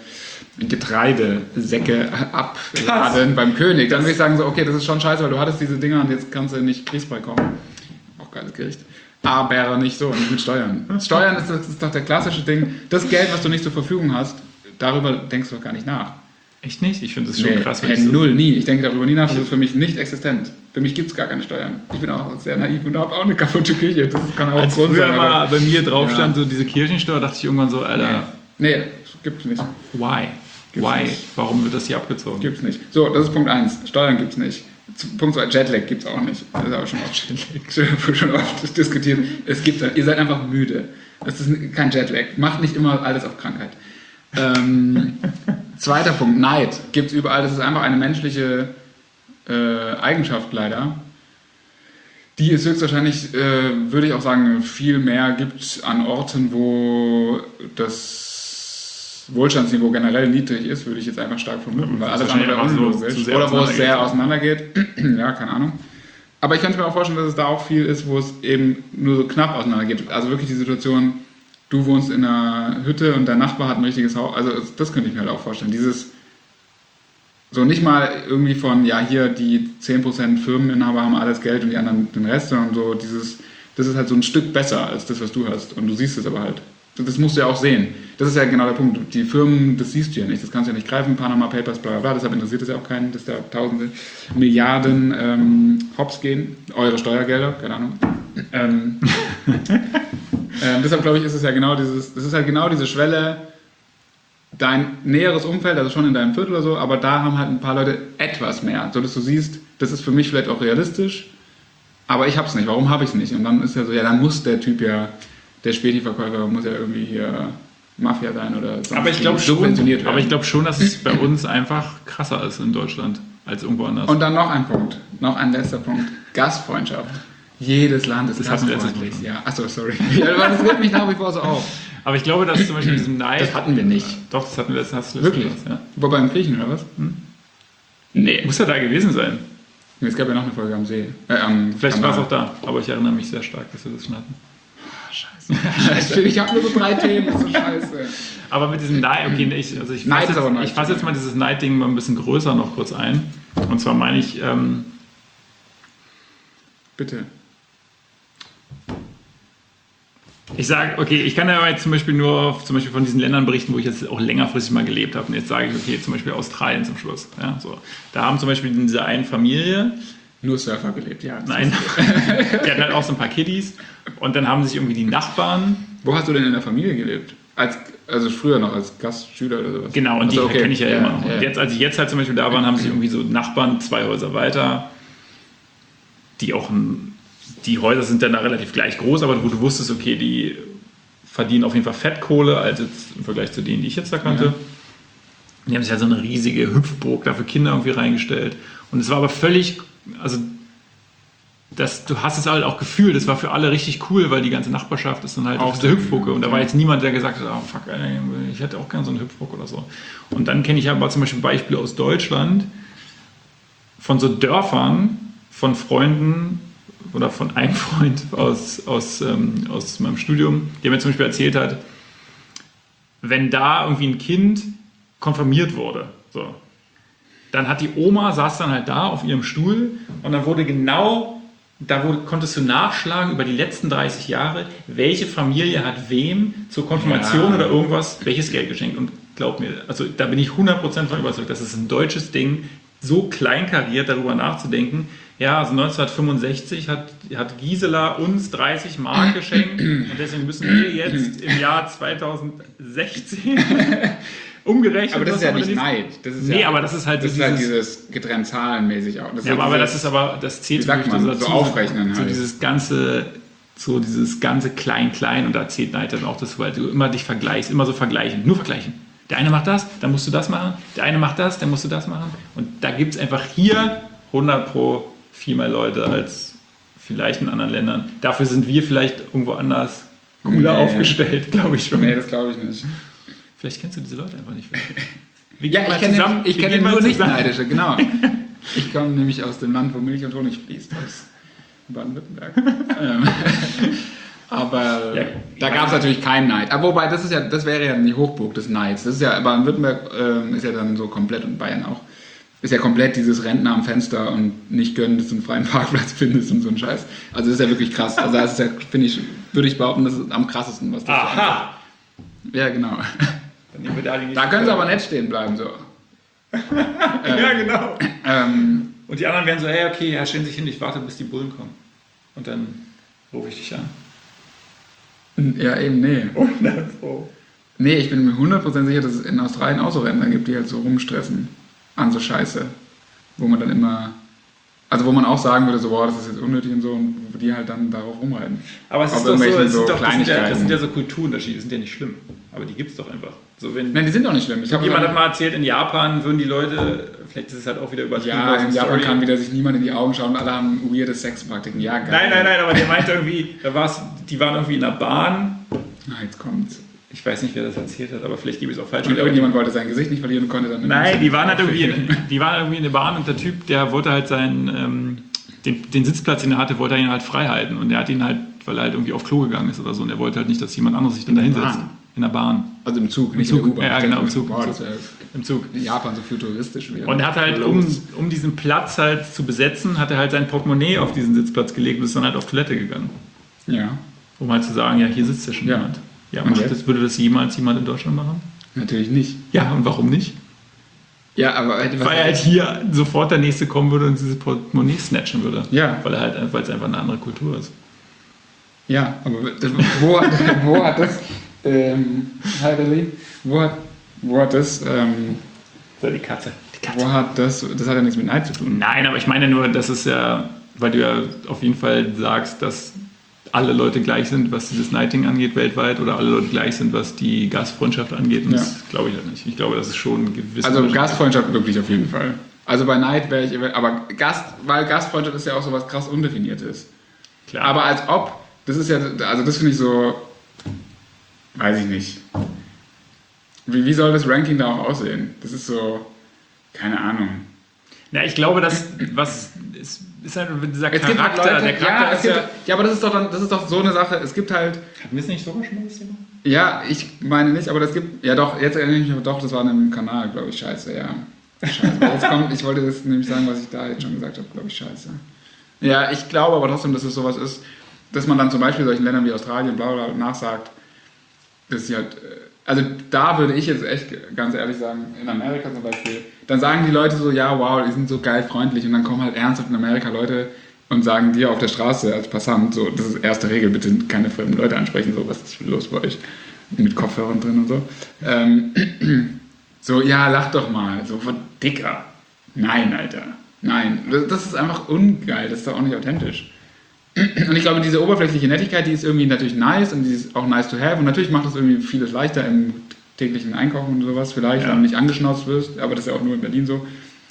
Getreidesäcke abladen beim König, dann würde ich sagen so, okay, das ist schon scheiße, weil du hattest diese Dinger und jetzt kannst du nicht kriegsfrei kommen. Auch geiles Gericht. Aber nicht so, nicht mit Steuern. Steuern ist doch der klassische Ding. Das Geld, was du nicht zur Verfügung hast, darüber denkst du doch gar nicht nach. Echt nicht? Ich finde das schon krass. Wenn Nee, ich so null, nie. Ich denke darüber nie nach, das ist für mich nicht existent. Für mich gibt es gar keine Steuern. Ich bin auch sehr naiv und habe auch eine kaputte Küche. Das kann auch Als Grund früher sein. mal aber- bei mir drauf Ja. stand, so diese Kirchensteuer, dachte ich irgendwann so, Alter, Nee, gibt's nicht. why? Gibt's Why? nicht. Warum wird das hier abgezogen? Gibt's nicht. So, das ist Punkt 1. Steuern gibt's nicht. Punkt 2, Jetlag gibt's auch nicht. Das ist aber schon oft diskutiert. Es gibt, ihr seid einfach müde. Das ist kein Jetlag. Macht nicht immer alles auf Krankheit. Zweiter Punkt, Neid gibt's überall. Das ist einfach eine menschliche Eigenschaft leider. Die es höchstwahrscheinlich, würde ich auch sagen, viel mehr gibt an Orten, wo das Wohlstandsniveau generell niedrig ist, würde ich jetzt einfach stark vermuten, weil alles andere wahrscheinlich einfach so unlogisch. zu sehr Oder wo es sehr auseinandergeht. auseinandergeht. Ja, keine Ahnung. Aber ich könnte mir auch vorstellen, dass es da auch viel ist, wo es eben nur so knapp auseinandergeht. Also wirklich die Situation, du wohnst in einer Hütte und dein Nachbar hat ein richtiges Haus. Also das könnte ich mir halt auch vorstellen. Dieses, so nicht mal irgendwie von, ja, hier die 10% Firmeninhaber haben alles Geld und die anderen den Rest, sondern so dieses, das ist halt so ein Stück besser als das, was du hast. Und du siehst es aber halt. Das musst du ja auch sehen. Das ist ja genau der Punkt. Die Firmen, das siehst du ja nicht. Das kannst du ja nicht greifen. Panama Papers, bla bla bla. Deshalb interessiert es ja auch keinen, dass da Tausende, Milliarden hops gehen. Eure Steuergelder, keine Ahnung. Deshalb glaube ich, ist es ja genau dieses, das ist halt genau diese Schwelle, dein näheres Umfeld, also schon in deinem Viertel oder so, aber da haben halt ein paar Leute etwas mehr, so dass du siehst, das ist für mich vielleicht auch realistisch, aber ich hab's nicht, warum habe ich es nicht? Und dann ist ja so, ja, dann muss der Typ ja, der Späti-Verkäufer muss ja irgendwie hier Mafia sein oder sonst Aber ich glaube subventioniert werden. schon, dass es bei uns einfach krasser ist in Deutschland als irgendwo anders. Und dann noch ein Punkt, noch ein letzter Punkt, Gastfreundschaft. Jedes Land ist Das hatten wir gastfreundlich. letztes Mal Ja, achso, sorry. Ja, das regt mich nach wie vor so auf. Aber ich glaube, dass zum Beispiel diesen Neid... Das hatten wir nicht. Doch, das hatten wir letztes Wirklich? Mal. Ja. Wo beim Griechen oder was? Nee. Muss ja da gewesen sein. Es gab ja noch eine Folge am See. Vielleicht war es auch da, aber ich erinnere mich sehr stark, dass wir das schon hatten. Scheiße. Ich habe nur so 3 Themen, das ist so scheiße. Aber mit diesem Neid, okay, ich fasse jetzt mal dieses Neid-Ding mal ein bisschen größer noch kurz ein. Und zwar meine ich... Bitte. Ich sage, okay, ich kann ja jetzt zum Beispiel nur von diesen Ländern berichten, wo ich jetzt auch längerfristig mal gelebt habe. Und jetzt sage ich, okay, zum Beispiel Australien zum Schluss. Ja, so. Da haben zum Beispiel in dieser einen Familie... Nur Surfer gelebt, ja. Nein, die hatten halt auch so ein paar Kiddies. Und dann haben sich irgendwie die Nachbarn... Wo hast du denn in der Familie gelebt? Also früher noch als Gastschüler oder sowas? Genau, und die kenne ich ja immer noch. Ja. Und jetzt, als ich jetzt halt zum Beispiel da war, haben sich irgendwie so Nachbarn 2 Häuser weiter, die Häuser sind dann da relativ gleich groß, aber wo du wusstest, okay, die verdienen auf jeden Fall Fettkohle, als jetzt im Vergleich zu denen, die ich jetzt da kannte. Ja. Die haben sich halt so eine riesige Hüpfburg da für Kinder irgendwie reingestellt. Und es war aber völlig, also du hast es halt auch gefühlt, das war für alle richtig cool, weil die ganze Nachbarschaft ist dann halt auf dieser Hüpfburg. Und da war jetzt niemand, der gesagt hat, oh fuck, ich hätte auch gerne so eine Hüpfburg oder so. Und dann kenne ich aber zum Beispiel Beispiele aus Deutschland von so Dörfern, von Freunden oder von einem Freund aus meinem Studium, der mir zum Beispiel erzählt hat, wenn da irgendwie ein Kind konfirmiert wurde, so, dann hat die Oma, saß dann halt da auf ihrem Stuhl und dann wurde konntest du nachschlagen über die letzten 30 Jahre, welche Familie hat wem zur Konfirmation oder irgendwas, welches Geld geschenkt. Und glaub mir, also da bin ich 100% von überzeugt, das ist ein deutsches Ding, so kleinkariert darüber nachzudenken. Ja, also 1965 hat Gisela uns 30 Mark geschenkt und deswegen müssen wir jetzt im Jahr 2016 umgerechnet... Aber das ist ja nicht Neid. Aber das ist halt dieses getrennt zahlenmäßig auch. Das zählt wie sagt man, dazu, so aufrechnen so halt. dieses ganze Klein-Klein und da zählt Neid dann auch dazu, weil du immer dich vergleichst, immer so vergleichen, nur vergleichen. Der eine macht das, dann musst du das machen, der eine macht das, dann musst du das machen und da gibt es einfach hier 100% viel mehr Leute als vielleicht in anderen Ländern. Dafür sind wir vielleicht irgendwo anders cooler aufgestellt, glaube ich schon. Nee, das glaube ich nicht. Vielleicht kennst du diese Leute einfach nicht. Ich kenne nur Nicht-Neidische, genau. Ich komme nämlich aus dem Land, wo Milch und Honig fließt, aus Baden-Württemberg. Aber ja, da gab es natürlich keinen Neid. Aber wobei, das wäre ja die Hochburg des Neids. Das ist ja, Baden-Württemberg ist ja dann so komplett und Bayern auch. Ist ja komplett dieses Rentner am Fenster und nicht gönnen, dass du einen freien Parkplatz findest und so ein Scheiß. Also das ist ja wirklich krass. Also das ist ja, würde ich behaupten, das ist am krassesten, was das Aha! ist. Ja, genau. Dann nehmen wir da Da können sie aber nett stehen bleiben, so. Ja, genau. Und die anderen werden so, hey, okay, ja, stellen sich hin, ich warte, bis die Bullen kommen. Und dann rufe ich dich an. Ja, eben, nee. Und dann so. Nee, ich bin mir 100% sicher, dass es in Australien auch so Rentner gibt, die halt so rumstressen an so Scheiße. Wo man dann immer... Also wo man auch sagen würde, so, boah, das ist jetzt unnötig und so, und die halt dann darauf rumreiten. Aber es ist doch so, das sind ja so Kulturunterschiede, die sind ja nicht schlimm. Aber die gibt es doch einfach. So, Nein, die sind doch nicht schlimm. Jemand hat mal erzählt, in Japan würden die Leute, vielleicht ist es halt auch wieder übertrieben. Ja, in Japan kann wieder sich niemand in die Augen schauen und alle haben weirde Sexpraktiken. Ja, geil. Nein, aber der meinte irgendwie, die waren irgendwie in der Bahn. Jetzt kommt's. Ich weiß nicht, wer das erzählt hat, aber vielleicht gebe ich es auch falsch. Und irgendjemand wollte sein Gesicht nicht verlieren und konnte dann... Nein, die waren irgendwie in der Bahn und der Typ, der wollte halt den Sitzplatz, den er hatte, wollte er ihn halt frei halten. Und er hat ihn halt, weil er halt irgendwie auf Klo gegangen ist oder so, und er wollte halt nicht, dass jemand anderes sich dann da hinsetzt. In der Bahn. Also im Zug, nicht im Zug. in der U-Bahn. Ja, genau, im Zug. Wow, das wäre im Zug. In Japan so futuristisch wäre. Und er hat halt, um diesen Platz halt zu besetzen, hat er halt sein Portemonnaie auf diesen Sitzplatz gelegt und ist dann halt auf Toilette gegangen. Ja. Um halt zu sagen, ja, hier sitzt ja schon jemand. Ja, würde das jemals jemand in Deutschland machen? Natürlich nicht. Ja, und warum nicht? Ja, aber... Weil halt hier sofort der Nächste kommen würde und dieses Portemonnaie snatchen würde. Ja. Weil es einfach eine andere Kultur ist. Ja, aber wo hat das... Hi, Berlin. Wo hat Wo hat das, So, die Katze. wo hat das hat ja nichts mit Neid zu tun. Nein, aber ich meine nur, das ist ja, weil du ja auf jeden Fall sagst, dass alle Leute gleich sind, was dieses Nighting angeht weltweit, oder alle Leute gleich sind, was die Gastfreundschaft angeht. Und das glaube ich halt nicht. Ich glaube, das ist schon ein gewisses... Also Gastfreundschaft wirklich auf jeden Fall. Also bei Neid wäre ich... Aber weil Gastfreundschaft ist ja auch so was krass Undefiniertes. Klar. Aber als ob, das ist ja... Also das finde ich so... Weiß ich nicht. Wie soll das Ranking da auch aussehen? Das ist so... Keine Ahnung. Ja, ich glaube, dass was ist halt dieser Es gibt halt Charakter. Leute, Der Charakter ist ja... ja, aber das ist doch so eine Sache. Es gibt halt... Hatten wir es nicht sogar schon mal das Thema? Ja, ich meine nicht, aber das gibt... Ja doch, jetzt erinnere ich mich, doch, das war in einem Kanal, glaube ich, scheiße, ja. Scheiße. Jetzt kommt, ich wollte das nämlich sagen, was ich da jetzt schon gesagt habe, glaube ich, scheiße. Ja, ich glaube aber trotzdem, dass es sowas ist, dass man dann zum Beispiel solchen Ländern wie Australien, bla bla, nachsagt, dass sie halt... Also da würde ich jetzt echt ganz ehrlich sagen, in Amerika zum Beispiel, dann sagen die Leute so, ja, wow, die sind so geil freundlich und dann kommen halt ernsthaft in Amerika Leute und sagen dir auf der Straße als Passant, so, das ist erste Regel, bitte keine fremden Leute ansprechen, so, was ist los bei euch? Mit Kopfhörern drin und so. So, ja, lach doch mal, so, Dicker. Nein, Alter, nein, das ist einfach ungeil, das ist doch auch nicht authentisch. Und ich glaube, diese oberflächliche Nettigkeit, die ist irgendwie natürlich nice und die ist auch nice to have. Und natürlich macht das irgendwie vieles leichter im täglichen Einkaufen und sowas, vielleicht, wenn du nicht angeschnauzt wirst, aber das ist ja auch nur in Berlin so.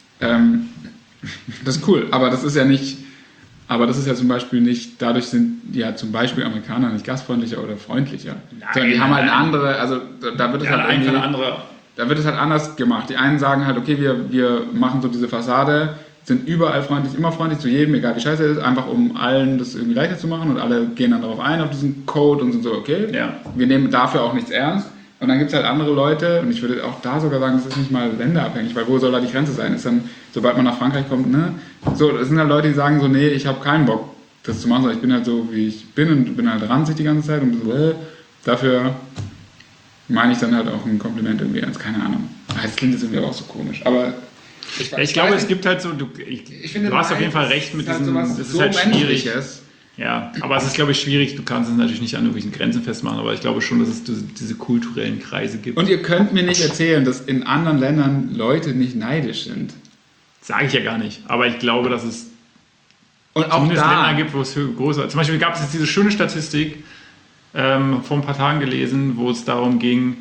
Das ist cool, aber das ist ja nicht, aber das ist ja zum Beispiel nicht, dadurch sind ja zum Beispiel Amerikaner nicht gastfreundlicher oder freundlicher. Sondern die haben halt eine andere, also da wird es halt irgendwie, da wird es halt anders gemacht. Die einen sagen halt, okay, wir machen so diese Fassade, sind überall freundlich, immer freundlich zu jedem, egal wie scheiße er ist, einfach um allen das irgendwie leichter zu machen und alle gehen dann darauf ein, auf diesen Code und sind so, okay, wir nehmen dafür auch nichts ernst. Und dann gibt es halt andere Leute, und ich würde auch da sogar sagen, das ist nicht mal länderabhängig, weil wo soll da die Grenze sein? Ist dann, sobald man nach Frankreich kommt, ne? So, das sind halt Leute, die sagen so, nee, ich habe keinen Bock, das zu machen, sondern ich bin halt so, wie ich bin und bin halt ranzig die ganze Zeit und so, dafür meine ich dann halt auch ein Kompliment irgendwie ernst, keine Ahnung. Das klingt jetzt irgendwie auch so komisch, aber... Ich glaube, es gibt halt so, du hast auf jeden Fall recht mit diesem, das ist halt schwierig. Ja, aber es ist, glaube ich, schwierig, du kannst es natürlich nicht an irgendwelchen Grenzen festmachen, aber ich glaube schon, dass es diese kulturellen Kreise gibt. Und ihr könnt mir nicht erzählen, dass in anderen Ländern Leute nicht neidisch sind. Sage ich ja gar nicht, aber ich glaube, dass es und auch zumindest da Länder gibt, wo es größer. Zum Beispiel gab es jetzt diese schöne Statistik, vor ein paar Tagen gelesen, wo es darum ging,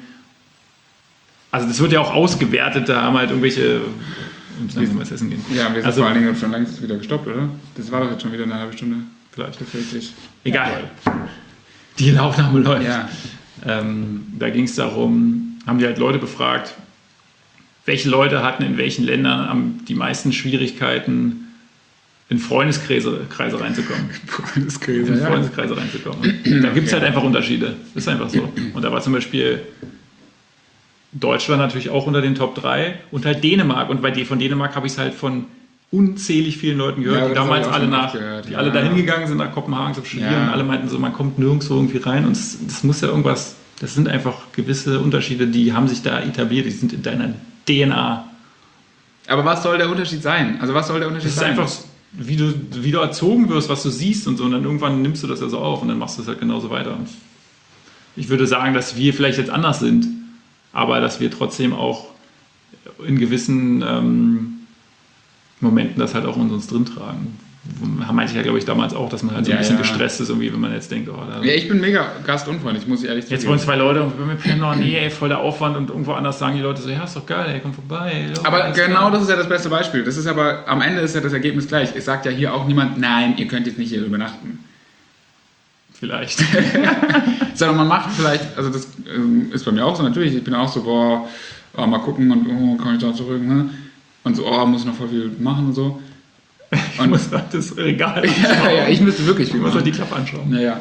also das wird ja auch ausgewertet, da haben halt irgendwelche... Und dann können wir essen gehen. Ja, wir sind also, vor allen Dingen schon längst wieder gestoppt, oder? Das war doch jetzt schon wieder eine halbe Stunde. Vielleicht. Richtig. Egal. Die Aufnahme läuft. Ja. Da ging es darum, haben die halt Leute befragt, welche Leute hatten in welchen Ländern die meisten Schwierigkeiten, in Freundeskreise reinzukommen. Freundeskreise reinzukommen. Und da gibt es halt einfach Unterschiede. Das ist einfach so. Und da war zum Beispiel Deutschland natürlich auch unter den Top 3 und halt Dänemark. Und von Dänemark habe ich es halt von unzählig vielen Leuten gehört, Ja, die damals alle dahin gegangen sind nach Kopenhagen zum Studieren und alle meinten so, man kommt nirgendwo irgendwie rein und das muss ja irgendwas, das sind einfach gewisse Unterschiede, die haben sich da etabliert, die sind in deiner DNA. Aber was soll der Unterschied sein? Also was soll der Unterschied sein? Das ist einfach, wie du erzogen wirst, was du siehst und so und dann irgendwann nimmst du das ja so auf und dann machst du es halt genauso weiter. Und ich würde sagen, dass wir vielleicht jetzt anders sind, aber dass wir trotzdem auch in gewissen Momenten das halt auch in uns drin tragen. Meinte ich ja, glaube ich, damals auch, dass man halt so ein bisschen gestresst ist, irgendwie, wenn man jetzt denkt, oh, da... Ja, ich bin mega gastunfreundlich, muss ich ehrlich sagen. Jetzt wollen 2 Leute und wir pennen noch, nee, ey, voll der Aufwand und irgendwo anders sagen die Leute so, ja, ist doch geil, ey, komm vorbei. Aber genau das ist ja das beste Beispiel. Das ist aber, am Ende ist ja das Ergebnis gleich. Es sagt ja hier auch niemand, nein, ihr könnt jetzt nicht hier übernachten. Vielleicht. Sondern man macht vielleicht, also das ist bei mir auch so, natürlich, ich bin auch so, mal gucken und komme ich da zurück, ne? Und so, muss noch voll viel machen und so. Ich muss das Regal anschauen. Ja, ich müsste wirklich viel machen. Ich muss die Klappe anschauen. Naja.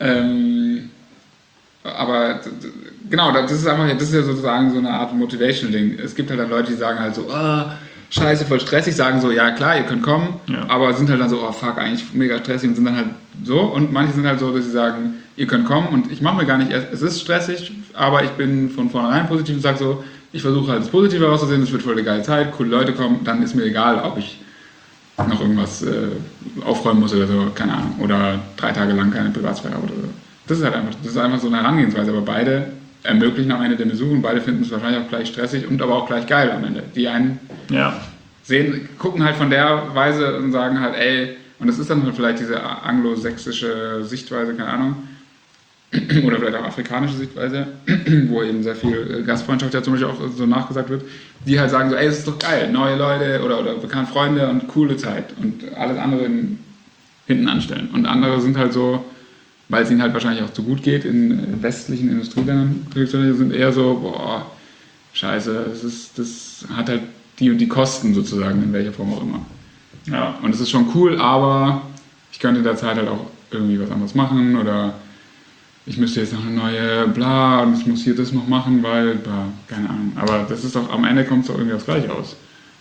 Aber genau, das ist ja sozusagen so eine Art Motivation-Ding. Es gibt halt dann Leute, die sagen halt so, scheiße, voll stressig, sagen so, ja klar, ihr könnt kommen, aber sind halt dann so, fuck, eigentlich mega stressig und sind dann halt so. Und manche sind halt so, dass sie sagen, ihr könnt kommen und ich mache mir gar nicht, es ist stressig, aber ich bin von vornherein positiv und sage so, ich versuche halt das Positive herauszusehen, es wird voll eine geile Zeit, coole Leute kommen, dann ist mir egal, ob ich noch irgendwas aufräumen muss oder so, keine Ahnung, oder 3 Tage lang keine Privatsphäre habe oder so. Das ist einfach so eine Herangehensweise, aber beide ermöglichen am Ende den Besuch und beide finden es wahrscheinlich auch gleich stressig und aber auch gleich geil am Ende. Die einen gucken halt von der Weise und sagen halt, ey, und das ist dann halt vielleicht diese anglosächsische Sichtweise, keine Ahnung, oder vielleicht auch afrikanische Sichtweise, wo eben sehr viel Gastfreundschaft ja zum Beispiel auch so nachgesagt wird, die halt sagen so, ey, das ist doch geil, neue Leute oder bekannte Freunde und coole Zeit und alles andere hinten anstellen. Und andere sind halt so, weil es ihnen halt wahrscheinlich auch zu gut geht in westlichen Industrieländern, sind eher so, boah, scheiße, das hat halt die und die Kosten sozusagen, in welcher Form auch immer. Ja, und es ist schon cool, aber ich könnte in der Zeit halt auch irgendwie was anderes machen oder ich müsste jetzt noch eine neue bla und ich muss hier das noch machen, weil, bla, keine Ahnung. Aber das ist doch, am Ende kommt es doch irgendwie aufs Gleiche aus.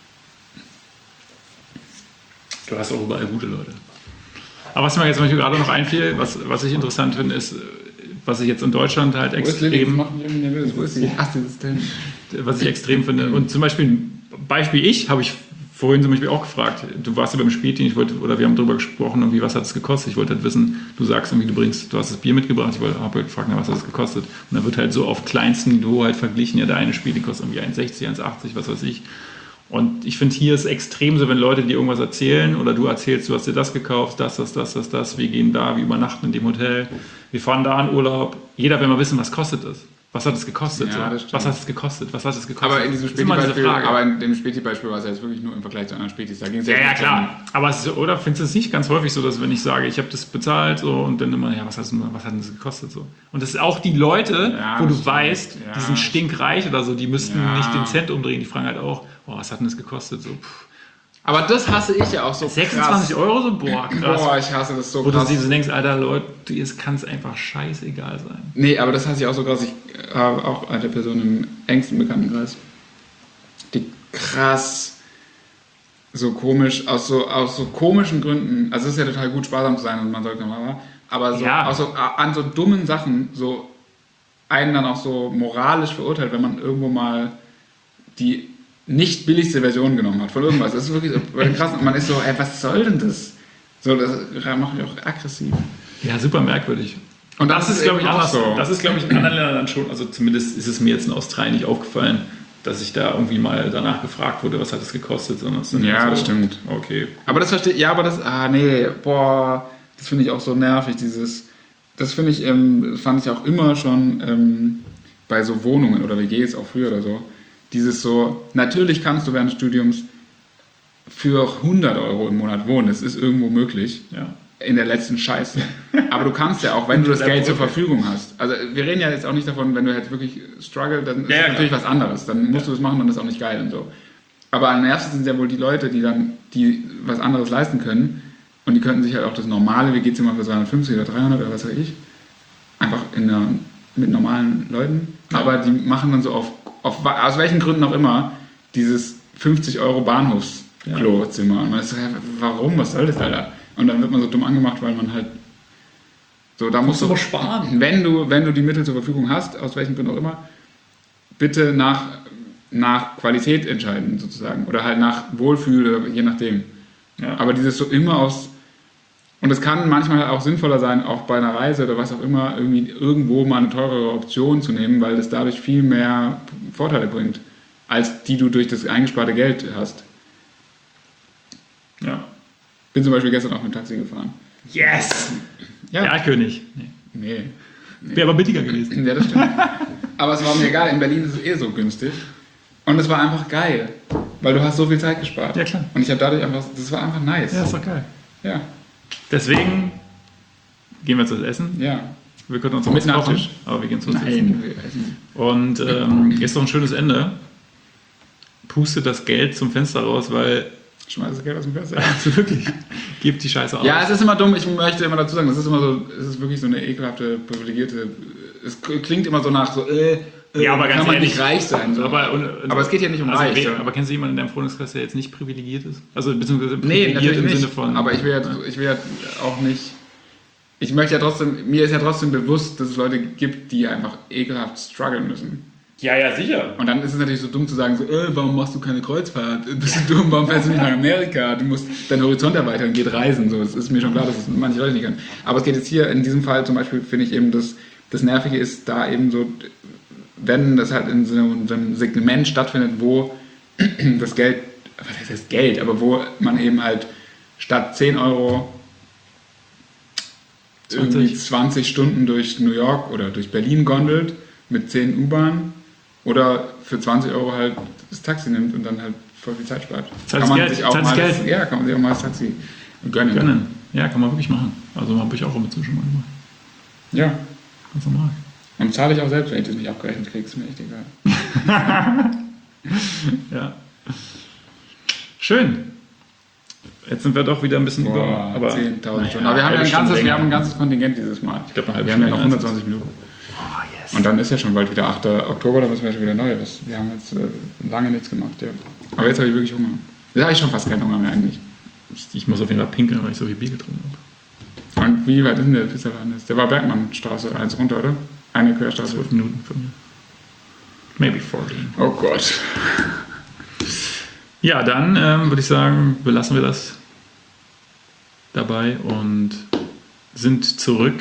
Du hast auch überall gute Leute. Aber was mir jetzt zum Beispiel gerade noch einfiel, was ich interessant finde, ist, was ich jetzt in Deutschland halt extrem... Was ich extrem finde. Und zum Beispiel, ich habe ich vorhin zum Beispiel auch gefragt, du warst ja beim Späti, wir haben darüber gesprochen, irgendwie, was hat es gekostet? Ich wollte halt wissen, du sagst irgendwie, du hast das Bier mitgebracht, ich habe halt gefragt, was hat es gekostet? Und dann wird halt so auf kleinstem Niveau halt verglichen, ja, der eine Späti kostet irgendwie 1,60, 1,80, was weiß ich. Und ich finde, hier ist es extrem so, wenn Leute dir irgendwas erzählen oder du erzählst, du hast dir das gekauft, das, wir gehen da, wir übernachten in dem Hotel, wir fahren da in Urlaub. Jeder will mal wissen, was kostet das? Was hat es gekostet? Ja, so? Was hat es gekostet? Aber in diesem Späti-Beispiel war es ja jetzt wirklich nur im Vergleich zu anderen Spätis. Da ging es ja, klar. Aber oder findest du es nicht ganz häufig so, dass wenn ich sage, ich habe das bezahlt so, und dann immer, ja, was hat denn das gekostet? So? Und das ist auch die Leute, wo du weißt, die sind stinkreich oder so, die müssten nicht den Cent umdrehen. Die fragen halt auch, was hat denn das gekostet? So, aber das hasse ich ja auch so 26 krass. Euro so, boah, krass. Boah, ich hasse das so krass. Wo du so denkst, Alter, Leute, es kann es einfach scheißegal sein. Nee, aber das hasse ich auch so krass. Ich habe auch eine Person im engsten Bekanntenkreis, die krass so komisch, aus so komischen Gründen, also es ist ja total gut, sparsam zu sein und man sollte mal, aber so, an so dummen Sachen so einen dann auch so moralisch verurteilt, wenn man irgendwo mal die nicht billigste Version genommen hat von irgendwas. Das ist wirklich so krass. Und man ist so, ey, was soll denn das? So, das macht mich auch aggressiv. Ja, super merkwürdig. Und das ist, glaube ich, auch so. Das ist, glaube ich, in anderen Ländern dann schon, also zumindest ist es mir jetzt in Australien nicht aufgefallen, dass ich da irgendwie mal danach gefragt wurde, was hat es gekostet. Sondern das stimmt. Okay. Aber das verstehe ich, das finde ich auch so nervig, das finde ich, fand ich auch immer schon bei so Wohnungen oder WGs auch früher oder so, dieses so, natürlich kannst du während des Studiums für 100 Euro im Monat wohnen, das ist irgendwo möglich, in der letzten Scheiße. Aber du kannst ja auch, wenn du das Geld zur Verfügung hast, also wir reden ja jetzt auch nicht davon, wenn du jetzt wirklich struggle, dann ist das natürlich was anderes, dann musst du das machen und das ist auch nicht geil und so. Aber am nervigsten sind ja wohl die Leute, die was anderes leisten können und die könnten sich halt auch das normale WG-Zimmer für 250 oder 300 oder was weiß ich, einfach mit normalen Leuten, aber die machen dann so aus welchen Gründen auch immer, dieses 50 Euro Bahnhofsklo-Zimmer. Und man ist so, warum, was soll das, Alter? Und dann wird man so dumm angemacht, weil man halt so, da musst du sparen. Wenn du die Mittel zur Verfügung hast, aus welchen Gründen auch immer, bitte nach Qualität entscheiden, sozusagen. Oder halt nach Wohlfühl, je nachdem. Ja. Aber dieses so immer und es kann manchmal auch sinnvoller sein, auch bei einer Reise oder was auch immer, irgendwie irgendwo mal eine teurere Option zu nehmen, weil das dadurch viel mehr Vorteile bringt, als die du durch das eingesparte Geld hast. Ja. Bin zum Beispiel gestern auch mit dem Taxi gefahren. Yes! Ja. Erlkönig. Nee. Wäre aber billiger gewesen. Ja, das stimmt. Aber es war mir egal, in Berlin ist es so günstig. Und es war einfach geil, weil du hast so viel Zeit gespart. Ja, klar. Und ich habe dadurch das war einfach nice. Ja, ist doch geil. Ja. Deswegen gehen wir zu Essen. Ja. Wir können uns noch mit kochen, aber wir gehen zu Essen. Und ist doch ein schönes Ende. Pustet das Geld zum Fenster raus, weil... Schmeiß das Geld aus dem Fenster. Also wirklich, gebt die Scheiße aus. Ja, es ist immer dumm. Ich möchte immer dazu sagen, es ist wirklich so eine ekelhafte, privilegierte... Es klingt immer so nach so... ja, aber ganz kann man ehrlich, nicht reich sein. So. Aber es geht ja nicht um reich. Aber kennst du jemanden in deinem Freundeskreis, der jetzt nicht privilegiert ist? Also beziehungsweise privilegiert im Sinne von... Aber ich will ja auch nicht... Ich möchte ja trotzdem... Mir ist ja trotzdem bewusst, dass es Leute gibt, die einfach ekelhaft strugglen müssen. Ja, sicher. Und dann ist es natürlich so dumm zu sagen, so, warum machst du keine Kreuzfahrt? Bist du dumm? Warum fährst du nicht nach Amerika? Du musst deinen Horizont erweitern, geht reisen. So, es ist mir schon klar, dass es manche Leute nicht können. Aber es geht jetzt hier, in diesem Fall zum Beispiel, finde ich eben, das Nervige ist, da eben so wenn das halt in so einem Segment stattfindet, wo das Geld, was heißt das Geld, aber wo man eben halt statt 10 Euro irgendwie 20 Stunden durch New York oder durch Berlin gondelt mit 10 U-Bahn oder für 20 Euro halt das Taxi nimmt und dann halt voll viel Zeit spart. Kann man sich auch mal das Taxi gönnen. Ja, kann man wirklich machen. Also habe ich auch immer zwischen mal gemacht. Ja. Ganz normal. Und zahle ich auch selbst, wenn ich das nicht abgerechnet kriege, ist mir echt egal. Ja. Schön. Jetzt sind wir doch wieder ein bisschen über. Aber 10.000 Stunden. Aber wir haben ein ganzes Kontingent dieses Mal. Ich glaube, wir haben ja noch 120 Minuten. Oh, yes. Und dann ist ja schon bald wieder 8. Oktober, da müssen wir schon wieder neu. Wir haben jetzt lange nichts gemacht, ja. Aber jetzt habe ich wirklich Hunger. Jetzt habe ich schon fast keinen Hunger mehr eigentlich. Ich muss auf jeden Fall pinkeln, weil ich so viel Bier getrunken habe. Und wie weit ist denn der Pizzaladen? Der war Bergmannstraße 1 runter, oder? Eine Querstraße. 12 Minuten von mir. Maybe 14. Oh Gott. Ja, dann würde ich sagen, belassen wir das dabei und sind zurück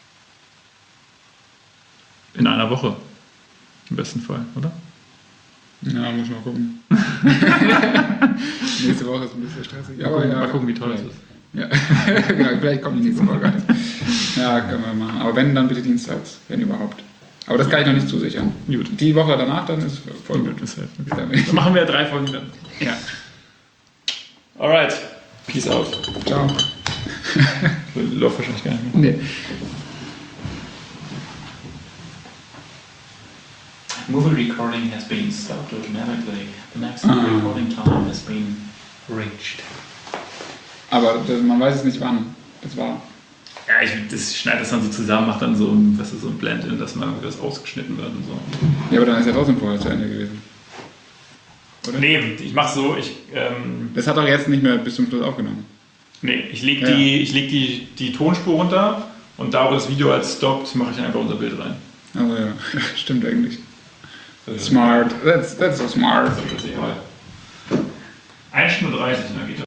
in einer Woche. Im besten Fall, oder? Ja, muss mal gucken. Nächste Woche ist ein bisschen stressig. Mal gucken, wie toll es ist. Ja. Ja, vielleicht kommt die nächste Woche gar nicht. Ja, können wir machen. Aber wenn, dann bitte dienstags, wenn überhaupt. Aber das kann ich noch nicht zusichern. Gut. Die Woche danach, dann ist voll gut. Dann machen wir 3 Folgen dann. Ja. Alright. Peace out. Ciao. Läuft wahrscheinlich gar nicht mehr. Nee. Movie recording has been stopped automatically. The maximum recording time has been reached. Aber man weiß es nicht, wann es war. Ja, ich schneide das dann so zusammen, mache dann so, so ein Blend-In, dass mal irgendwie was ausgeschnitten wird und so. Ja, aber dann ist ja trotzdem vorher zu Ende gewesen. Oder? Nee, ich mache so, Das hat doch jetzt nicht mehr bis zum Schluss aufgenommen. ich leg die Tonspur runter und da, wo das Video halt stoppt, mache ich einfach unser Bild rein. Also ja, stimmt eigentlich. Smart. That's so smart. Das ist egal. 1 Stunde 30, dann geht das.